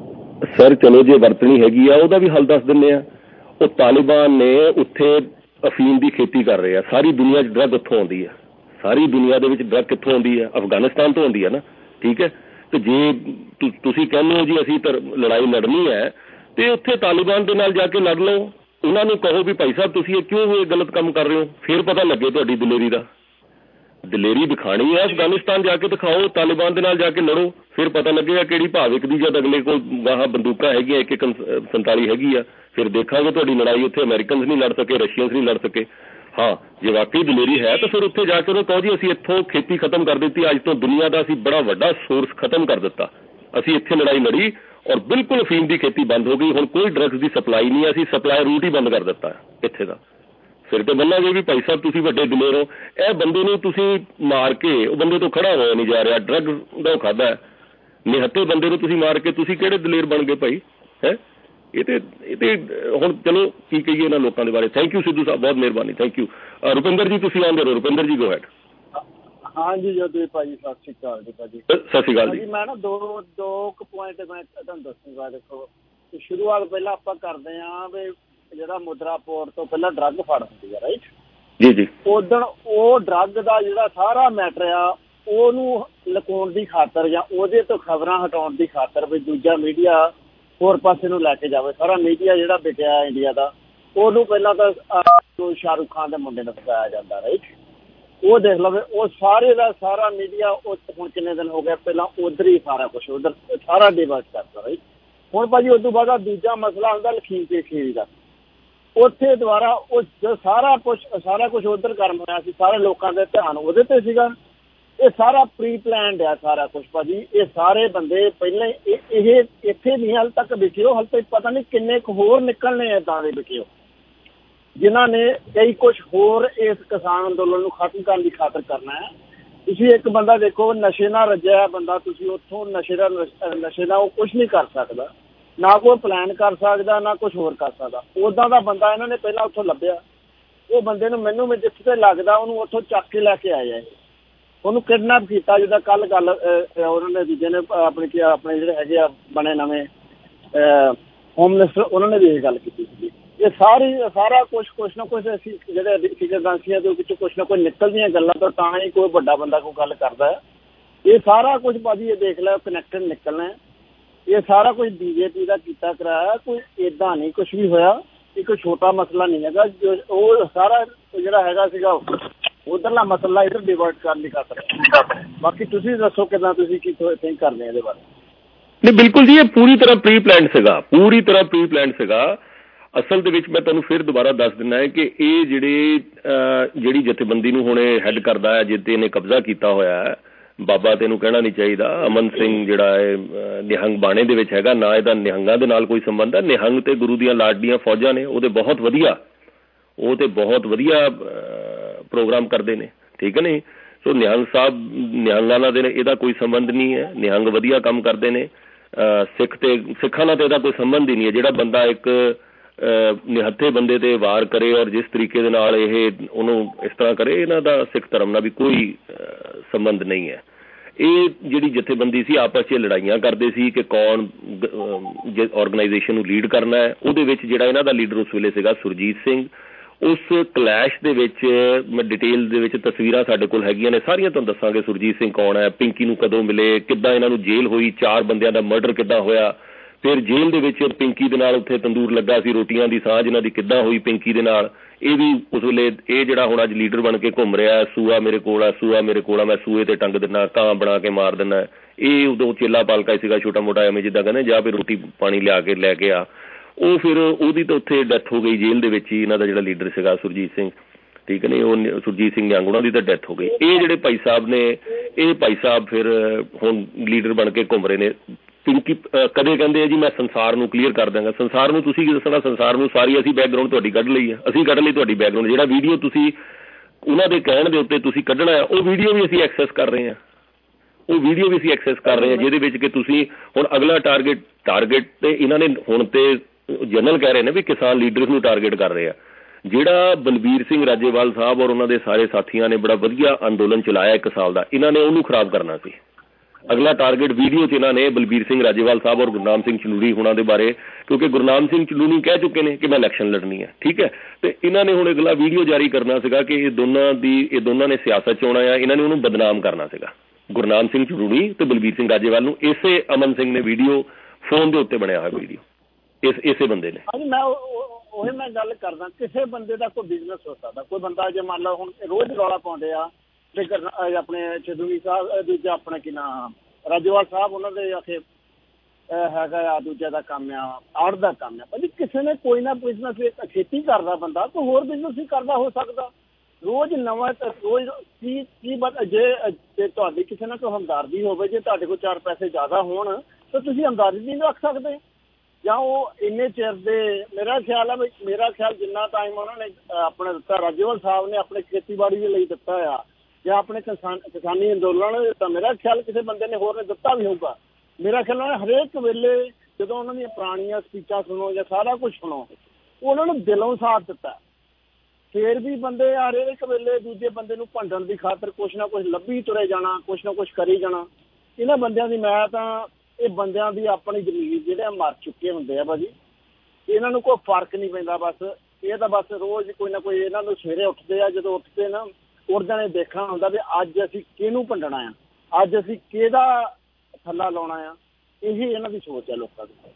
ਸਰ ਚਲੋ ਜੇ ਵਰਤਣੀ ਹੈਗੀ ਆ ਉਹਦਾ ਵੀ ਹੱਲ ਦੱਸ ਦਿੰਦੇ ਆ। ਉਹ ਤਾਲਿਬਾਨ ਨੇ ਉੱਥੇ ਅਫੀਮ ਦੀ ਖੇਤੀ ਕਰ ਰਹੇ ਆ, ਸਾਰੀ ਦੁਨੀਆ 'ਚ ਡਰੱਗ ਉੱਥੋਂ ਆਉਂਦੀ ਹੈ, ਸਾਰੀ ਦੁਨੀਆ ਦੇ ਵਿੱਚ ਡਰੱਗ ਕਿੱਥੋਂ ਆਉਂਦੀ ਹੈ? ਅਫਗਾਨਿਸਤਾਨ ਤੋਂ ਆਉਂਦੀ ਹੈ ਨਾ, ਠੀਕ ਹੈ। ਤੇ ਜੇ ਤੁਸੀਂ ਕਹਿੰਦੇ ਹੋ ਜੀ ਅਸੀਂ ਤਾਂ ਲੜਾਈ ਲੜਨੀ ਹੈ ਤੇ ਉੱਥੇ ਤਾਲਿਬਾਨ ਦੇ ਨਾਲ ਜਾ ਕੇ ਲੜ ਲਓ, ਉਹਨਾਂ ਨੂੰ ਕਹੋ ਵੀ ਭਾਈ ਸਾਹਿਬ ਤੁਸੀਂ ਇਹ ਕਿਉਂ ਇਹ ਗਲਤ ਕੰਮ ਕਰ ਰਹੇ ਹੋ, ਫਿਰ ਪਤਾ ਲੱਗੇ ਤੁਹਾਡੀ ਦਲੇਰੀ ਦਾ। ਦਲੇਰੀ ਦਿਖਾਣੀ ਹੈ, ਅਫਗਾਨਿਸਤਾਨ ਜਾ ਕੇ ਦਿਖਾਓ, ਤਾਲਿਬਾਨ ਦੇ ਨਾਲ ਜਾ ਕੇ ਲੜੋ, ਫਿਰ ਪਤਾ ਲੱਗੇਗਾ ਕਿਹੜੀ ਭਾਵ ਵਿਕਦੀ। ਜਦ ਅਗਲੇ ਕੋਲ ਗਾਹਾਂ ਬੰਦੂਕਾਂ ਹੈਗੀਆਂ ਇੱਕ ਇੱਕ ਸੰਤਾਲੀ ਹੈਗੀ ਆ, ਫਿਰ ਦੇਖਾਂਗੇ ਤੁਹਾਡੀ ਲੜਾਈ ਉੱਥੇ ਅਮਰੀਕਨਸ ਨਹੀਂ ਲੜ ਸਕੇ, ਰਸ਼ੀਅਨਸ ਨਹੀਂ ਲੜ ਸਕੇ। ਹਾਂ ਜੇ ਵਾਕਈ ਦਲੇਰੀ ਹੈ ਤਾਂ ਫਿਰ ਉੱਥੇ ਜਾ ਕੇ ਉਹਨੂੰ ਕਹੋ ਜੀ ਅਸੀਂ ਇੱਥੋਂ ਖੇਤੀ ਖਤਮ ਕਰ ਦਿੱਤੀ, ਅੱਜ ਤੋਂ ਦੁਨੀਆ ਦਾ ਅਸੀਂ ਬੜਾ ਵੱਡਾ ਸੋਰਸ ਖਤਮ ਕਰ ਦਿੱਤਾ, ਅਸੀਂ ਇੱਥੇ ਲੜਾਈ ਲੜੀ ਔਰ ਬਿਲਕੁਲ ਅਫੀਮ ਦੀ ਖੇਤੀ ਬੰਦ ਹੋ ਗਈ, ਹੁਣ ਕੋਈ ਡਰੱਗਸ ਦੀ ਸਪਲਾਈ ਨਹੀਂ, ਅਸੀਂ ਸਪਲਾਈ ਰੂਟ ਹੀ ਬੰਦ ਕਰ ਦਿੱਤਾ ਇੱਥੇ ਦਾ। ਫਿਰ ਤੇ ਬੰਨਾਂਗੇ ਵੀ ਭਾਈ ਸਾਹਿਬ ਤੁਸੀਂ ਵੱਡੇ ਦਲੇਰ ਹੋ। ਇਹ ਬੰਦੇ ਨੂੰ ਤੁਸੀਂ ਮਾਰ ਕੇ, ਉਹ ਬੰਦੇ ਤੋਂ ਖੜਾ ਹੋਇਆ ਨਹੀਂ ਜਾ ਰਿਹਾ, ਡਰੱਗ ਦਾ ਉਹ ਖਾਧਾ, ਨਿਹੱਥੇ ਬੰਦੇ ਨੂੰ ਤੁਸੀਂ ਮਾਰ ਕੇ ਤੁਸੀਂ ਕਿਹੜੇ ਦਲੇਰ ਬਣ ਗਏ ਭਾਈ ਹੈ? ਇਹ ਤੇ ਇਹ ਤੇ ਹੁਣ ਚਲੋ ਕੀ ਕਹੀਏ ਇਹਨਾਂ ਲੋਕਾਂ ਦੇ ਬਾਰੇ। ਥੈਂਕ ਯੂ ਸਿੱਧੂ ਸਾਹਿਬ, ਬਹੁਤ ਮਿਹਰਬਾਨੀ, ਥੈਂਕ ਯੂ। ਰੁਪਿੰਦਰ ਜੀ ਤੁਸੀਂ ਆਉਂਦੇ ਰਹੋ। ਰੁਪਿੰਦਰ ਜੀ ਗੋ ਹੈਡ। ਹਾਂਜੀ ਜੋਦੇ ਭਾਜੀ ਸਤਿ ਸ਼੍ਰੀ ਅਕਾਲ ਜੀ। ਭਾਜੀ ਸਤਿ ਸ਼੍ਰੀ ਅਕਾਲ ਜੀ। ਮੈਂ ਨਾ ਦੋ ਦੋ ਕੁ ਪੁਆਇੰਟ ਮੈਂ ਤੁਹਾਨੂੰ ਦੱਸੂਗਾ। ਦੇਖੋ ਸ਼ੁਰੂਆਤ ਪਹਿਲਾਂ ਆਪਾਂ ਕਰਦੇ ਹਾਂ ਵੀ ਜਿਹੜਾ ਮੁਦਰਾ ਪੋਰਟ ਤੋਂ ਪਹਿਲਾਂ ਡਰੱਗ ਫੜ ਹੁੰਦੀ ਆ, ਰਾਈਟ ਜੀ ਜੀ। ਉਦਣ ਉਹ ਡਰੱਗ ਦਾ ਜਿਹੜਾ ਸਾਰਾ ਮੈਟਰ ਆ ਉਹਨੂੰ ਲੁਕਾਉਣ ਦੀ ਖਾਤਰ ਜਾਂ ਉਹਦੇ ਤੋਂ ਖਬਰਾਂ ਹਟਾਉਣ ਦੀ ਖਾਤਰ ਵੀ ਦੂਜਾ ਮੀਡੀਆ ਹੋਰ ਪਾਸੇ ਨੂੰ ਲੈ ਕੇ ਜਾਵੇ, ਸਾਰਾ ਮੀਡੀਆ ਜਿਹੜਾ ਵਿਕਿਆ ਇੰਡੀਆ ਦਾ, ਉਹਨੂੰ ਪਹਿਲਾਂ ਤਾਂ ਸ਼ਾਹਰੁਖ ਖਾਨ ਦੇ ਮੁੰਡੇ ਨੂੰ ਫਸਾਇਆ ਜਾਂਦਾ, ਰਾਈਟ। ਉਹ ਦੇਖ ਲਵੇ ਉਹ ਸਾਰੇ ਦਾ ਸਾਰਾ ਮੀਡੀਆ ਉਹ ਹੁਣ ਕਿੰਨੇ ਦਿਨ ਹੋ ਗਏ ਪਹਿਲਾਂ ਉੱਧਰ ਹੀ ਸਾਰਾ ਕੁਛ ਉੱਧਰ ਸਾਰਾ ਡਿਵਰਟ ਕਰਦਾ, ਰਾਈਟ। ਹੁਣ ਭਾਜੀ ਉਸ ਤੋਂ ਬਾਅਦ ਦੂਜਾ ਮਸਲਾ ਹੁੰਦਾ ਲਖੀਮਪੁਰ ਖੀਰੀ ਦਾ, ਉੱਥੇ ਦੁਬਾਰਾ ਉਹ ਸਾਰਾ ਕੁਛ ਸਾਰਾ ਕੁਛ ਉੱਧਰ ਕਰਮ ਹੋਇਆ ਸੀ, ਸਾਰੇ ਲੋਕਾਂ ਦਾ ਧਿਆਨ ਉਹਦੇ ਤੇ ਸੀਗਾ। ਇਹ ਸਾਰਾ ਪ੍ਰੀ ਪਲਾਨਡ ਆ ਸਾਰਾ ਕੁਛ ਭਾਜੀ। ਇਹ ਸਾਰੇ ਬੰਦੇ ਪਹਿਲਾਂ ਇਹ ਇੱਥੇ ਨਹੀਂ ਹਾਲੇ ਤੱਕ ਵਿਕਿਓ, ਹਾਲੇ ਤੱਕ ਪਤਾ ਨਹੀਂ ਕਿੰਨੇ ਕੁ ਹੋਰ ਨਿਕਲਣੇ ਇੱਦਾਂ ਦੇ ਵਿਕਿਓ ਜਿਨ੍ਹਾਂ ਨੇ ਕਈ ਕੁਛ ਹੋਰ ਇਸ ਕਿਸਾਨ ਅੰਦੋਲਨ ਨੂੰ ਖਤਮ ਕਰਨ ਦੀ ਖਾਤਰ ਕਰਨਾ ਹੈ। ਤੁਸੀਂ ਇੱਕ ਬੰਦਾ ਦੇਖੋ ਨਸ਼ੇ ਨਾਲ ਰੱਜਿਆ ਬੰਦਾ, ਤੁਸੀਂ ਉੱਥੋਂ ਨਸ਼ੇ ਦਾ ਨਸ਼ੇ ਦਾ ਉਹ ਕੁਛ ਨਹੀਂ ਕਰ ਸਕਦਾ, ਨਾ ਕੋਈ ਪਲਾਨ ਕਰ ਸਕਦਾ, ਨਾ ਕੁਛ ਹੋਰ ਕਰ ਸਕਦਾ। ਉੱਦਾਂ ਦਾ ਬੰਦਾ ਇਹਨਾਂ ਨੇ ਪਹਿਲਾਂ ਉੱਥੋਂ ਲੱਭਿਆ, ਉਹ ਬੰਦੇ ਨੂੰ ਮੈਨੂੰ ਜਿੱਥੇ ਤੇ ਲੱਗਦਾ ਉਹਨੂੰ ਉੱਥੋਂ ਚੱਕ ਕੇ ਲੈ ਕੇ ਆਇਆ, ਉਹਨੂੰ ਕਿਡਨੈਪ ਕੀਤਾ। ਜਿੱਦਾਂ ਕੱਲ ਗੱਲ ਉਹਨਾਂ ਨੇ ਦੂਜੇ ਨੇ ਆਪਣੇ ਕੀ ਆਪਣੇ ਜਿਹੜੇ ਹੈਗੇ ਆ ਬਣੇ ਨਵੇਂ ਹੋਮ ਮਿਨਿਸਟਰ, ਉਹਨਾਂ ਨੇ ਵੀ ਇਹ ਗੱਲ ਕੀਤੀ ਸੀ। ਇਹ ਸਾਰੀ ਸਾਰਾ ਕੁਛ ਕੁਛ ਨਾ ਕੁਛ ਅਸੀਂ ਜਿਹੜੇ ਏਜੰਸੀਆਂ ਦੇ ਵਿੱਚ ਕੁਛ ਨਾ ਕੁਛ ਨਿਕਲਦੀਆਂ ਗੱਲਾਂ ਤੋਂ ਤਾਂ ਹੀ ਕੋਈ ਵੱਡਾ ਬੰਦਾ ਕੋਈ ਗੱਲ ਕਰਦਾ ਹੈ। ਇਹ ਸਾਰਾ ਕੁਛ ਭਾਜੀ ਇਹ ਦੇਖ ਲਿਆ ਕਨੈਕਟਡ ਨਿਕਲਣਾ। ਇਹ ਸਾਰਾ ਕੁਛ ਬੀਜੇਪੀ ਦਾ ਕੀਤਾ ਕਰਾਇਆ, ਕੋਈ ਏਦਾਂ ਨਹੀਂ ਕੁਛ ਵੀ ਹੋਇਆ। ਇਹ ਕੋਈ ਛੋਟਾ ਮਸਲਾ ਨਹੀਂ ਹੈਗਾ, ਜੋ ਉਹ ਸਾਰਾ ਜਿਹੜਾ ਹੈਗਾ ਸੀਗਾ ਉਧਰਲਾ ਮਸਲਾ ਇੱਧਰ ਡਿਵਰਟ ਕਰਨ ਦੀ ਖਾਤਰ। ਬਾਕੀ ਤੁਸੀਂ ਦੱਸੋ ਕਿੱਦਾਂ ਤੁਸੀਂ ਕੀ ਥਿੰਕ ਕਰਦੇ ਇਹਦੇ ਬਾਰੇ? ਨਹੀਂ ਬਿਲਕੁਲ ਜੀ, ਇਹ ਪੂਰੀ ਤਰ੍ਹਾਂ ਪ੍ਰੀ ਪਲਾਨਡ ਸੀਗਾ, ਪੂਰੀ ਤਰ੍ਹਾਂ ਪ੍ਰੀ ਪਲਾਨਡ ਸੀਗਾ। ਅਸਲ ਦੇ ਵਿੱਚ ਮੈਂ ਤੁਹਾਨੂੰ ਫਿਰ ਦੁਬਾਰਾ ਦੱਸ ਦਿੰਦਾ ਹੈ ਕਿ ਇਹ ਜਿਹੜੇ ਜਿਹੜੀ ਜਥੇਬੰਦੀ ਨੂੰ ਹੁਣ ਇਹ ਹੈੱਡ ਕਰਦਾ ਹੈ, ਜਿੱਤੇ ਇਹਨੇ ਕਬਜ਼ਾ ਕੀਤਾ ਹੋਇਆ ਹੈ, ਬਾਬਾ ਤੈਨੂੰ ਕਹਿਣਾ ਨਹੀਂ ਚਾਹੀਦਾ, ਅਮਨ ਸਿੰਘ ਜਿਹੜਾ ਹੈ ਨਿਹੰਗ ਬਾਣੇ ਦੇ ਵਿੱਚ ਹੈਗਾ, ਨਾ ਇਹਦਾ ਨਿਹੰਗਾਂ ਦੇ ਨਾਲ ਕੋਈ ਸੰਬੰਧ ਹੈ। ਨਿਹੰਗ ਤੇ ਗੁਰੂ ਦੀਆਂ ਲਾਡਲੀਆਂ ਫੌਜਾਂ ਨੇ, ਉਹਦੇ ਬਹੁਤ ਵਧੀਆ, ਉਹ ਤੇ ਬਹੁਤ ਵਧੀਆ ਪ੍ਰੋਗਰਾਮ ਕਰਦੇ ਨੇ, ਠੀਕ ਹੈ ਨਹੀਂ। ਸੋ ਨਿਹੰਗ ਸਾਹਿਬ ਨਿਹੰਗਾਂ ਨਾਲ ਦੇ ਇਹਦਾ ਕੋਈ ਸੰਬੰਧ ਨਹੀਂ ਹੈ, ਨਿਹੰਗ ਵਧੀਆ ਕੰਮ ਕਰਦੇ ਨੇ। ਸਿੱਖ ਤੇ ਸਿੱਖਾਂ ਨਾਲ ਤਾਂ ਇਹਦਾ ਕੋਈ ਸੰਬੰਧ ਹੀ ਨਹੀਂ ਹੈ। ਜਿਹੜਾ ਬੰਦਾ ਇੱਕ ਨਿਹੱਥੇ ਬੰਦੇ ਤੇ ਵਾਰ ਕਰੇ ਔਰ ਜਿਸ ਤਰੀਕੇ ਦੇ ਨਾਲ ਇਹ ਉਹਨੂੰ ਇਸ ਤਰ੍ਹਾਂ ਕਰੇ, ਇਹਨਾਂ ਦਾ ਸਿੱਖ ਧਰਮ ਨਾਲ ਵੀ ਕੋਈ ਸੰਬੰਧ ਨਹੀਂ ਹੈ। ਇਹ ਜਿਹੜੀ ਜਥੇਬੰਦੀ ਸੀ ਆਪਸ 'ਚ ਲੜਾਈਆਂ ਕਰਦੇ ਸੀ ਕਿ ਕੌਣ ਔਰਗਨਾਈਜੇਸ਼ਨ ਨੂੰ ਲੀਡ ਕਰਨਾ ਹੈ। ਉਹਦੇ ਵਿੱਚ ਜਿਹੜਾ ਇਹਨਾਂ ਦਾ ਲੀਡਰ ਉਸ ਵੇਲੇ ਸੀਗਾ ਸੁਰਜੀਤ ਸਿੰਘ। ਉਸ ਕਲੈਸ਼ ਦੇ ਵਿੱਚ ਮੈਂ ਡਿਟੇਲ ਦੇ ਵਿੱਚ ਤਸਵੀਰਾਂ ਸਾਡੇ ਕੋਲ ਹੈਗੀਆਂ ਨੇ, ਸਾਰੀਆਂ ਤੁਹਾਨੂੰ ਦੱਸਾਂਗੇ। ਸੁਰਜੀਤ ਸਿੰਘ ਕੌਣ ਹੈ, ਪਿੰਕੀ ਨੂੰ ਕਦੋਂ ਮਿਲੇ, ਕਿੱਦਾਂ ਇਹਨਾਂ ਨੂੰ ਜੇਲ੍ਹ ਹੋਈ, ਚਾਰ ਬੰਦਿਆਂ ਦਾ ਮਰਡਰ ਕਿੱਦਾਂ ਹੋਇਆ, ਫਿਰ ਜੇਲ੍ਹ ਦੇ ਵਿੱਚ ਪਿੰਕੀ ਦੇ ਨਾਲ ਉੱਥੇ ਤੰਦੂਰ ਲੱਗਾ ਸੀ, ਰੋਟੀਆਂ ਦੀ ਸਾਂਝ ਇਹਨਾਂ ਦੀ ਕਿੱਦਾਂ ਹੋਈ ਪਿੰਕੀ ਦੇ ਨਾਲ। ਇਹ ਵੀ ਉਸ ਵੇਲੇ ਇਹ ਜਿਹੜਾ ਹੁਣ ਅੱਜ ਲੀਡਰ ਬਣ ਕੇ ਘੁੰਮ ਰਿਹਾ, ਸੂਆ ਮੇਰੇ ਕੋਲ ਆ, ਸੂਆ ਮੇਰੇ ਕੋਲ ਆ, ਮੈਂ ਸੂਏ ਤੇ ਟੰਗ ਦਿੰਦਾ, ਕਾਂ ਬਣਾ ਕੇ ਮਾਰ ਦਿੰਦਾ, ਇਹ ਉਦੋਂ ਚੇਲਾ ਪਾਲਕਾ ਹੀ ਸੀਗਾ ਛੋਟਾ ਮੋਟਾ, ਐਵੇਂ ਜਿੱਦਾਂ ਕਹਿੰਦੇ ਜਾਂ ਫਿਰ ਰੋਟੀ ਪਾਣੀ ਲਿਆ ਕੇ ਲੈ ਕੇ ਆ। ਉਹ ਫਿਰ ਉਹਦੀ ਤਾਂ ਉੱਥੇ ਡੈਥ ਹੋ ਗਈ ਜੇਲ੍ਹ ਦੇ ਵਿੱਚ ਹੀ, ਇਹਨਾਂ ਦਾ ਜਿਹੜਾ ਲੀਡਰ ਸੀਗਾ ਸੁਰਜੀਤ ਸਿੰਘ, ਠੀਕ ਹੈ ਨਹੀਂ, ਉਹ ਸੁਰਜੀਤ ਸਿੰਘ ਨਿਹੰਗ ਉਹਨਾਂ ਦੀ ਤਾਂ ਡੈਥ ਹੋ ਗਈ। ਇਹ ਜਿਹੜੇ ਭਾਈ ਸਾਹਿਬ ਨੇ, ਇਹ ਭਾਈ ਸਾਹਿਬ ਫਿਰ ਹੁਣ ਲੀਡਰ ਬਣ ਕੇ ਘੁੰਮ ਰਹੇ ਨੇ। ਪਿੰਕੀ ਕਦੇ ਕਹਿੰਦੇ ਆ ਜੀ ਮੈਂ ਸੰਸਾਰ ਨੂੰ ਕਲੀਅਰ ਕਰ ਦਾਂਗਾ। ਸੰਸਾਰ ਨੂੰ ਤੁਸੀਂ ਕੀ ਦੱਸਣਾ, ਸੰਸਾਰ ਨੂੰ ਸਾਰੀ ਅਸੀਂ ਬੈਕਗਰਾਊਂਡ ਤੁਹਾਡੀ ਕੱਢ ਲਈ ਹੈ, ਅਸੀਂ ਕੱਢ ਲਈ ਤੁਹਾਡੀ ਬੈਕਗਰਾਊਂਡ। ਜਿਹੜਾ ਵੀਡੀਓ ਤੁਸੀਂ ਉਹਨਾਂ ਦੇ ਕਹਿਣ ਦੇ ਉੱਤੇ ਤੁਸੀਂ ਕੱਢਣਾ ਹੈ, ਉਹ ਵੀਡੀਓ ਵੀ ਅਸੀਂ ਐਕਸੈਸ ਕਰ ਰਹੇ ਹਾਂ, ਉਹ ਵੀਡੀਓ ਵੀ ਅਸੀਂ ਐਕਸੈਸ ਕਰ ਰਹੇ ਹਾਂ, ਜਿਹਦੇ ਵਿੱਚ ਕਿ ਤੁਸੀਂ ਹੁਣ ਅਗਲਾ ਟਾਰਗੇਟ ਟਾਰਗੇਟ ਤੇ ਇਹਨਾਂ ਨੇ ਹੁਣ ਤੇ ਜਨਰਲ ਕਹਿ ਰਹੇ ਨੇ ਵੀ ਕਿਸਾਨ ਲੀਡਰਸ ਨੂੰ ਟਾਰਗੇਟ ਕਰ ਰਹੇ ਆ। ਜਿਹੜਾ ਬਲਬੀਰ ਸਿੰਘ ਰਾਜੇਵਾਲ ਸਾਹਿਬ ਔਰ ਉਹਨਾਂ ਦੇ ਸਾਰੇ ਸਾਥੀਆਂ ਨੇ ਬੜਾ ਵਧੀਆ ਅੰਦੋਲਨ ਚਲਾਇਆ ਇੱਕ ਸਾਲ ਦਾ, ਇਹਨਾਂ ਨੇ ਉਹਨੂੰ ਖਰਾਬ ਕਰਨਾ ਸੀ। ਅਗਲਾ ਟਾਰਗੇਟ ਵੀਡੀਓ 'ਚ ਇਹਨਾਂ ਨੇ ਬਲਬੀਰ ਸਿੰਘ ਰਾਜੇਵਾਲ ਸਾਹਿਬ ਔਰ ਗੁਰਨਾਮ ਸਿੰਘ ਚਨੂਰੀ ਹੋਣਾ ਦੇ ਬਾਰੇ, ਕਿਉਂਕਿ ਗੁਰਨਾਮ ਸਿੰਘ ਚਨੂਰੀ ਕਹਿ ਚੁੱਕੇ ਨੇ ਕਿ ਮੈਂ ਇਲੈਕਸ਼ਨ ਲੜਨੀ ਹੈ, ਠੀਕ ਹੈ, ਤੇ ਇਹਨਾਂ ਨੇ ਹੁਣ ਅਗਲਾ ਵੀਡੀਓ ਜਾਰੀ ਕਰਨਾ ਸੀਗਾ ਕਿ ਇਹ ਦੋਨਾਂ ਦੀ ਇਹ ਦੋਨਾਂ ਨੇ ਸਿਆਸਤ 'ਚ ਆਉਣਾ ਆ, ਇਹਨਾਂ ਨੇ ਉਹਨੂੰ ਬਦਨਾਮ ਕਰਨਾ ਸੀਗਾ, ਗੁਰਨਾਮ ਸਿੰਘ ਚਨੂਰੀ ਤੇ ਬਲਬੀਰ ਸਿੰਘ ਰਾਜੇਵਾਲ ਨੂੰ। ਇਸੇ ਅਮਨ ਸਿੰਘ ਨੇ ਵੀਡੀਓ ਫੋਨ ਦੇ ਉੱਤੇ ਬਣਿਆ ਹੋਇਆ ਵੀਡੀਓ ਇਸ ਇਸੇ ਬੰਦੇ ਨੇ। ਹਾਂਜੀ, ਮੈਂ ਉਹੀ ਮੈਂ ਗੱਲ ਕਰਦਾ, ਕਿਸੇ ਬੰਦੇ ਦਾ ਕੋਈ ਬਿਜ਼ਨਸ ਹੋ ਸਕਦਾ, ਕੋਈ ਬੰਦਾ ਜੇ ਮੰਨ ਲਓ ਹੁਣ ਰੋਜ਼ ਰੌਲਾ ਪਾਉਂਦੇ ਆ ਤੇ ਆਪਣੇ ਚਦੂਵੀ ਸਾਹਿਬ, ਦੂਜਾ ਆਪਣਾ ਕੀ ਨਾਮ ਰਾਜੇਵਾਲ ਸਾਹਿਬ, ਉਹਨਾਂ ਦੇ ਆਖੇ ਹੈਗਾ ਆ ਦੂਜੇ ਦਾ ਕੰਮ ਆ, ਆੜ ਦਾ ਕੰਮ ਆ। ਭਾਜੀ ਕਿਸੇ ਨੇ ਕੋਈ ਨਾ ਬਿਜ਼ਨਸ, ਖੇਤੀ ਕਰਦਾ ਬੰਦਾ, ਕੋਈ ਹੋਰ ਬਿਜ਼ਨਸ ਵੀ ਕਰਦਾ ਹੋ ਸਕਦਾ। ਰੋਜ਼ ਨਵਾਂ ਰੋਜ਼ ਕੀ ਕੀ ਜੇ ਜੇ ਤੁਹਾਡੀ ਕਿਸੇ ਨਾਲ ਕੋਈ ਹਮਦਰਦੀ ਹੋਵੇ, ਜੇ ਤੁਹਾਡੇ ਕੋਲ ਚਾਰ ਪੈਸੇ ਜ਼ਿਆਦਾ ਹੋਣ ਤਾਂ ਤੁਸੀਂ ਹਮਦਰਦੀ ਨਹੀਂ ਰੱਖ ਸਕਦੇ। ਜਾਂ ਉਹ ਇੰਨੇ ਚਿਰ ਦੇ, ਮੇਰਾ ਖਿਆਲ ਹੈ ਮੇਰਾ ਖਿਆਲ ਜਿੰਨਾ ਟਾਈਮ ਉਹਨਾਂ ਨੇ ਆਪਣਾ ਦਿੱਤਾ, ਰਾਜੇਵਾਲ ਸਾਹਿਬ ਨੇ ਆਪਣੇ ਖੇਤੀਬਾੜੀ ਦੇ ਲਈ ਦਿੱਤਾ ਆ ਜਾਂ ਆਪਣੇ ਕਿਸਾਨ ਕਿਸਾਨੀ ਅੰਦੋਲਨ ਨੇ ਦਿੱਤਾ, ਮੇਰਾ ਖਿਆਲ ਕਿਸੇ ਬੰਦੇ ਨੇ ਹੋਰ ਨੇ ਦਿੱਤਾ ਵੀ ਹੋਊਗਾ। ਮੇਰਾ ਖਿਆਲ ਉਹਨਾਂ ਨੇ ਹਰੇਕ ਵੇਲੇ ਜਦੋਂ ਉਹਨਾਂ ਦੀਆਂ ਪੁਰਾਣੀਆਂ ਸਪੀਚਾਂ ਸੁਣੋ ਜਾਂ ਸਾਰਾ ਕੁਛ ਸੁਣੋ, ਉਹਨਾਂ ਨੂੰ ਦਿਲੋਂ ਸਾਥ ਦਿੱਤਾ। ਫਿਰ ਵੀ ਬੰਦੇ ਹਰੇਕ ਵੇਲੇ ਦੂਜੇ ਬੰਦੇ ਨੂੰ ਭੰਡਣ ਦੀ ਖਾਤਰ ਕੁਛ ਨਾ ਕੁਛ ਲੱਭੀ ਤੁਰੇ ਜਾਣਾ, ਕੁਛ ਨਾ ਕੁਛ ਕਰੀ ਜਾਣਾ। ਇਹਨਾਂ ਬੰਦਿਆਂ ਦੀ, ਮੈਂ ਤਾਂ ਇਹ ਬੰਦਿਆਂ ਦੀ ਆਪਣੀ ਜ਼ਮੀਰ ਜਿਹੜੇ ਮਰ ਚੁੱਕੇ ਹੁੰਦੇ ਆ ਭਾਜੀ, ਇਹਨਾਂ ਨੂੰ ਕੋਈ ਫਰਕ ਨਹੀਂ ਪੈਂਦਾ। ਬਸ ਇਹ ਤਾਂ ਬਸ ਰੋਜ਼ ਕੋਈ ਨਾ ਕੋਈ, ਇਹਨਾਂ ਨੂੰ ਸਵੇਰੇ ਉੱਠਦੇ ਆ, ਜਦੋਂ ਉੱਠਦੇ ਨਾ ਉੱਠਦਿਆਂ ਨੇ ਦੇਖਣਾ ਹੁੰਦਾ ਵੀ ਅੱਜ ਅਸੀਂ ਕਿਹਨੂੰ ਭੰਡਣਾ ਆ, ਅੱਜ ਅਸੀਂ ਕਿਹਦਾ ਥੱਲਾ ਲਾਉਣਾ ਆ। ਇਹੀ ਇਹਨਾਂ ਦੀ ਸੋਚ ਹੈ ਲੋਕਾਂ ਦੀ।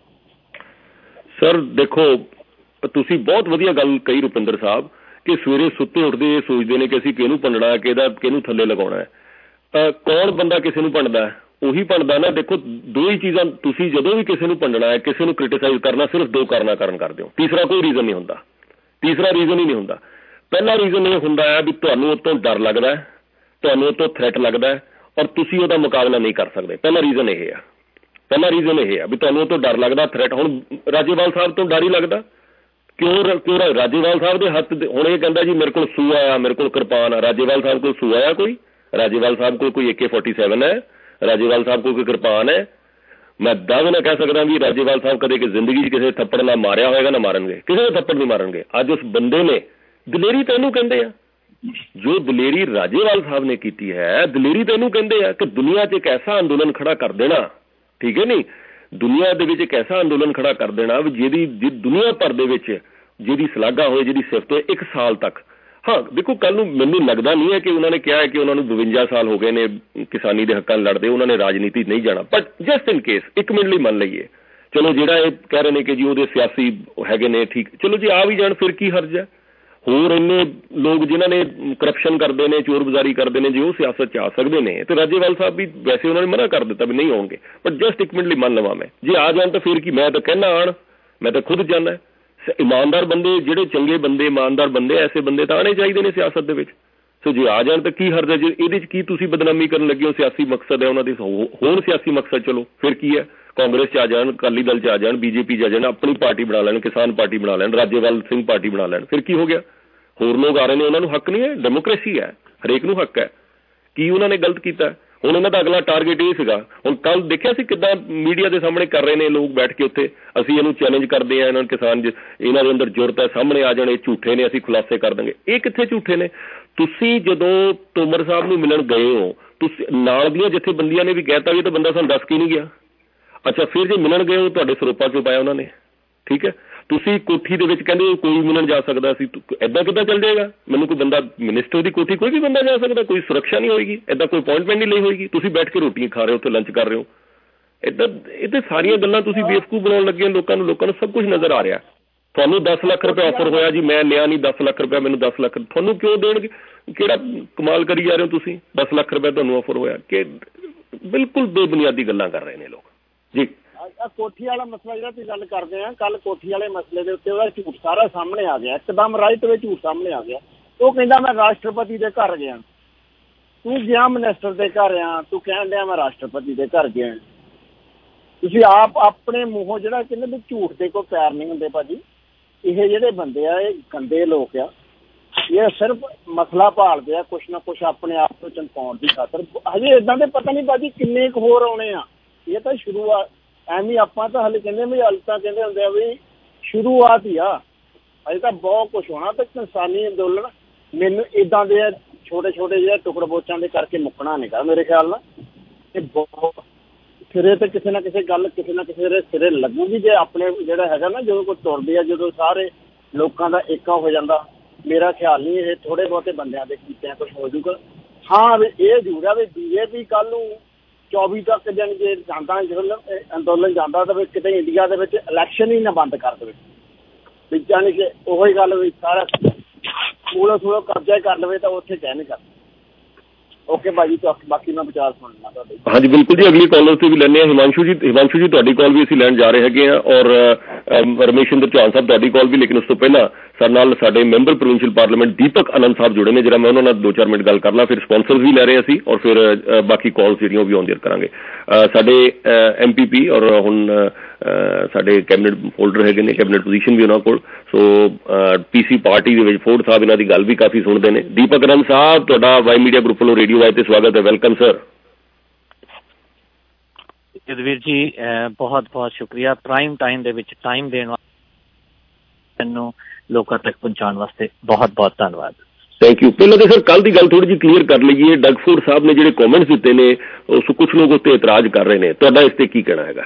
ਸਰ ਦੇਖੋ, ਤੁਸੀਂ ਬਹੁਤ ਵਧੀਆ ਗੱਲ ਕਹੀ ਰੁਪਿੰਦਰ ਸਾਹਿਬ, ਕਿ ਸਵੇਰੇ ਸੁੱਤੇ ਉੱਠਦੇ ਇਹ ਸੋਚਦੇ ਨੇ ਕਿ ਅਸੀਂ ਕਿਹਨੂੰ ਭੰਡਣਾ, ਕਿਹਦਾ ਕਿਹਨੂੰ ਥੱਲੇ ਲਗਾਉਣਾ ਹੈ। ਕੌਣ ਬੰਦਾ ਕਿਸੇ ਨੂੰ ਭੰਡਦਾ ਹੈ? ਉਹੀ ਭੰਡਦਾ ਨਾ। ਦੇਖੋ ਦੋ ਹੀ ਚੀਜ਼ਾਂ, ਤੁਸੀਂ ਜਦੋਂ ਵੀ ਕਿਸੇ ਨੂੰ ਭੰਡਣਾ ਹੈ, ਕਿਸੇ ਨੂੰ ਕ੍ਰਿਟੀਸਾਈਜ਼ ਕਰਨਾ, ਸਿਰਫ ਦੋ ਕਾਰਨਾਂ ਕਾਰਨ ਕਰਦੇ ਹੋ, ਤੀਸਰਾ ਕੋਈ ਰੀਜ਼ਨ ਨਹੀਂ ਹੁੰਦਾ, ਤੀਸਰਾ ਰੀਜ਼ਨ ਹੀ ਨਹੀਂ ਹੁੰਦਾ। ਪਹਿਲਾ ਰੀਜ਼ਨ ਇਹ ਹੁੰਦਾ ਹੈ ਵੀ ਤੁਹਾਨੂੰ ਉਹ ਤੋਂ ਡਰ ਲੱਗਦਾ, ਤੁਹਾਨੂੰ ਉਹ ਤੋਂ ਥ੍ਰੈਟ ਲੱਗਦਾ ਔਰ ਤੁਸੀਂ ਉਹਦਾ ਮੁਕਾਬਲਾ ਨਹੀਂ ਕਰ ਸਕਦੇ। ਪਹਿਲਾ ਰੀਜ਼ਨ ਇਹ ਆ, ਪਹਿਲਾ ਰੀਜ਼ਨ ਇਹ ਆ ਵੀ ਤੁਹਾਨੂੰ ਉਹ ਤੋਂ ਡਰ ਲੱਗਦਾ, ਥ੍ਰੈਟ। ਹੁਣ ਰਾਜੇਵਾਲ ਸਾਹਿਬ ਤੋਂ ਡਰ ਹੀ ਲੱਗਦਾ, ਕਿਉਂ ਕਿਉਂ ਰਾਜੇਵਾਲ ਸਾਹਿਬ ਦੇ ਹੱਥ ਹੁਣ ਇਹ ਕਹਿੰਦਾ ਜੀ ਮੇਰੇ ਕੋਲ ਸੂਆ ਆ, ਮੇਰੇ ਕੋਲ ਕਿਰਪਾਨ ਆ। ਰਾਜੇਵਾਲ ਸਾਹਿਬ ਕੋਲ ਸੂਆ ਆ ਕੋਈ? ਰਾਜੇਵਾਲ ਸਾਹਿਬ ਕੋਲ ਕੋਈ ਏ ਕੇ ਫੋਰਟੀ ਸੈਵਨ ਹੈ? ਰਾਜੇਵਾਲ ਸਾਹਿਬ ਕੋਲ ਕੋਈ ਕਿਰਪਾਨ ਹੈ? ਮੈਂ ਦਾਅਵੇ ਨਾਲ ਕਹਿ ਸਕਦਾ ਵੀ ਰਾਜੇਵਾਲ ਸਾਹਿਬ ਕਦੇ ਕਿ ਜ਼ਿੰਦਗੀ 'ਚ ਕਿਸੇ ਥੱਪੜ ਨਾਲ ਮਾਰਿਆ ਹੋਏਗਾ ਨਾ ਮਾਰਨਗੇ, ਕਿਸੇ ਦੇ ਥੱਪੜ ਨਹੀਂ ਮਾਰਨਗੇ। ਅੱਜ ਉਸ ਬੰਦੇ ਨੇ ਦਲੇਰੀ ਤੈਨੂੰ ਕਹਿੰਦੇ ਆ, ਜੋ ਦਲੇਰੀ ਰਾਜੇਵਾਲ ਸਾਹਿਬ ਨੇ ਕੀਤੀ ਹੈ, ਦਲੇਰੀ ਤੈਨੂੰ ਕਹਿੰਦੇ ਆ ਕਿ ਦੁਨੀਆ 'ਚ ਇੱਕ ਐਸਾ ਅੰਦੋਲਨ ਖੜਾ ਕਰ ਦੇਣਾ, ਠੀਕ ਹੈ ਨਹੀਂ, ਦੁਨੀਆ ਦੇ ਵਿੱਚ ਇੱਕ ਐਸਾ ਅੰਦੋਲਨ ਖੜਾ ਕਰ ਦੇਣਾ ਵੀ ਜਿਹਦੀ ਦੁਨੀਆ ਭਰ ਦੇ ਵਿੱਚ ਜਿਹਦੀ ਸ਼ਲਾਘਾ ਹੋਏ, ਜਿਹਦੀ ਸਿਫਤ ਹੋਏ ਇੱਕ ਸਾਲ ਤੱਕ। ਹਾਂ ਦੇਖੋ, ਕੱਲ ਨੂੰ ਮੈਨੂੰ ਲੱਗਦਾ ਨਹੀਂ ਹੈ ਕਿ ਉਹਨਾਂ ਨੇ ਕਿਹਾ ਹੈ ਕਿ ਉਹਨਾਂ ਨੂੰ ਬਵੰਜਾ ਸਾਲ ਹੋ ਗਏ ਨੇ ਕਿਸਾਨੀ ਦੇ ਹੱਕਾਂ ਲੜਦੇ, ਉਹਨਾਂ ਨੇ ਰਾਜਨੀਤੀ ਨਹੀਂ ਜਾਣਾ। ਬਟ ਜਸਟ ਇਨ ਕੇਸ ਇੱਕ ਮਿੰਟ ਲਈ ਮੰਨ ਲਈਏ, ਚਲੋ ਜਿਹੜਾ ਇਹ ਕਹਿ ਰਹੇ ਨੇ ਕਿ ਜੀ ਉਹਦੇ ਸਿਆਸੀ ਹੈਗੇ ਨੇ, ਠੀਕ, ਚਲੋ ਜੀ ਆ ਵੀ ਜਾਣ, ਫਿਰ ਕੀ ਹਰਜ ਹੈ। ਹੋਰ ਇੰਨੇ ਲੋਕ ਜਿਨ੍ਹਾਂ ਨੇ ਕਰਪਸ਼ਨ ਕਰਦੇ ਨੇ, ਚੋਰ ਬਜ਼ਾਰੀ ਕਰਦੇ ਨੇ, ਜੇ ਉਹ ਸਿਆਸਤ 'ਚ ਆ ਸਕਦੇ ਨੇ, ਤੇ ਰਾਜੇਵਾਲ ਸਾਹਿਬ ਵੀ ਵੈਸੇ ਉਹਨਾਂ ਨੇ ਮਨਾ ਕਰ ਦਿੱਤਾ ਵੀ ਨਹੀਂ ਆਉਣਗੇ। ਬਟ ਜਸਟ ਇੱਕ ਮਿੰਟ ਲਈ ਮੰਨ ਲਵਾਂ ਮੈਂ, ਜੇ ਆ ਜਾਣ ਤਾਂ ਫਿਰ ਕੀ, ਮੈਂ ਤਾਂ ਕਹਿੰਦਾ ਆਉਣ, ਮੈਂ ਤਾਂ ਖੁਦ ਚਾਹੁੰਦਾ ਇਮਾਨਦਾਰ ਬੰਦੇ, ਜਿਹੜੇ ਚੰਗੇ ਬੰਦੇ, ਇਮਾਨਦਾਰ ਬੰਦੇ, ਐਸੇ ਬੰਦੇ ਤਾਂ ਆਉਣੇ ਚਾਹੀਦੇ ਨੇ ਸਿਆਸਤ ਦੇ ਵਿੱਚ। ਸੋ ਜੇ ਆ ਜਾਣ ਤਾਂ ਕੀ ਹਰਜ ਹੈ? ਜੇ ਇਹਦੇ 'ਚ ਕੀ ਤੁਸੀਂ ਬਦਨਾਮੀ ਕਰਨ ਲੱਗੇ ਹੋ? ਸਿਆਸੀ ਮਕਸਦ ਹੈ ਉਹਨਾਂ ਦੇ, ਹੋਣ ਸਿਆਸੀ ਮਕਸਦ, ਚਲੋ ਫਿਰ ਕੀ ਹੈ। ਕਾਂਗਰਸ 'ਚ ਆ ਜਾਣ, ਅਕਾਲੀ ਦਲ 'ਚ ਆ ਜਾਣ, ਬੀਜੇਪੀ 'ਚ ਆ ਜਾਣ, ਆਪਣੀ ਪਾਰਟੀ ਬਣਾ ਲੈਣ, ਕਿਸਾਨ ਪਾਰਟੀ ਬਣਾ ਲੈਣ, ਰਾਜੇਵਾਲ ਸਿੰਘ ਪਾਰਟੀ ਬਣਾ ਲੈਣ, ਫਿਰ ਕੀ ਹੋ ਗਿਆ? ਹੋਰ ਲੋਕ ਆ ਰਹੇ ਨੇ, ਉਹਨਾਂ ਨੂੰ ਹੱਕ ਨਹੀਂ ਹੈ? ਡੈਮੋਕ੍ਰੇਸੀ ਹੈ, ਹਰੇਕ ਨੂੰ ਹੱਕ ਹੈ। ਕੀ ਉਹਨਾਂ ਨੇ ਗਲਤ ਕੀਤਾ? ਹੁਣ ਇਹਨਾਂ ਦਾ ਅਗਲਾ ਟਾਰਗੇਟ ਇਹ ਸੀਗਾ। ਹੁਣ ਕੱਲ ਦੇਖਿਆ ਸੀ ਕਿੱਦਾਂ ਮੀਡੀਆ ਦੇ ਸਾਹਮਣੇ ਕਰ ਰਹੇ ਨੇ ਲੋਕ ਬੈਠ ਕੇ ਉੱਥੇ, ਅਸੀਂ ਇਹਨੂੰ ਚੈਲੰਜ ਕਰਦੇ ਹਾਂ, ਇਹਨਾਂ ਨੂੰ ਕਿਸਾਨ, ਇਹਨਾਂ ਦੇ ਅੰਦਰ ਜ਼ਰੂਰਤ ਹੈ, ਸਾਹਮਣੇ ਆ ਜਾਣ, ਇਹ ਝੂਠੇ ਨੇ, ਅਸੀਂ ਖੁਲਾਸੇ ਕਰ ਦਾਂਗੇ। ਇਹ ਕਿੱਥੇ ਝੂਠੇ ਨੇ? ਤੁਸੀਂ ਜਦੋਂ ਤੋਮਰ ਸਾਹਿਬ ਨੂੰ ਮਿਲਣ ਗਏ ਹੋ, ਤੁਸੀਂ ਨਾਲ ਦੀਆਂ ਜਥੇਬੰਦੀਆਂ ਨੇ ਵੀ ਕਹਿਤਾ ਵੀ ਇਹ ਤਾਂ ਬੰਦਾ ਸਾਨੂੰ ਦੱਸ ਕੇ ਨਹੀਂ ਗਿਆ। ਅੱਛਾ, ਫਿਰ ਜੇ ਮਿਲਣ ਗਏ ਹੋ ਤੁਹਾਡੇ ਸਰੋਪਾ ਚੋਂ ਪਾਇਆ ਉਹਨਾਂ ਨੇ, ਠੀਕ ਹੈ। ਤੁਸੀਂ ਕੋਠੀ ਦੇ ਵਿੱਚ ਕਹਿੰਦੇ ਕੋਈ ਮਿਲਣ ਜਾ ਸਕਦਾ ਸੀ, ਇੱਦਾਂ ਕਿੱਦਾਂ ਚੱਲ ਜਾਏਗਾ? ਮੈਨੂੰ ਕੋਈ ਬੰਦਾ, ਮਿਨਿਸਟਰ ਦੀ ਕੋਠੀ ਕੋਈ ਵੀ ਬੰਦਾ ਜਾ ਸਕਦਾ, ਕੋਈ ਸੁਰੱਖਿਆ ਨਹੀਂ ਹੋਏਗੀ, ਇੱਦਾਂ ਕੋਈ ਅਪਾਇੰਟਮੈਂਟ ਨਹੀਂ ਲਈ ਹੋਏਗੀ। ਤੁਸੀਂ ਬੈਠ ਕੇ ਰੋਟੀਆਂ ਖਾ ਰਹੇ ਹੋ, ਉੱਥੇ ਲੰਚ ਕਰ ਰਹੇ ਹੋ। ਇੱਦਾਂ ਇਹ ਤਾਂ ਸਾਰੀਆਂ ਗੱਲਾਂ ਤੁਸੀਂ ਬੇਵਕੂਫ ਬਣਾਉਣ ਲੱਗੇ ਲੋਕਾਂ ਨੂੰ। ਲੋਕਾਂ ਨੂੰ ਸਭ ਕੁਝ ਨਜ਼ਰ ਆ ਰਿਹਾ। ਤੁਹਾਨੂੰ ਦਸ ਲੱਖ ਰੁਪਏ ਆਫਰ ਹੋਇਆ ਜੀ, ਮੈਂ ਲਿਆ ਨਹੀਂ ਦਸ ਲੱਖ ਰੁਪਇਆ, ਮੈਨੂੰ ਦਸ ਲੱਖ ਤੁਹਾਨੂੰ ਕਿਉਂ ਦੇਣਗੇ? ਕਿਹੜਾ ਕਮਾਲ ਕਰੀ ਜਾ ਰਹੇ ਹੋ ਤੁਸੀਂ? ਦਸ ਲੱਖ ਰੁਪਇਆ ਤੁਹਾਨੂੰ ਆਫਰ ਹੋਇਆ ਕਿ ਬਿਲਕੁਲ ਬੇਬੁਨਿਆਦੀ ਗੱਲਾਂ ਕਰ ਰਹੇ ਨੇ ਲੋਕ ਜੀ। ਕੋਠੀ ਵਾਲਾ ਮਸਲਾ ਜਿਹੜਾ ਤੁਸੀਂ ਗੱਲ ਕਰਦੇ ਆ, ਕੱਲ ਕੋਠੀ ਵਾਲੇ ਮਸਲੇ ਦੇ ਉੱਤੇ ਉਹਦਾ ਝੂਠ ਸਾਰਾ ਸਾਹਮਣੇ ਆ ਗਿਆ, ਇੱਕਦਮ ਰਾਈਟ ਵਿੱਚ ਝੂਠ ਸਾਹਮਣੇ ਆ ਗਿਆ। ਉਹ ਕਹਿੰਦਾ ਮੈਂ ਰਾਸ਼ਟਰਪਤੀ ਦੇ ਘਰ ਗਿਆ। ਤੂੰ ਗਿਆ ਮਿਨਿਸਟਰ ਦੇ ਘਰ ਆ, ਤੂੰ ਕਹਿਣ ਡਿਆ ਮੈਂ ਰਾਸ਼ਟਰਪਤੀ ਦੇ ਘਰ ਗਿਆ। ਤੁਸੀਂ ਆਪ ਆਪਣੇ ਮੂੰਹੋਂ ਜਿਹੜਾ ਕਹਿੰਦੇ ਵੀ ਝੂਠ ਦੇ ਕੋਈ ਪੈਰ ਨਹੀਂ ਹੁੰਦੇ ਭਾਜੀ। ਇਹ ਜਿਹੜੇ ਬੰਦੇ ਆ, ਇਹ ਗੰਦੇ ਲੋਕ ਆ, ਇਹ ਸਿਰਫ ਮਸਲਾ ਭਾਲਦੇ ਆ, ਕੁਛ ਨਾ ਕੁਛ ਆਪਣੇ ਆਪ ਤੋਂ ਚਮਕਾਉਣ ਦੀ ਖਾਤਰ। ਹਜੇ ਏਦਾਂ ਦੇ ਪਤਾ ਨਹੀਂ ਭਾਜੀ ਕਿੰਨੇ ਕੁ ਹੋਰ ਆਉਣੇ ਆ। ਇਹ ਤਾਂ ਸ਼ੁਰੂਆਤ, ਐਵੇਂ ਆਪਾਂ ਤਾਂ ਹਾਲੇ ਕਹਿੰਦੇ ਵੀ ਹਾਲੇ ਤਾਂ ਕਹਿੰਦੇ ਹੁੰਦੇ ਆ ਵੀ ਸ਼ੁਰੂਆਤ ਹੀ ਆ, ਅਜੇ ਤਾਂ ਬਹੁਤ ਕੁਛ ਹੋਣਾ। ਤੇ ਕਿਸਾਨੀ ਅੰਦੋਲਨ ਮੈਨੂੰ ਏਦਾਂ ਦੇ ਛੋਟੇ ਛੋਟੇ ਜਿਹੇ ਟੁਕੜ ਬੋਚਾਂ ਦੇ ਕਰਕੇ ਮੁੱਕਣਾ ਨਹੀਂ ਗਾ ਮੇਰੇ ਖਿਆਲ ਨਾਲ। ਇਹ ਬਹੁਤ ਸਿਰੇ ਤੇ ਕਿਸੇ ਨਾ ਕਿਸੇ ਗੱਲ, ਕਿਸੇ ਨਾ ਕਿਸੇ ਦੇ ਸਿਰੇ ਲੱਗੂਗੀ ਜੇ ਆਪਣੇ ਜਿਹੜਾ ਹੈਗਾ ਨਾ, ਜਦੋਂ ਕੋਈ ਤੁਰਦੇ ਆ, ਜਦੋਂ ਸਾਰੇ ਲੋਕਾਂ ਦਾ ਏਕਾ ਹੋ ਜਾਂਦਾ। ਮੇਰਾ ਖਿਆਲ ਨਹੀਂ ਇਹ ਥੋੜੇ ਬਹੁਤੇ ਬੰਦਿਆਂ ਦੇ ਕੀਤਿਆਂ ਕੁਛ ਹੋ ਜੂਗਾ। ਹਾਂ ਵੀ ਇਹ ਜ਼ਰੂਰ ਆ ਵੀ ਬੀਜੇਪੀ ਕੱਲ ਨੂੰ ਚੌਵੀ ਤੱਕ ਜਾਣੀ ਜੇ ਜਾਂਦਾ ਅੰਦੋਲਨ ਜਾਂਦਾ ਤਾਂ ਕਿਤੇ ਇੰਡੀਆ ਦੇ ਵਿੱਚ ਇਲੈਕਸ਼ਨ ਹੀ ਨਾ ਬੰਦ ਕਰ ਦੇਵੇ, ਵੀ ਜਾਣੀ ਕਿ ਉਹੀ ਗੱਲ ਵੀ ਸਾਰਾ ਪੂਰਾ ਪੂਰਾ ਕਬਜ਼ਾ ਕਰ ਲਵੇ ਤਾਂ ਉੱਥੇ ਕਹਿ ਨਹੀਂ ਕਰਦਾ। ਓਕੇ ਭਾਜੀ, ਬਾਕੀ ਮੈਂ ਵਿਚਾਰ ਸੁਣਨਾ ਤੁਹਾਡੇ। ਹਾਂਜੀ ਬਿਲਕੁਲ ਜੀ, ਅਗਲੀ ਕਾਲਰ ਤੇ ਵੀ ਲੈਂਦੇ ਹਾਂ। ਹਿਮਾਂਸ਼ੂ ਜੀ, ਹਿਮਾਂਸ਼ੂ ਜੀ ਤੁਹਾਡੀ ਕਾਲ ਵੀ ਅਸੀਂ ਲੈਣ ਜਾ ਰਹੇ ਹੈਗੇ ਹਾਂ, ਔਰ ਰਮੇਸ਼ਿੰਦਰ ਚੌਹਾਨ ਸਾਹਿਬ ਤੁਹਾਡੀ ਕਾਲ ਵੀ। ਲੇਕਿਨ ਉਸ ਤੋਂ ਪਹਿਲਾਂ ਸਾਡੇ ਨਾਲ ਸਾਡੇ member provincial parliament Deepak Anand sahib ਜੁੜੇ ਨੇ, ਜਿਹੜਾ ਮੈਂ ਉਹਨਾਂ ਨਾਲ ਦੋ ਚਾਰ ਮਿੰਟ ਗੱਲ ਕਰ ਲਾਂ, ਫਿਰ ਸਪਾਂਸਰਸ ਵੀ ਲੈ ਰਹੇ ਅਸੀਂ, ਔਰ ਫਿਰ ਬਾਕੀ ਕਾਲਸ ਜਿਹੜੀਆਂ ਉਹ ਵੀ ਆਉਂਦੀਆਂ ਕਰਾਂਗੇ। ਸਾਡੇ ਐਮ ਪੀ ਪੀ ਔਰ ਹੁਣ ਸਾਡੇ ਕੈਬਨਿਟ ਹੋਲਡਰ ਹੈਗੇ ਨੇ, ਕੈਬਨਿਟ ਪੋਜੀਸ਼ਨ ਵੀ ਉਹਨਾਂ ਕੋਲ। ਸੋ ਪੀ ਸੀ ਪਾਰਟੀ ਦੇ ਵਿੱਚ ਫੋਰਡ ਸਾਹਿਬ ਇਹਨਾਂ ਦੀ ਗੱਲ ਵੀ ਕਾਫੀ ਸੁਣਦੇ ਨੇ। ਦੀਪਕ ਆਨੰਦ ਸਾਹਿਬ, ਤੁਹਾਡਾ ਵਾਈ ਮੀਡੀਆ ਗਰੁੱਪ ਵੱਲੋਂ ਰੇਡੀਓ ਵਾਈ ਤੇ ਸਵਾਗਤ ਹੈ। Welcome sir. ਜਦਵੀਰ ਜੀ ਬਹੁਤ ਬਹੁਤ ਸ਼ੁਕਰੀਆ, ਪ੍ਰਾਈਮ ਟਾਈਮ ਦੇ ਵਿੱਚ ਟਾਈਮ ਦੇਣ ਮੈਨੂੰ ਲੋਕਾਂ ਤੱਕ ਪਹੁੰਚਾਉਣ ਵਾਸਤੇ ਬਹੁਤ ਬਹੁਤ ਧੰਨਵਾਦ। Thank you. ਪਹਿਲਾਂ ਤਾਂ ਸਰ ਕੱਲ ਦੀ ਗੱਲ ਥੋੜੀ ਜਿਹੀ ਕਲੀਅਰ ਕਰ ਲਈਏ। ਡਗ ਫੋਰਡ ਸਾਹਿਬ ਨੇ ਜਿਹੜੇ ਕਮੈਂਟਸ ਦਿੱਤੇ ਨੇ, ਉਸ ਕੁਛ ਲੋਕ ਉੱਤੇ ਇਤਰਾਜ਼ ਕਰ ਰਹੇ ਨੇ, ਤੁਹਾਡਾ ਇਸ ਤੇ ਕੀ ਕਹਿਣਾ ਹੈਗਾ?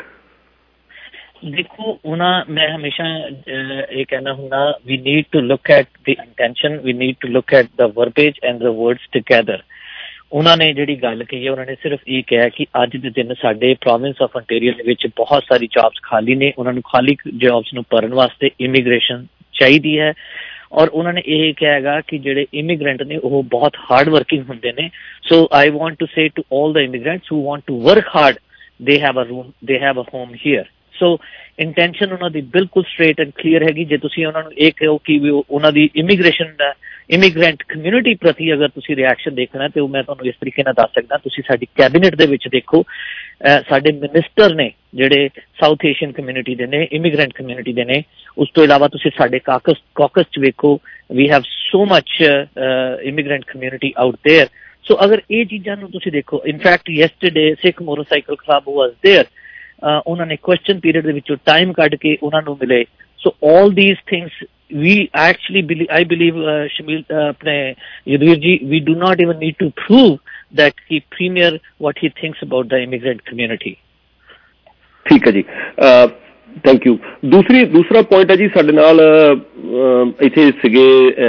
ਦੇਖੋ, ਉਹਨਾਂ ਮੈਂ ਹਮੇਸ਼ਾ ਇਹ ਕਹਿਣਾ ਹੁੰਦਾ, we need to look at the intention, we need to look at the verbiage and the words together. ਉਹਨਾਂ ਨੇ ਜਿਹੜੀ ਗੱਲ ਕਹੀ ਹੈ, ਉਹਨਾਂ ਨੇ ਸਿਰਫ ਇਹ ਕਿਹਾ ਕਿ ਅੱਜ ਦੇ ਦਿਨ ਸਾਡੇ ਪ੍ਰੋਵਿੰਸ ਆਫ ontario ਦੇ ਵਿੱਚ ਬਹੁਤ ਸਾਰੀ ਜੌਬਸ ਖਾਲੀ ਨੇ, ਉਹਨਾਂ ਨੂੰ ਖਾਲੀ ਜੌਬਸ ਨੂੰ ਭਰਨ ਵਾਸਤੇ ਇਮੀਗ੍ਰੇਸ਼ਨ ਚਾਹੀਦੀ ਹੈ। ਔਰ ਉਹਨਾਂ ਨੇ ਇਹ ਕਿਹਾ ਹੈਗਾ ਕਿ ਜਿਹੜੇ ਇਮੀਗ੍ਰੈਂਟ ਨੇ ਉਹ ਬਹੁਤ ਹਾਰਡ ਵਰਕਿੰਗ ਹੁੰਦੇ ਨੇ। So I want to say to all the immigrants who want to work hard, they have a room, they have a home here. So intention ਉਹਨਾਂ ਦੀ ਬਿਲਕੁਲ ਸਟ੍ਰੇਟ ਐਂਡ ਕਲੀਅਰ ਹੈਗੀ। ਜੇ ਤੁਸੀਂ ਉਹਨਾਂ ਨੂੰ ਇਹ ਕਹੋ ਕਿ ਵੀ ਉਹਨਾਂ ਦੀ ਇਮੀਗ੍ਰੇਸ਼ਨ ਦਾ ਇਮੀਗ੍ਰੈਂਟ ਕਮਿਊਨਿਟੀ ਪ੍ਰਤੀ ਅਗਰ ਤੁਸੀਂ ਰਿਐਕਸ਼ਨ ਦੇਖਣਾ, ਤੇ ਉਹ ਮੈਂ ਤੁਹਾਨੂੰ ਇਸ ਤਰੀਕੇ ਨਾਲ ਦੱਸ ਸਕਦਾ। ਤੁਸੀਂ ਸਾਡੀ ਕੈਬਨਿਟ ਦੇ ਵਿੱਚ ਦੇਖੋ, ਸਾਡੇ ਮਿਨਿਸਟਰ ਨੇ ਜਿਹੜੇ ਸਾਊਥ ਏਸ਼ੀਅਨ ਕਮਿਊਨਿਟੀ ਦੇ ਨੇ, ਇਮੀਗ੍ਰੈਂਟ ਕਮਿਊਨਿਟੀ ਦੇ ਨੇ। ਉਸ ਤੋਂ ਇਲਾਵਾ ਤੁਸੀਂ ਸਾਡੇ ਕਾਕਸ ਕਾਕਸ 'ਚ ਵੇਖੋ, we have so much immigrant community out there. So ਅਗਰ ਇਹ ਚੀਜ਼ਾਂ ਨੂੰ ਤੁਸੀਂ ਦੇਖੋ, in fact yesterday Sikh motorcycle club was there, ਉਹਨਾਂ ਨੇ ਕੁਐਸਚਨ ਪੀਰੀਅਡ ਦੇ ਵਿੱਚੋਂ ਟਾਈਮ ਕੱਢ ਕੇ ਉਹਨਾਂ ਨੂੰ ਮਿਲੇ। So all these things we actually believe, I believe uh, Shamil uh, apne Yadvir ji, we do not even need to prove that he premier what he thinks about the immigrant community. ठीक है जी, thank you. दूसरी दूसरा point है जी, ਸਾਡੇ ਨਾਲ ਇੱਥੇ ਸੀਗੇ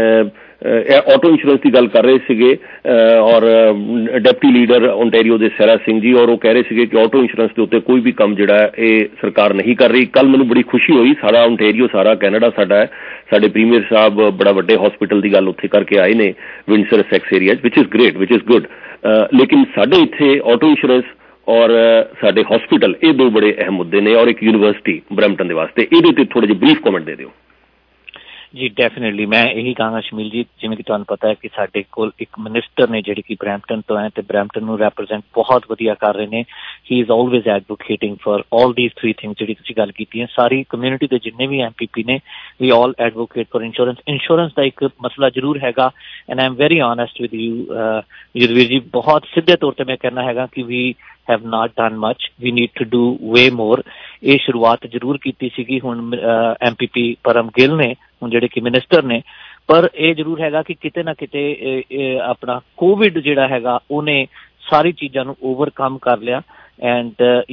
auto insurance ਦੀ ਗੱਲ ਕਰ ਰਹੇ ਸੀਗੇ, ਔਰ ਡਿਪਟੀ ਲੀਡਰ ਓਨਟਾਰੀਓ ਦੇ ਸੈਰਾ ਸਿੰਘ ਜੀ, ਔਰ ਉਹ ਕਹਿ ਰਹੇ ਸੀਗੇ ਕਿ ਆਟੋ ਇੰਸ਼ੋਰੈਂਸ ਦੇ ਉੱਤੇ ਕੋਈ ਵੀ ਕੰਮ ਜਿਹੜਾ ਹੈ ਇਹ ਸਰਕਾਰ ਨਹੀਂ ਕਰ ਰਹੀ। ਕੱਲ ਮੈਨੂੰ ਬੜੀ ਖੁਸ਼ੀ ਹੋਈ, ਸਾਰਾ ਓਨਟਾਰੀਓ, ਸਾਰਾ ਕੈਨੇਡਾ ਸਾਡਾ ਹੈ, ਸਾਡੇ ਪ੍ਰੀਮੀਅਰ ਸਾਹਿਬ ਬੜਾ ਵੱਡੇ ਹਸਪੀਟਲ ਦੀ ਗੱਲ ਉੱਥੇ ਕਰਕੇ ਆਏ ਨੇ Windsor Essex area, which is great, which is good. ਲੇਕਿਨ ਸਾਡੇ ਇੱਥੇ ਆਟੋ ਇੰਸ਼ੋਰੈਂਸ ਔਰ ਸਾਡੇ ਹਸਪੀਟਲ, ਇਹ ਦੋ ਬੜੇ ਅਹਿਮ ਮੁੱਦੇ ਨੇ, ਔਰ ਇੱਕ ਯੂਨੀਵਰਸਿਟੀ ਬਰੈਂਪਟਨ ਦੇ ਵਾਸਤੇ। ਇਹਦੇ ਤੇ ਥੋੜੇ ਜਿਹੇ ਬਰੀਫ ਕਮੈਂਟ ਦੇ ਦਿਓ। ਜੀ ਡੈਫੀਨਿਟਲੀ ਮੈਂ ਇਹੀ ਕਹਾਂਗਾ ਸ਼ਮੀਲ ਜੀ, ਜਿਵੇਂ ਕਿ ਤੁਹਾਨੂੰ ਪਤਾ ਹੈ ਕਿ ਸਾਡੇ ਕੋਲ ਇੱਕ ਮਿਨਿਸਟਰ ਨੇ ਜਿਹੜੇ ਕਿ ਬਰੈਂਪਟਨ ਤੋਂ ਹੈ ਤੇ ਬਰੈਂਪਟਨ ਨੂੰ ਰੈਪਰੈਜ਼ੈਂਟ ਬਹੁਤ ਵਧੀਆ ਕਰ ਰਹੇ ਨੇ। He is always advocating for all these three things ਜਿਹੜੀ ਤੁਸੀਂ ਗੱਲ ਕੀਤੀ ਹੈ। ਸਾਰੀ ਕਮਿਊਨਿਟੀ ਦੇ ਜਿੰਨੇ ਵੀ ਐਮ ਪੀ ਪੀ ਨੇ, we all advocate for insurance. Insurance ਦਾ ਇੱਕ ਮਸਲਾ ਜ਼ਰੂਰ ਹੈਗਾ and I am very honest with you Yudhvir ji, ਬਹੁਤ ਸਿੱਧੇ ਤੌਰ ਤੇ ਮੈਂ ਕਹਿਣਾ ਹੈਗਾ ਕਿ ਵੀ have not done much, we need to do way more। ਇਹ ਸ਼ੁਰੂਆਤ ਜ਼ਰੂਰ ਕੀਤੀ ਸੀਗੀ ਹੁਣ ਐਮ ਪੀ ਪੀ ਪਰਮ ਗਿੱਲ ਨੇ, ਹੁਣ ਜਿਹੜੇ ਕਿ ਮਿਨਿਸਟਰ ਨੇ, ਪਰ ਇਹ ਜ਼ਰੂਰ ਹੈਗਾ ਕਿ ਕਿਤੇ ਨਾ ਕਿਤੇ ਆਪਣਾ ਕੋਵਿਡ ਜਿਹੜਾ ਹੈਗਾ ਉਹਨੇ ਸਾਰੀ ਚੀਜ਼ਾਂ ਨੂੰ ਓਵਰਕਮ ਕਰ ਲਿਆ ਐਂਡ